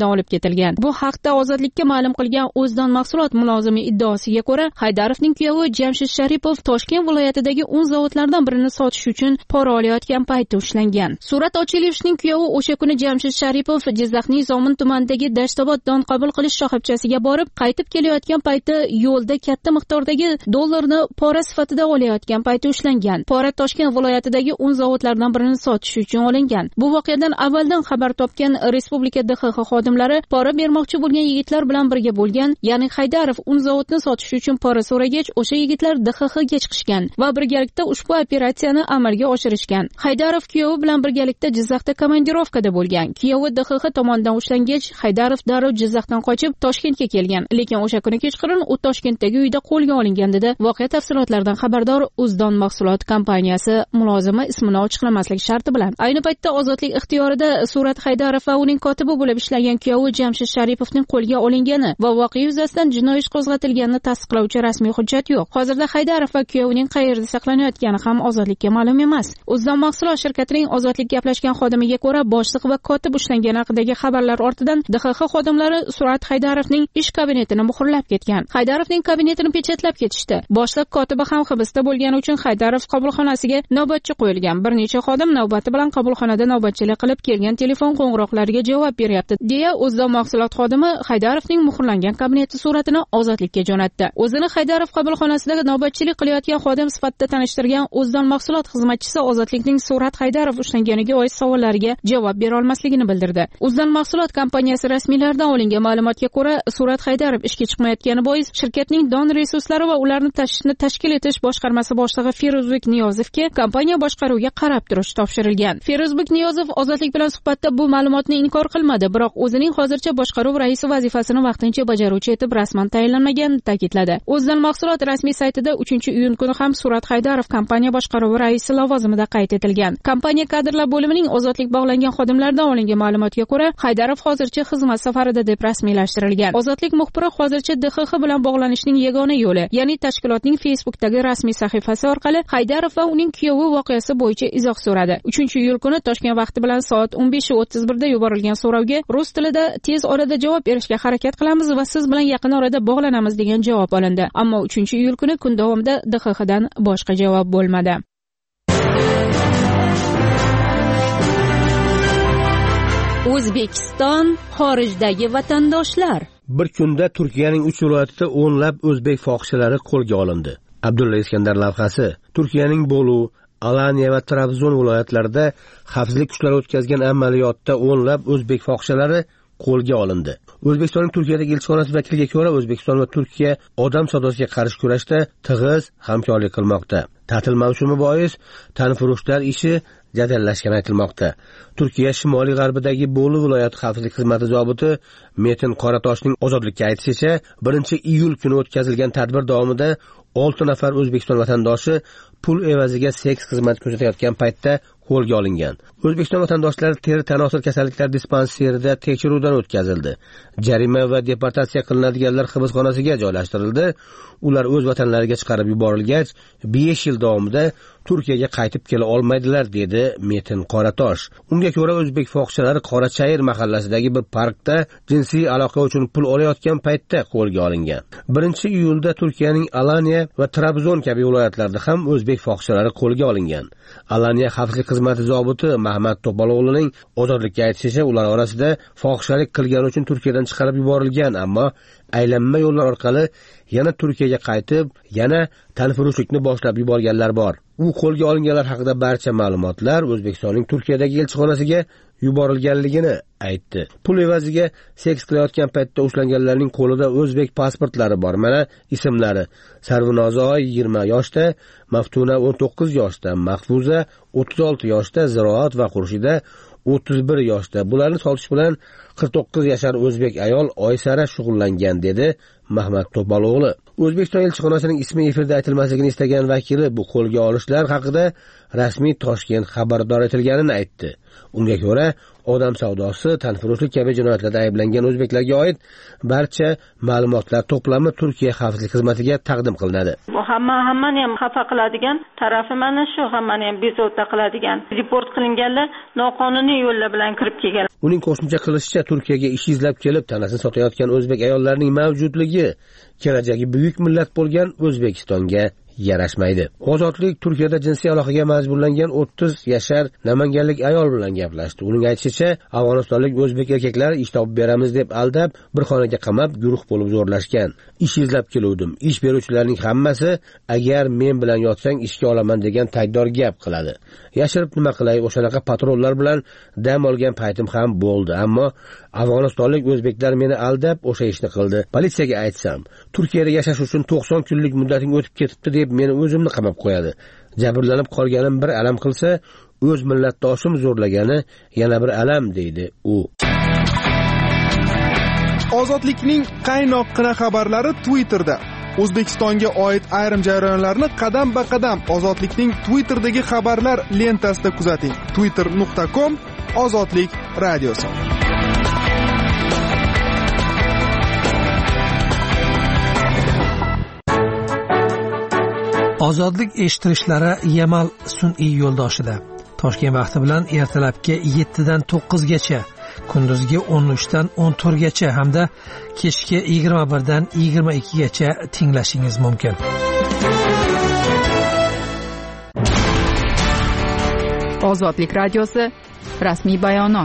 etilgan. Bu haqda Ozodlikka ma'lum qilgan O'zdon mahsulot mulozimi iddaosiga ko'ra, Haydarovning kuyovi Jamshid Sharipov Toshkent viloyatidagi un zavodlaridan birini sotish uchun pora olayotgan paytda ushlangan. Surat Ochilevning kuyovi o'sha kuni Jamshid Sharipov Jizzaxning Zomin tumanidagi Dashtobod don qabul qilish shoxobchasiga borib, qaytib kelayotgan paytda yo'lda katta miqdordagi dollarni pora sifatida olayotgan paytda ushlangan. Pora Toshkent viloyatidagi un zavodlaridan birini sotish uchun olingan. Bu voqeadan avvaldan xabar topgan Respublika D X X xodimlari pora bermoqchi bo'lgan yigitlar bilan birga bo'lgan, ya'ni Haydarov un zavodini sotish uchun pora so'ragach, o'sha yigitlar D X X ga chiqishgan va birgalikda ushbu operatsiyani amalga oshirishgan. Haydarov kuyovi bilan birgalikda Jizzaxda komandirovkada bo'lgan. Kuyovi D X X tomonidan ushlangach, Haydarov darrov Jizzaxdan qochib Toshkentga kelgan, lekin o'sha kuni kechqurun u Toshkentdagi uyda qo'lga olingan dedi. Voqea tafsilotlaridan xabardor O'zdon mahsulot kompaniyasi mulozimi ismini ochiqlamaslik sharti bilan. Ayni paytda ozodlik ixtiyorida Surat Haydarov va uning kotibi bo'lib ishlagan kuyovi Jamshid Sharipovning qo'lga olingani va voqea yuzasidan jinoiy ish qo'zg'atilganini tasdiqlovchi rasmiy hujjat yo'q. Hozirda Haydarov va kuyovining qayerda saqlanayotgani ham ozodlikka ma'lum emas. O'zdon mahsulot shirkatining ozodlik gaplashgan xodimiga ko'ra, boshliq va kotib ushlangani haqidagi xabarlar ortidan D X X xodimlari Surat Haydarovning ish kabinetini muhrlab ketgan. Haydarovning kabinetini pechatlab ketishdi. Boshliq kotibi ham hibsda bo'lgani uchun Haydarov qabulxonasiga navbatchi qo'yilgan. Bir necha xodim navbati bilan qabulxonada navbatchilik qilib kelgan telefon qo'ng'iroqlariga javob beryapti, deya O'zdon mahsulot xodimi Haydarovning muhrlangan kabineti suratini ozodlikka jo'natdi. O'zini Haydarov qabulxonasida navbatchilik qilayotgan xodim sifatida tanishtirgan O'zdon mahsulot xizmatchisi ozodlikning Surat Haydarov ushlanganiga oid savollariga javob bera olmasligini bildirdi. O'zdon mahsulot kompaniyasi rasmiylaridan olingan ma'lumotga ko'ra, Surat Haydarov ishga chiqmayotgani bois shirkatning don resurslari va ularni tashishni tashkil etish boshqarmasi boshlig'i Feruzbek Niyozovga kompaniya boshqaruviga qarab turish topshirilgan. Feruzbek Niyozov ozodlik bilan suhbatda bu ma'lumotni inkor qilmadi, biroq o'zining hozircha boshqaruv raisi vazifasini vaqtincha bajaruvchi etib rasman tayinlanmaganini ta'kidladi. O'zdon mahsulot rasmiy saytida uchinchi iyun kuni ham Surat Haydarov kompaniya boshqaruvi raisi lavozimida qayd etilgan. Kompaniya kadrlar bo'limining ozodlik bog'langan xodimlaridan olingan ma'lumotga ko'ra, Haydarov hozircha xizmat safarida deb rasmiylashtirilgan. Ozodlik muxbiri hozircha D X X bilan bog'lanishning yagona yo'li, ya'ni tashkilotning Facebookdagi rasmiy sahifasi orqali Haydarov va uning kuyovi voqeasi bo'yicha izoh so'radi. uchinchi iyul kuni Toshkent vaqti bilan soat o'n besh o'ttiz birda yuborilgan so'rovga rus tilida tez orada javob berishga harakat qilamiz va siz bilan yaqin orada bog'lanamiz degan javob olindi. Ammo uchinchi iyul kuni kun davomida D X X dan boshqa javob bo'lmadi. O'zbekiston xorijdagi vatandoshlar.
Bir kunda Turkiyaning uch viloyatida o'nlab o'zbek fohishalari qo'lga olindi. Abdulla Iskandar lavhasi. Turkiyaning Bolu, Alanya va Trabzon viloyatlarida xavfsizlik kuchlari o'tkazgan amaliyotda o'nlab o'zbek fohishalari qo'lga olindi. O'zbekistonning Turkiyadagi elchixonasi vakiliga ko'ra, O'zbekiston va Turkiya odam savdosiga qarshi kurashda tig'iz hamkorlik qilmoqda. Ta'til mavsumi bois tanfurushlar ishi jadallashgani aytilmoqda. Turkiya shimoliy g'arbidagi Bolu viloyati xavfsizlik xizmati zobiti Metin Qoratoshning ozodlikka aytishicha, birinchi iyul kuni o'tkazilgan tadbir davomida olti nafar O'zbekiston vatandoshi pul evaziga seks xizmat ko'rsatayotgan paytda qo'lga olingan. O'zbekiston vatandoshlari teri tanosil kasalliklar dispanserida tekshiruvdan o'tkazildi. Jarima va deportatsiya qilinadiganlar hibsxonasiga joylashtirildi. Ular o'z vatanlariga chiqarib yuborilgach, besh yil davomida Turkiyaga qaytib kela olmaydilar, dedi Metin Qoratosh. Unga ko'ra, o'zbek fohishalari Qorachayir mahallasidagi bir parkda jinsiy aloqa uchun pul olayotgan paytda qo'lga olingan. birinchi iyulda Turkiyaning Alanya va Trabzon kabi viloyatlarda ham o'zbek fohishalari qo'lga olingan. Alanya xavfsizlik xizmati zobiti Mahmad To'paloğluning ozodlikka aytishicha, ular orasida fohishalik qilgani uchun Turkiyadan chiqarib yuborilgan, ammo aylanma yo'llar orqali yana Turkiyaga qaytib, yana tanfurushlikni boshlab yuborganlar bor. U qo'lga olinganlar haqida barcha ma'lumotlar O'zbekistonning Turkiyadagi elchixonasiga yuborilganligini aytdi. Pul evaziga seks qilayotgan paytda ushlanganlarning qo'lida o'zbek pasportlari bor. Mana ismlari: Sarvinozoy yigirma yoshda, Maftuna o'n to'qqiz yoshda, Mahfuza o'ttiz olti yoshda, Ziroat va Xurshida o'ttiz bir yoshda. Bularni sotish bilan qirq to'qqiz yashar o'zbek ayol Oysara shug'ullangan, dedi Mahmad To'paloğlu. O'zbekiston elchixonasining ismi efirda aytilmasligini istagan vakili bu qo'lga olishlar haqida rasmiy Toshkent xabardor etilganini aytdi. Unga ko'ra, odam savdosi, tanfurushlik kabi jinoyatlarda ayblangan o'zbeklarga oid barcha ma'lumotlar to'plami Turkiya xavfsizlik xizmatiga taqdim qilinadi.
Hamma hammani ham xafa qiladigan tarafi mana shu, hammani ham bezovta qiladigan. Report qilinganlar noqonuniy yo'llar bilan kirib kelgan.
uning qo'shimcha qilishicha Turkiyaga ish izlab kelib tanasini sotayotgan o'zbek ayollarining mavjudligi kelajagi buyuk millat bo'lgan O'zbekistonga yarashmaydi. Ozodlik Turkiyada jinsiy aloqaga majburlangan o'ttiz yashar namanganlik ayol bilan gaplashdi. Uning aytishicha, afg'onistonlik o'zbek erkaklar ish topib beramiz deb aldab, bir xonaga qamab, guruh bo'lib zo'rlashgan. Ish izlab keluvdim. Ish beruvchilarning hammasi agar men bilan yotsang ishga olaman degan tajdor gap qiladi. Yashirib nima qilay, o'shanaqa patrollar bilan dam olgan paytim ham bo'ldi, ammo afg'onistonlik o'zbeklar meni aldab o'sha ishni qildi. Politsiyaga aytsam, Turkiyada yashash uchun to'qson kunlik muddating o'tib ketibdi deb meni o'zimni qamab qo'yadi. Jabrlanib qolganim bir alam qilsa, o'z millatdoshim zo'rlagani yana bir alam, deydi u.
Ozodlikning qaynoqqina xabarlari Twitterda. O'zbekistonga oid ayrim jarayonlarni qadam-ba-qadam Ozodlikning Twitterdagi xabarlar lentasida kuzating. twitter nuqta com Ozodlik radiosi.
Ozodlik eshittirishlari Yamal sun'iy yo'ldoshida. Toshkent vaqti bilan ertalabki yettidan to'qqizgacha, kunduzgi o'n uchdan o'n to'rtgacha hamda kechki yigirma birdan yigirma ikkigacha tinglashingiz mumkin.
Ozodlik radiosi rasmiy bayonot.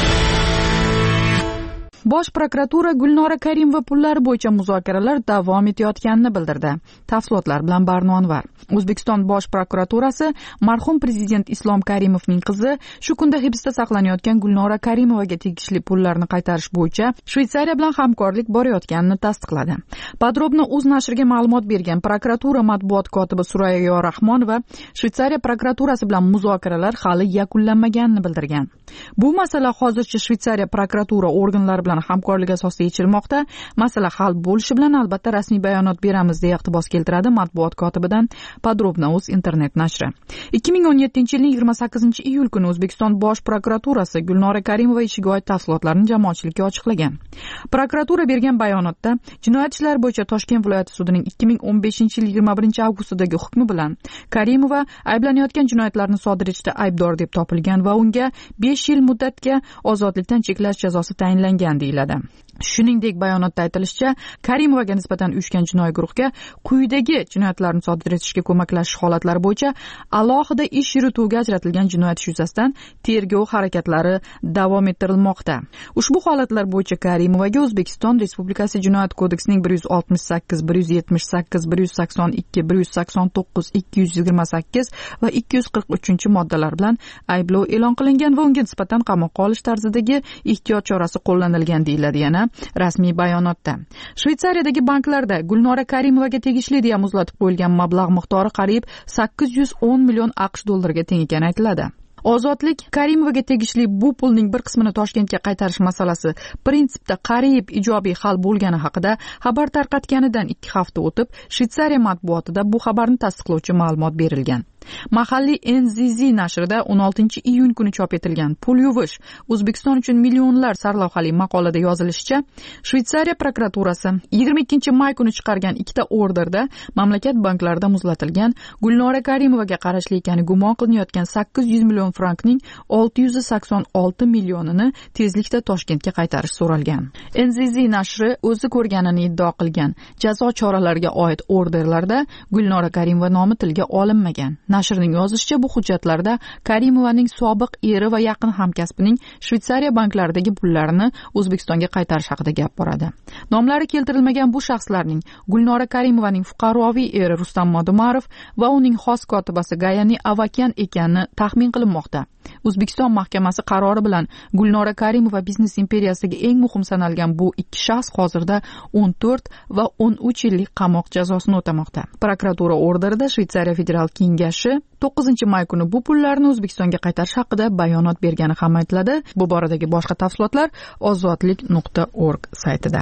Bosh prokuratura Gulnora Karimova pullari bo'yicha muzokaralar davom etayotganini bildirdi. Tafsilotlar bilan Barno Anvar. O'zbekiston Bosh prokuraturasi marhum prezident Islom Karimovning qizi shu kunda hibsda saqlanayotgan Gulnora Karimovaga tegishli pullarni qaytarish bo'yicha Shveysariya bilan hamkorlik borayotganini tasdiqladi. Podrobno o'z nashriga ma'lumot bergan prokuratura matbuot kotibi Suraya Yorahmonova Shveysariya prokuraturasi bilan muzokaralar hali yakunlanmaganini bildirgan. Bu masala hozircha Shveysariya prokuratura organlari bilan hamkorlik asosida yechilmoqda. Masala hal bo'lishi bilan albatta rasmiy bayonot beramiz deya iqtibos keltiradi matbuot kotibidan Podrobno o'z internet nashri. ikki ming o'n yettinchi yilning yigirma sakkizinchi iyul kuni O'zbekiston Bosh prokuraturasi Gulnora Karimova ishiga oid tafsilotlarni jamoatchilikka ochiqlagan. Prokuratura bergan bayonotda jinoyat ishlari bo'yicha Toshkent viloyati sudining ikki ming o'n beshinchi yil yigirma birinchi avgustdagi hukmi bilan Karimova ayblanayotgan jinoyatlarni sodir etishda aybdor deb topilgan va unga besh yil muddatga ozodlikdan cheklash jazosi tayinlangan deyiladi. Shuningdek, bayonotda aytilishicha, Karimovaga nisbatan uyushgan jinoiy guruhga quyidagi jinoyatlarni sodir etishga ko'maklashish holatlari bo'yicha alohida ish yurituvga ajratilgan jinoyat ishi yuzasidan tergov harakatlari davom ettirilmoqda. Ushbu holatlar bo'yicha Karimovaga O'zbekiston Respublikasi Jinoyat kodeksining bir yuz oltmish sakkiz, bir yuz yetmish sakkiz, bir yuz sakson ikki, bir yuz sakson to'qqiz, ikki yuz yigirma sakkiz va ikki yuz qirq uchinchi moddalar bilan ayblov e'lon qilingan va unga nisbatan qamoqqa olish tarzidagi ehtiyot chorasi qo'llanilgan deyiladi yana rasmiy bayonotda. Shveysariyadagi banklarda Gulnora Karimovaga tegishli deya muzlatib qo'yilgan mablag' miqdori qariyb sakkiz yuz o'n million AQSh dollariga teng ekani aytiladi. Ozodlik Karimovaga tegishli bu pulning bir qismini Toshkentga qaytarish masalasi prinsipda qariyb ijobiy hal bo'lgani haqida xabar tarqatganidan ikki hafta o'tib, Shveysariya matbuotida bu xabarni tasdiqlovchi ma'lumot berilgan. Mahalliy N Z Z nashrida o'n oltinchi iyun kuni chop etilgan Pul yuvish O'zbekiston uchun millionlar sarlavhali maqolada yozilishicha, Shveysariya prokuraturasi yigirma ikkinchi may kuni chiqargan ikkita orderda mamlakat banklarida muzlatilgan Gulnora Karimovaga qarashli ekani gumon qilinayotgan sakkiz yuz million frankning olti yuz sakson olti millionini tezlikda Toshkentga qaytarish so'ralgan. N Z Z nashri o'zi ko'rganini iddao qilgan jazo choralariga oid orderlarda Gulnora Karimova nomi tilga olinmagan. Nashrning yozishicha, bu hujjatlarda Karimovaning sobiq eri va yaqin hamkasbining Shveysariya banklaridagi pullarini O'zbekistonga qaytarish haqida gap boradi. Nomlari keltirilmagan bu shaxslarning Gulnora Karimovaning fuqaroviy eri Rustam Madumarov va uning xos kotibasi Gayani Avakyan ekani taxmin qilinmoqda. O'zbekiston mahkamasi qarori bilan Gulnora Karimova biznes imperiyasidagi eng muhim sanalgan bu ikki shaxs hozirda o'n to'rt va o'n uch yillik qamoq jazosini o'tamoqda. Prokuratura orderida Shveysariya federal kengashi to'qqizinchi may kuni bu pullarni O'zbekistonga qaytarish haqida bayonot bergani ham aytiladi. Bu boradagi boshqa tafsilotlar ozodlik nuqta org saytida.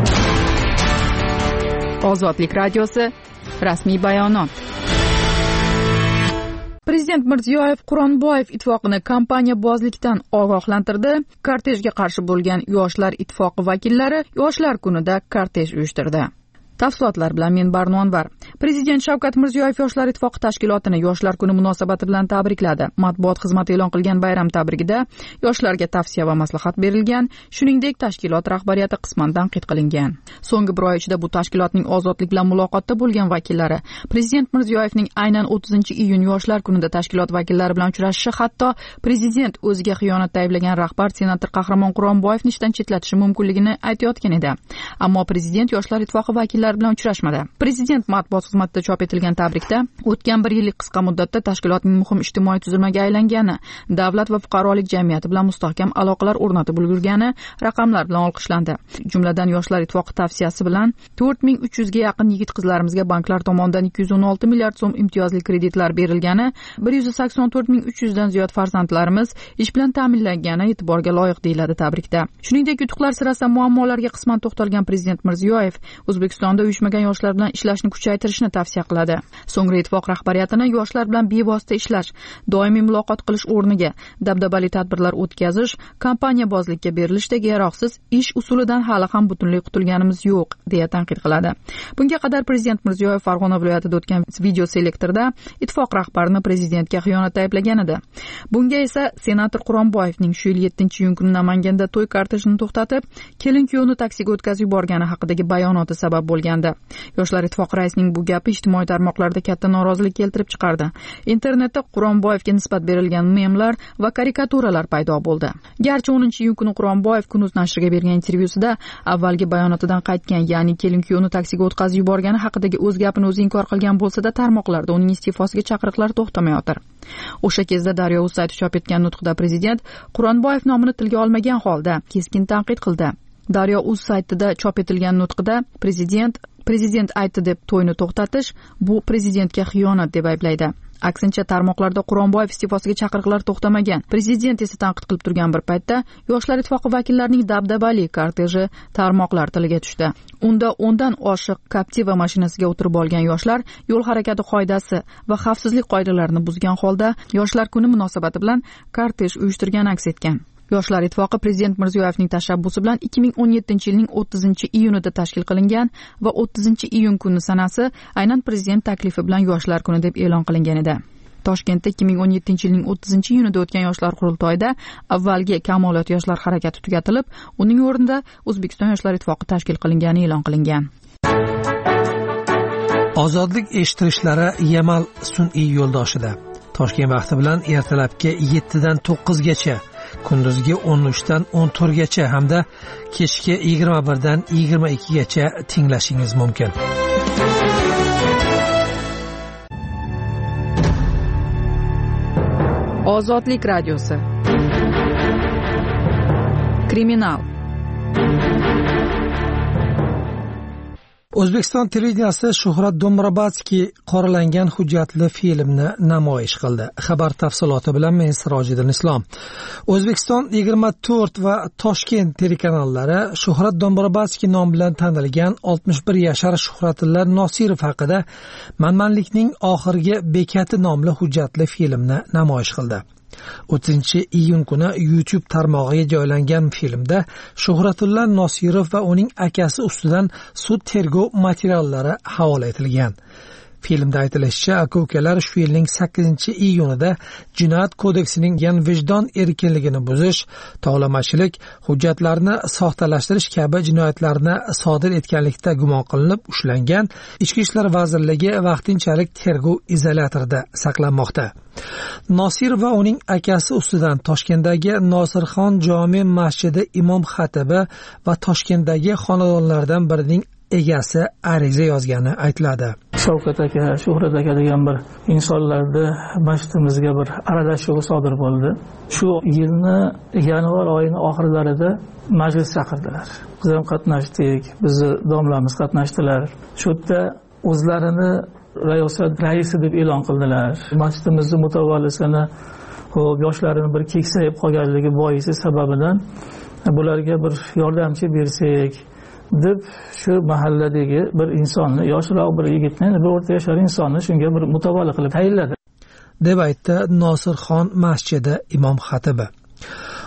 Ozodlik radiosi rasmiy bayonot. Prezident Mirziyoyev Quronboyev ittifoqini kampaniya bozlikdan ogohlantirdi. Kortejga qarshi bo'lgan Yoshlar ittifoqi vakillari Yoshlar kunida kortej uyushtirdi. Tafsilotlar bilan men Barno Anvar. Prezident Shavkat Mirziyoyev Yoshlar ittifoqi tashkilotini Yoshlar kuni munosabati bilan tabrikladi. Matbuot xizmati e'lon qilgan bayram tabrigida yoshlarga tavsiya va maslahat berilgan, shuningdek tashkilot rahbariyati qisman tanqid qilingan. So'nggi bir oy ichida bu tashkilotning ozodlik bilan muloqotda bo'lgan vakillari Prezident Mirziyoyevning aynan o'ttizinchi iyun Yoshlar kunida tashkilot vakillari bilan uchrashishi, hatto prezident o'ziga xiyonatda ayblagan rahbar senator Qahramon Quronboyevni ishdan chetlatishi mumkinligini aytayotgan edi. Ammo prezident Yoshlar ittifoqi vakillari bilan uchrashmadi. Prezident matbuot xizmatida chop etilgan tabrikda o'tgan bir yillik qisqa muddatda tashkilotning muhim ijtimoiy tuzilmaga aylangani, davlat va fuqarolik jamiyati bilan mustahkam aloqalar o'rnatib ulgurgani raqamlar bilan olqishlandi. Jumladan Yoshlar ittifoqi tavsiyasi bilan to'rt ming uch yuzga yaqin yigit-qizlarimizga banklar tomonidan ikki yuz o'n olti milliard so'm imtiyozli kreditlar berilgani, bir yuz sakson to'rt ming uch yuzdan ziyod farzandlarimiz ish bilan ta'minlangani e'tiborga loyiq deyiladi tabrikda. Shuningdek, yutuqlar sirasida muammolarga qisman to'xtalgan Prezident Mirziyoyev O'zbekistonda uyushmagan yoshlar bilan ishlashni kuchaytirishni tavsiya qiladi. So'ngra ittifoq rahbariyatini yoshlar bilan bevosita ishlash, doimiy muloqot qilish o'rniga dabdabali tadbirlar o'tkazish, kompaniyabozlikka berilishdagi yaroqsiz ish usulidan hali ham butunlay qutulganimiz yo'q, deya tanqid qiladi. Bunga qadar Prezident Mirziyoyev Farg'ona viloyatida o'tgan video selektorda ittifoq rahbarini prezidentga xiyonatda ayblagan edi. Bunga esa senator Quronboyevning shu yil yettinchi iyun kuni Namanganda to'y kortejini to'xtatib, kelin-kuyovni taksiga o'tkazib yuborgani haqidagi bayonoti sabab bo'lgandi. Yoshlar ittifoqi raisining bu gapi ijtimoiy tarmoqlarda katta norozilik keltirib chiqardi. Internetda Quronboyevga nisbat berilgan memlar va karikaturalar paydo bo'ldi. Garchi o'ninchi iyun kuni Quronboyev Kunuz nashriga bergan intervyusida avvalgi bayonotidan qaytgan, ya'ni kelin-kuyovni taksiga o'tkazib yuborgani haqidagi o'z gapini o'zi inkor qilgan bo'lsa-da, tarmoqlarda uning iste'fosiga chaqiriqlar to'xtamayotir. O'sha kezda Daryo.uz sayti chop etgan nutqida prezident Quronboyev nomini tilga olmagan holda keskin tanqid qildi. Daryo.uz saytida chop etilgan nutqida prezident prezident aytdi deb to'yni to'xtatish bu prezidentga xiyonat deb ayblaydi. Aksincha, tarmoqlarda Quronboyev iste'fosiga chaqiriqlar to'xtamagan. Prezident esa tanqid qilib turgan bir paytda Yoshlar ittifoqi vakillarining dabdabali korteji tarmoqlar tiliga tushdi. Unda o'ndan oshiq Captiva mashinasiga o'tirib olgan yoshlar yo'l harakati qoidasi va xavfsizlik qoidalarini buzgan holda Yoshlar kuni munosabati bilan kortej uyushtirgani aks etgan. Yoshlar ittifoqi Prezident Mirziyoyevning tashabbusi bilan ikki ming o'n yettinchi yilning o'ttizinchi iyunida tashkil qilingan va o'ttizinchi iyun kuni sanasi aynan prezident taklifi bilan Yoshlar kuni deb e'lon qilingan edi. Toshkentda ikki ming o'n yettinchi yilning o'ttizinchi iyunida o'tgan yoshlar qurultoyida avvalgi Kamolot yoshlar harakati tugatilib, uning o'rnida O'zbekiston Yoshlar ittifoqi tashkil qilingani e'lon qilingan.
Ozodlik eshittirishlari Yamal sun'iy yo'ldoshida. Toshkent vaqti bilan ertalabki yettidan to'qqizgacha, kunduzgi o'n uchdan o'n to'rtgacha hamda kechki yigirma birdan yigirma ikkigacha tinglashingiz mumkin.
Ozodlik radiosi. Kriminal.
O'zbekiston televideniyasi Shuhrat Do'mbrobadskiy qoralangan hujjatli filmni namoyish qildi. Xabar tafsiloti bilan men Sirojiddin Islom. O'zbekiston yigirma to'rt va Toshkent telekanallari Shuhrat Do'mbrobadskiy nom bilan tanilgan oltmish bir yashar Shuhratilla Nosirov haqida Manmanlikning oxirgi bekati nomli hujjatli filmni namoyish qildi. o'ttizinchi iyun kuni YouTube tarmog'iga joylangan filmda Shuhratulla Nosirov va uning akasi ustidan sud tergov materiallari havola etilgan. Filmda aytilishicha, aka-ukalar shu yilning sakkizinchi iyunida Jinoyat kodeksining yan vijdon erkinligini buzish, tovlamachilik, hujjatlarni soxtalashtirish kabi jinoyatlarni sodir etganlikda gumon qilinib ushlangan. Ichki ishlar vazirligi vaqtinchalik tergov izolyatorida saqlanmoqda. Nosir va uning akasi ustidan Toshkentdagi Nosirxon jome masjidi imom xatibi va Toshkentdagi xonadonlardan birining egasi ariza yozgani aytiladi.
Shavkat aka, Shuhrat aka degan bir insonlarda masjidimizga bir aralashuv sodir bo'ldi. Shu yilni yanvar oyining oxirlarida majlis chaqirdilar. Biz ham qatnashdik, bizni domlamiz qatnashdilar. Shu yerda o'zlarini rayosat raisi deb e'lon qildilar. Masjidimizning mutavallisini, xo'p, yoshlarini bir keksayib qolganligi boisi sababidan bularga bir yordamchi bersak deb shu mahalladagi bir insonni, yoshroq bir yigitni, bir o'rta yashar insonni shunga bir mutavalli qilib tayinladi,
deb aytdi Nosirxon masjidi imom xatibi.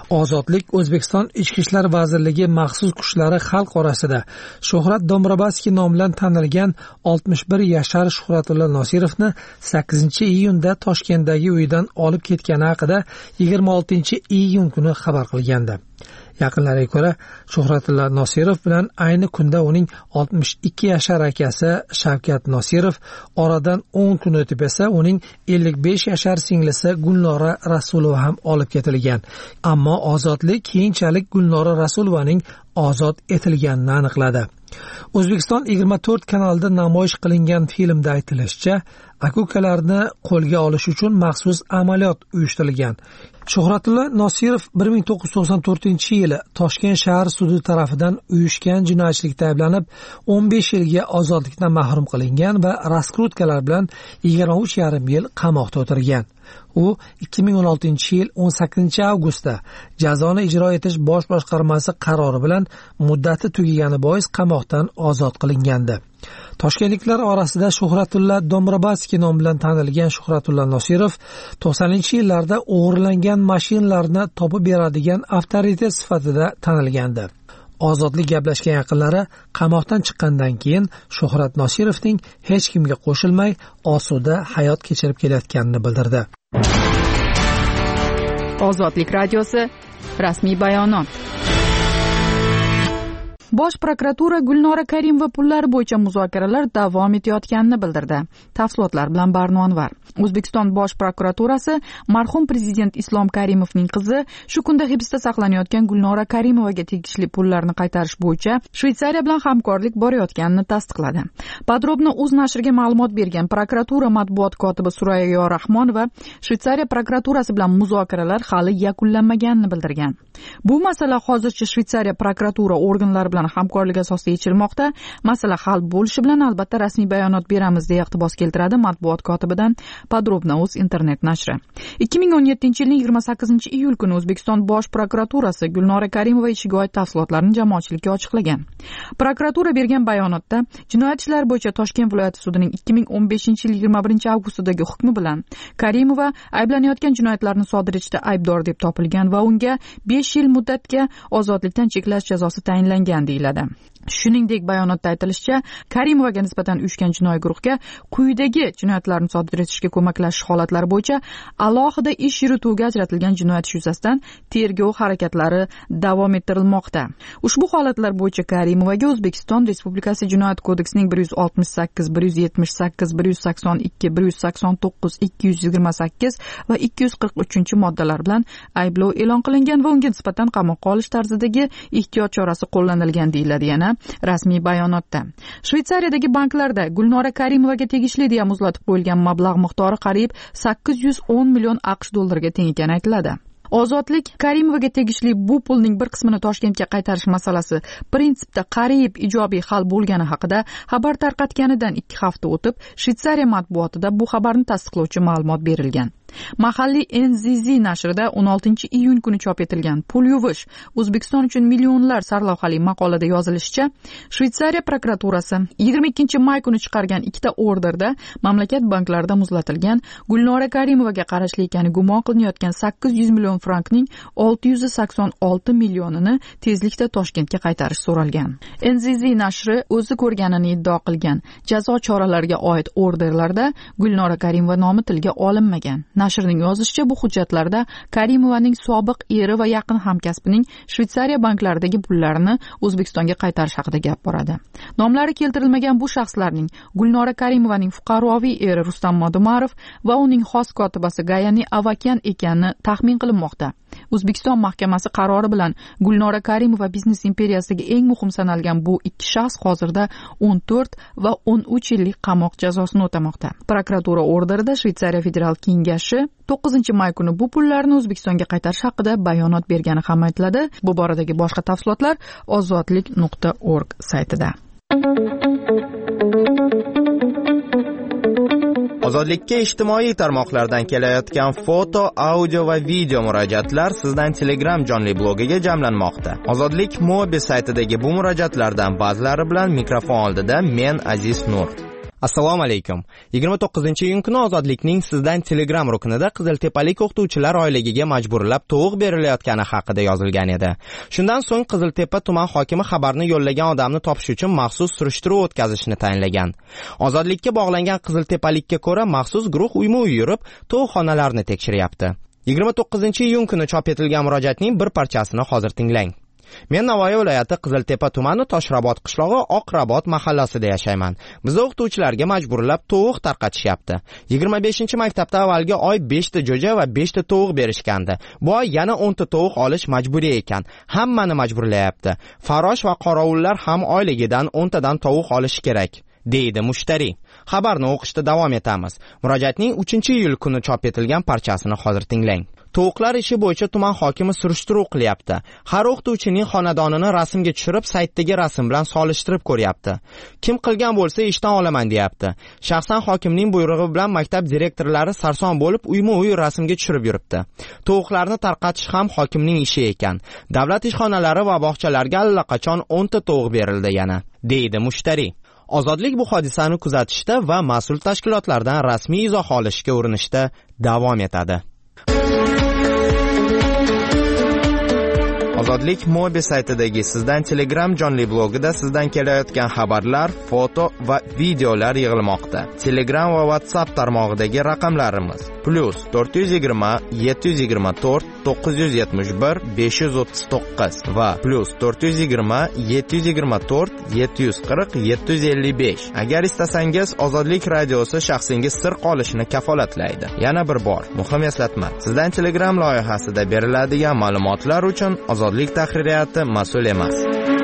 Ozodlik O'zbekiston Ichki ishlar vazirligi maxsus kuchlari xalq orasida Shuhrat Domrobaskiy nomi bilan tanilgan oltmish bir yashar Shuhratulla Nosirovni sakkizinchi iyunda Toshkentdagi uyidan olib ketgani haqida yigirma oltinchi iyun kuni xabar qilgandi. Yaqinlariga ko'ra, Shuhratulla Nosirov bilan ayni kunda uning oltmish ikki yashar akasi Shavkat Nosirov, oradan o'n kun o'tib esa uning ellik besh yashar singlisi Gulnora Rasulova ham olib ketilgan. Ammo Ozodlik keyinchalik Gulnora Rasulovaning ozod etilganini aniqladi. O'zbekiston yigirma to'rt kanalida namoyish qilingan filmda aytilishicha, akukalarni qo'lga olish uchun maxsus amaliyot uyushtirilgan. Shuhratulla Nosirov bir ming to'qqiz yuz to'qson to'rtinchi yili Toshkent shahar sudi tomonidan uyushgan jinoyatchilikda ayblanib o'n besh yilga ozodlikdan mahrum qilingan va raskrutkalar bilan yigirma uch yarim yil qamoqda o'tirgan. U ikki ming o'n oltinchi yil o'n sakkizinchi avgustda jazoni ijro etish bosh boshqarmasi qarori bilan muddati tugagani bois qamoqdan ozod qilingandi. Toshkentliklar orasida Shuhratulla Domrobaskiy nomi bilan tanilgan Shuhratulla Nosirov to'qsoninchi yillarda o'g'irlangan mashinalarni topib beradigan avtoritet sifatida tanilgandi. Ozodlik gaplashgan yaqinlari qamoqdan chiqqandan keyin Shuhrat Nosirovning hech kimga qo'shilmay osuda hayot kechirib kelayotganini bildirdi.
Ozodlik radiosi rasmiy bayonot. Bosh prokuratura Gulnora Karimova pullari bo'yicha muzokaralar davom etayotganini bildirdi. Tafsilotlar bilan Barno Anvar. O'zbekiston Bosh prokuraturasi marhum prezident Islom Karimovning qizi shu kunda hibsda saqlanayotgan Gulnora Karimovaga tegishli pullarni qaytarish bo'yicha Shveysariya bilan hamkorlik borayotganini tasdiqladi. Podrobno o'z nashriga ma'lumot bergan prokuratura matbuot kotibi Surayyo Rahmonova Shveysariya prokuraturasi bilan muzokaralar hali yakunlanmaganini bildirgan. Bu masala hozircha Shveysariya prokuratura organlari bilan hamkorlik asosida yechilmoqda. Masala hal bo'lishi bilan albatta rasmiy bayonot beramiz deya iqtibos keltiradi matbuot kotibidan Podrobno o'z internet nashri. ikki ming o'n yettinchi yilning yigirma sakkizinchi iyul kuni O'zbekiston Bosh prokuraturasi Gulnora Karimova ishiga oid tafsilotlarni jamoatchilikka ochiqlagan. Prokuratura bergan bayonotda jinoyat ishlari bo'yicha Toshkent viloyati sudining ikki ming o'n beshinchi yil yigirma birinchi avgustdagi hukmi bilan Karimova ayblanayotgan jinoyatlarni sodir etishda aybdor deb topilgan va unga besh yil muddatga ozodlikdan cheklash jazosi tayinlangan deyiladi. Shuningdek, bayonotda aytilishicha, Karimovaga nisbatan uyushgan jinoiy guruhga quyidagi jinoyatlarni sodir etishga ko'maklashish holatlari bo'yicha alohida ish yurituvga ajratilgan jinoyat ishi yuzasidan tergov harakatlari davom ettirilmoqda. Ushbu holatlar bo'yicha Karimovaga O'zbekiston Respublikasi Jinoyat kodeksining bir yuz oltmish sakkiz, bir yuz yetmish sakkiz, bir yuz sakson ikki, bir yuz sakson to'qqiz, ikki yuz yigirma sakkiz va ikki yuz qirq uchinchi moddalar bilan ayblov e'lon qilingan va unga nisbatan qamoqqa olish tarzidagi ehtiyot chorasi qo'llanilgan deyiladi yana rasmiy bayonotda. Shveysariyadagi banklarda Gulnora Karimovaga tegishli deya muzlatib qo'yilgan mablag' miqdori qariyb sakkiz yuz o'n million AQSh dollariga teng ekani aytiladi. Ozodlik Karimovaga tegishli bu pulning bir qismini Toshkentga qaytarish masalasi prinsipda qariyb ijobiy hal bo'lgani haqida xabar tarqatganidan ikki hafta o'tib, Shveysariya matbuotida bu xabarni tasdiqlovchi ma'lumot berilgan. Mahalliy N Z Z nashrida o'n oltinchi iyun kuni chop etilgan Pul yuvish O'zbekiston uchun millionlar sarlavhali maqolada yozilishicha, Shveysariya prokuraturasi yigirma ikkinchi may kuni chiqargan ikkita orderda mamlakat banklarida muzlatilgan Gulnora Karimovaga qarashli ekani gumon qilinayotgan sakkiz yuz million frankning olti yuz sakson olti millionini tezlikda Toshkentga qaytarish so'ralgan. N Z Z nashri o'zi ko'rganini iddao qilgan jazo choralariga oid orderlarda Gulnora Karimova nomi tilga olinmagan. Nashrning yozishicha, bu hujjatlarda Karimovaning sobiq eri va yaqin hamkasbining Shveysariya banklaridagi pullarini O'zbekistonga qaytarish haqida gap boradi. Nomlari keltirilmagan bu shaxslarning Gulnora Karimovaning fuqaroviy eri Rustam Madumarov va uning xos kotibasi Gayani Avakyan ekani taxmin qilinmoqda. O'zbekiston mahkamasi qarori bilan Gulnora Karimova biznes imperiyasidagi eng muhim sanalgan bu ikki shaxs hozirda o'n to'rt va o'n uch yillik qamoq jazosini o'tamoqda. Prokuratura orderida Shveysariya federal kengashi to'qqizinchi may kuni bu pullarni O'zbekistonga qaytarish haqida bayonot bergani ham aytiladi. Bu boradagi boshqa tafsilotlar ozodlik nuqta org saytida.
Ozodlikka ijtimoiy tarmoqlardan kelayotgan foto, audio va video murojaatlar sizdan Telegram jonli blogiga jamlanmoqda. Ozodlik Mobi saytidagi bu murojaatlardan ba'zilari bilan mikrofon oldida men Aziz Nur. Assalomu alaykum. yigirma to'qqizinchi iyun kuni Ozodlikning Sizdan Telegram ruknida Qiziltepalik o'qituvchilar oilagiga majburlab tovuq berilayotgani haqida yozilgan edi. Shundan so'ng Qiziltepa tuman hokimi xabarni yo'llagan odamni topish uchun maxsus surishtiruv o'tkazishni tayinlagan. Ozodlikka bog'langan Qiziltepalikka ko'ra maxsus guruh uyma-uy yurib, tovuqxonalarni tekshiryapti. yigirma to'qqizinchi iyun kuni chop etilgan murojaatning bir parchasini hozir tinglang. Men Navoiy viloyati Qiziltepa tumani Toshrabot qishlog'i Oqrabot mahallasida yashayman. Bizda o'qituvchilarga majburlab tovuq tarqatishyapti. yigirma beshinchi maktabda avvalgi oy besh ta jo'ja va besh ta tovuq berishgandi. Bu oy yana o'n ta tovuq olish majburiy ekan. Hammani majburlayapti. Farosh va qorovullar ham oyligidan o'n tadan tovuq olishi kerak, deydi mushtari. Xabarni o'qishda davom etamiz. Murojaatning uchinchi iyul kuni chop etilgan parchasini hozir tinglang. Tovuqlar ishi bo'yicha tuman hokimi surishtiruv qilyapti. Har o'qituvchining xonadonini rasmga tushirib, saytdagi rasm bilan solishtirib ko'ryapti. Kim qilgan bo'lsa ishdan olaman deyapti. Shaxsan hokimning buyrug'i bilan maktab direktorlari sarson bo'lib, uyma-uy rasmga tushirib yuribdi. Tovuqlarni tarqatish ham hokimning ishi ekan. Davlat ishxonalari va bog'chalarga allaqachon o'n ta tovuq berildi yana, deydi mushtari. Ozodlik bu hodisani kuzatishda va mas'ul tashkilotlardan rasmiy izoh olishga urinishda davom etadi. Ozodlik Mobi saytidagi Sizdan Telegram jonli blogida sizdan kelayotgan xabarlar, foto va videolar yig'ilmoqda. Telegram va WhatsApp tarmog'idagi raqamlarimiz plus to'rt yuz yigirma yetti yuz yigirma to'rt to'qqiz yuz yetmish bir besh yuz o'ttiz to'qqiz va plus to'rt yuz yigirma yetti yuz yigirma to'rt yetti yuz qirq yetti yuz ellik besh. Agar istasangiz Ozodlik radiosi shaxsingiz sir qolishini kafolatlaydi. Yana bir bor muhim eslatma. Sizdan Telegram loyihasida beriladigan ma'lumotlar uchun Ozodlik tahririyati mas'ul emas.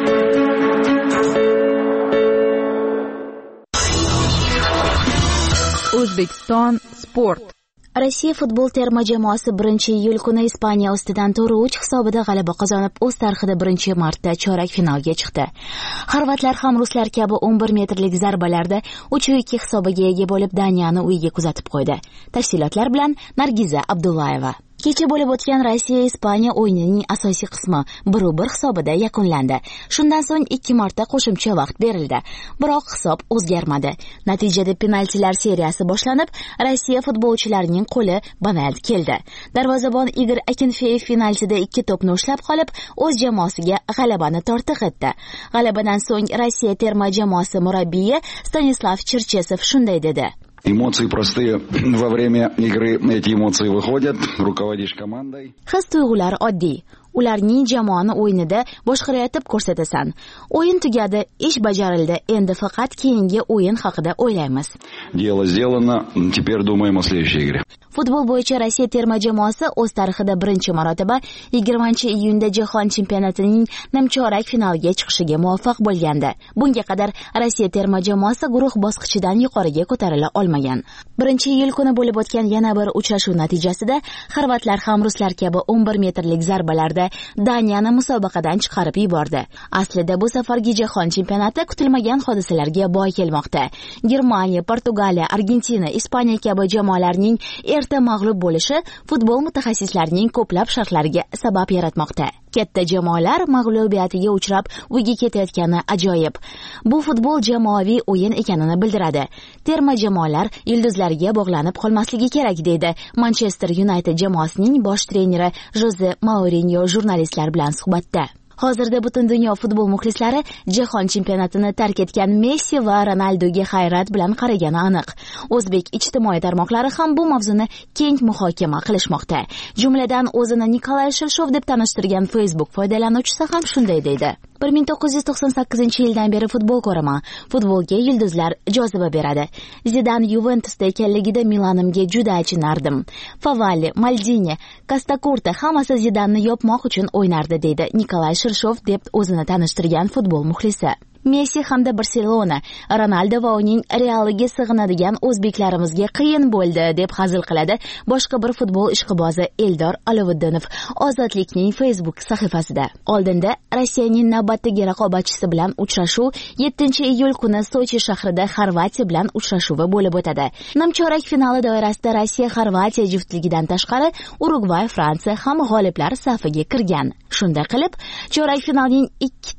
O'zbekiston sport.
Rossiya futbol terma jamoasi birinchi iyul kuni Ispaniya ustidan to'rt uch hisobida g'alaba qozonib, o'z tarixida birinchi marta chorak finalga chiqdi. Xorvatlar ham ruslar kabi o'n bir metrlik zarbalarda uch ikki hisobiga ega bo'lib, Daniyani uyiga kuzatib qo'ydi. Tafsilotlar bilan Nargiza Abdullayeva. Kecha bo'lib o'tgan Rossiya-Ispaniya o'yinining asosiy qismi bir bir hisobida yakunlandi. Shundan so'ng ikki marta qo'shimcha vaqt berildi. Biroq hisob o'zgarmadi. Natijada penaltilar seriyasi boshlanib, Rossiya futbolchilarining qo'li banald keldi. Darvozabon Igor Akinfeyev penaltida ikki to'pni ushlab qolib, o'z jamoasiga g'alabani tortiq etdi. G'alabadan so'ng Rossiya terma jamoasi murabbiyi Stanislav Cherchesov shunday dedi:
Эмоции простые. Во время игры эти эмоции выходят. Руководишь командой.
His-tuyg'ular oddiy. Ularning jamoani o'yinida boshqaratib ko'rsatasan. O'yin tugadi, ish bajarildi. Endi faqat keyingi o'yin haqida o'ylaymiz.
Дело сделано. Теперь думаем о следующей игре.
Futbol bo'yicha Rossiya terma jamoasi o'z tarixida birinchi marotaba yigirmanchi iyunda jahon chempionatining nimchorak finaliga chiqishiga muvaffaq bo'lgandi. Bunga qadar Rossiya terma jamoasi guruh bosqichidan yuqoriga ko'tarila olmagan. birinchi iyul kuni bo'lib o'tgan yana bir uchrashuv natijasida xorvatlar ham ruslar kabi o'n bir metrlik zarbalarda Daniyani musobaqadan chiqarib yubordi. Aslida bu safargi jahon chempionati kutilmagan hodisalarga boy kelmoqda. Germaniya, Portugaliya, Argentina, Ispaniya kabi jamoalarning erta mag'lub bo'lishi futbol mutaxassislarining ko'plab sharhlariga sabab yaratmoqda. Katta jamoalar mag'lubiyatiga uchrab uyga ketayotgani ajoyib. Bu futbol jamoaviy o'yin ekanini bildiradi. Terma jamoalar yulduzlariga bog'lanib qolmasligi kerak, deydi Manchester United jamoasining bosh treneri Jose Mourinho jurnalistlar bilan suhbatda. Hozirda butun dunyo futbol muxlislari jahon chempionatini tark etgan Messi va Ronaldoga hayrat bilan qaragani aniq. O'zbek ijtimoiy tarmoqlari ham bu mavzuni keng muhokama qilishmoqda. Jumladan o'zini Nikolay Shilshov deb tanishtirgan Facebook foydalanuvchisi ham shunday deydi: bir ming to'qqiz yuz to'qson sakkizinchi yildan beri futbol ko'raman. Futbolga yulduzlar joziba beradi. Zidan Juventusda ekanligida Milanimga juda achinardim. Favalli, Maldini, Kastakurta hammasi Zidanni yopmoq uchun o'ynardi, deydi Nikolay Shilshov deb o'zini tanishtirgan futbol muxlisi. Messi hamda Barselona, Ronaldo va uning Realiga sig'inadigan o'zbeklarimizga qiyin bo'ldi deb hazil qiladi boshqa bir futbol ishqibozi Eldor Alovuddinov Ozodlikning Facebook sahifasida. Oldinda Rossiyaning navbatdagi raqobatchisi bilan uchrashuv yettinchi iyul kuni Sochi shahrida Xorvatiya bilan uchrashuvi bo'lib o'tadi. Nimchorak finali doirasida Rossiya Xorvatiya juftligidan tashqari Urugvay, Fransiya ham g'oliblar safiga kirgan. Shunda qilib, chorak finalning ikkita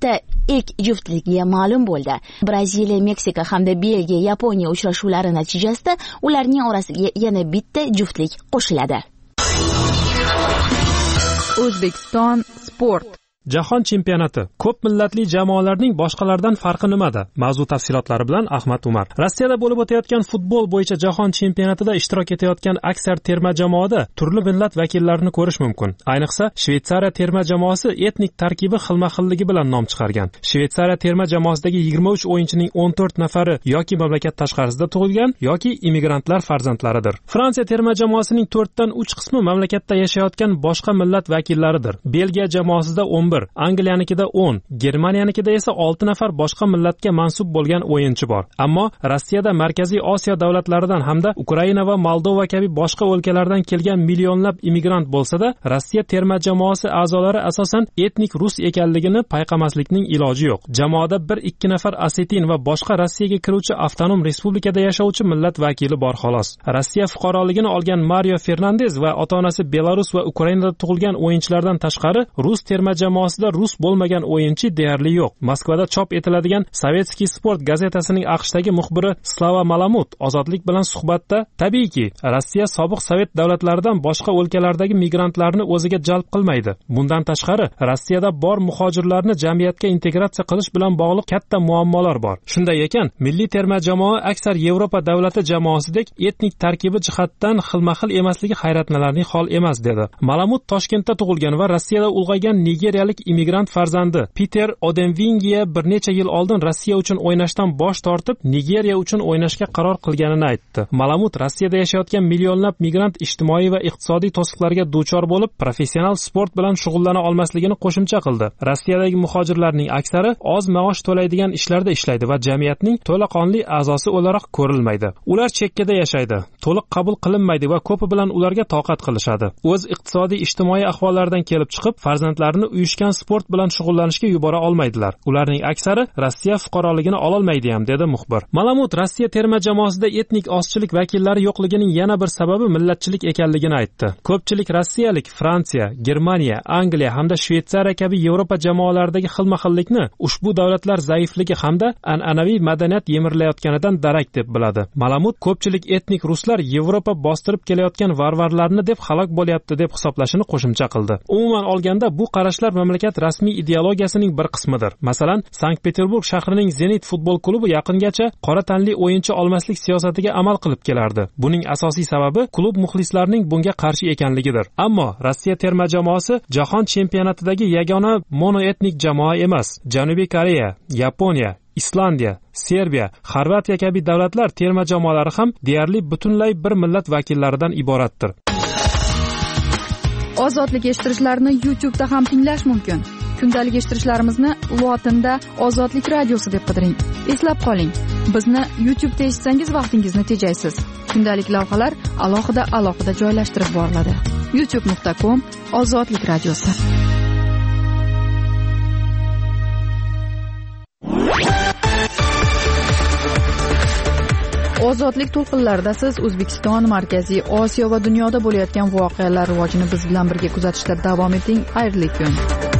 ilk juftligi ma'lum bo'ldi. Braziliya, Meksika hamda Belgiya, Yaponiya uchrashuvlari natijasida ularning orasiga yana bitta juftlik qo'shiladi.
O'zbekiston sport.
Jahon chempionati. Ko'p millatli jamoalarning boshqalardan farqi nimada? Mavzu tafsilotlari bilan Ahmad Umar. Rossiyada bo'lib o'tayotgan futbol bo'yicha jahon chempionatida ishtirok etayotgan aksar terma jamoada turli millat vakillarini ko'rish mumkin. Ayniqsa, Shveysariya terma jamoasi etnik tarkibi xilma-xilligi bilan nom chiqargan. Shveysariya terma jamoasidagi yigirma uch o'yinchining o'n to'rt nafari yoki mamlakat tashqarisida tug'ilgan yoki immigrantlar farzandlaridir. Fransiya terma jamoasining to'rtdan uch qismi mamlakatda yashayotgan boshqa millat vakillaridir. Belgiya jamoasida o'n bir, Angliyanikida o'n, Germaniyanikida esa olti nafar boshqa millatga mansub bo'lgan o'yinchi bor. Ammo Rossiyada Markaziy Osiyo davlatlaridan hamda Ukraina va Moldova kabi boshqa o'lkalardan kelgan millionlab immigrant bo'lsa-da, Rossiya terma jamoasi a'zolari asosan etnik rus ekanligini payqamaslikning iloji yo'q. Jamoada bir ikki nafar Osetin va boshqa Rossiyaga kiruvchi avtonom respublikada yashovchi millat vakili bor xolos. Rossiya fuqaroligini olgan Mario Fernandes va ota-onasi Belarus va Ukrainada tug'ilgan o'yinchilardan tashqari rus terma jamoasi rus bo'lmagan o'yinchi deyarli yo'q. Moskvada chop etiladigan Sovetskiy sport gazetasining AQShdagi muxbiri Slava Malamut ozodlik bilan suhbatda tabiiyki Rossiya sobiq sovet davlatlaridan boshqa o'lkalardagi migrantlarni o'ziga jalb qilmaydi. Bundan tashqari Rossiyada bor muhojirlarni jamiyatga integratsiya qilish bilan bog'liq katta muammolar bor. Shunday ekan, milliy terma jamoa aksar Yevropa davlati jamoasidek etnik tarkibi jihatdan xilma-xil emasligi hayratlanarli hol emas dedi. Malamut Toshkentda tug'ilgan va Rossiyada ulg'aygan Nigeriya immigrant farzandi Peter Odenvingiya bir necha yil oldin Rossiya uchun o'ynashdan bosh tortib, Nigeriya uchun o'ynashga qaror qilganini aytdi. Malamut Rossiyada yashayotgan millionlab migrant ijtimoiy va iqtisodiy to'siqlarga duchor bo'lib, professional sport bilan shug'ullana olmasligini qo'shimcha qildi. Rossiyadagi muhojirlarning aksari oz maosh to'laydigan ishlarda ishlaydi va jamiyatning to'laqonli a'zosi o'laroq ko'rilmaydi. Ular chekkada yashaydi, to'liq qabul qilinmaydi va ko'pi bilan ularga toqat qilishadi. O'z iqtisodiy ijtimoiy ahvollaridan kelib chiqib, farzandlarini uyushgan sport bilan shug'ullanishga yubora olmaydilar. Ularning aksari Rossiya fuqaroligini ololmaydi ham, dedi muxbir. Malamut Rossiya terma jamoasida etnik ozchilik vakillari yo'qligining yana bir sababi millatchilik ekanligini aytdi. Ko'pchilik rossiyalik Fransiya, Germaniya, Angliya hamda Shveysariya kabi Yevropa jamoalaridagi xilma-xillikni ushbu davlatlar zaifligi hamda an'anaviy madaniyat yemirilayotganidan darak deb biladi. Malamut ko'pchilik etnik ruslar Yevropa bostirib kelayotgan varvarlarni deb halok bo'lyapti deb hisoblashini qo'shimcha qildi. Umuman olganda bu qarashlar mamlakat rasmiy ideologiyasining bir qismidir. Masalan, Sankt-Peterburg shahrining Zenit futbol klubi yaqingacha qora tanli o'yinchi olmaslik siyosatiga amal qilib kelardi. Buning asosiy sababi klub muxlislarining bunga qarshi ekanligidir. Ammo Rossiya terma jamoasi jahon chempionatidagi yagona monoetnik jamoa emas. Janubiy Koreya, Yaponiya, Islandiya, Serbiya, Xorvatiya kabi davlatlar terma jamoalari ham deyarli butunlay bir millat vakillaridan iboratdir.
Ozodlik eshittirishlarni YouTube'da ham tinglash mumkin. Kundalik eshittirishlarimizni lotinda Ozodlik radiosi deb qidiring. Eslab qoling, bizni YouTube'da eshitsangiz vaqtingizni tejaysiz. Kundalik lavhalar alohida alohida joylashtirib boriladi. youtube nuqta com Ozodlik radiosi. Ozodlik to'lqinlarida siz O'zbekiston, Markaziy Osiyo va dunyoda bo'layotgan voqealar rivojini biz bilan birga kuzatishda davom eting. Xayrli kun.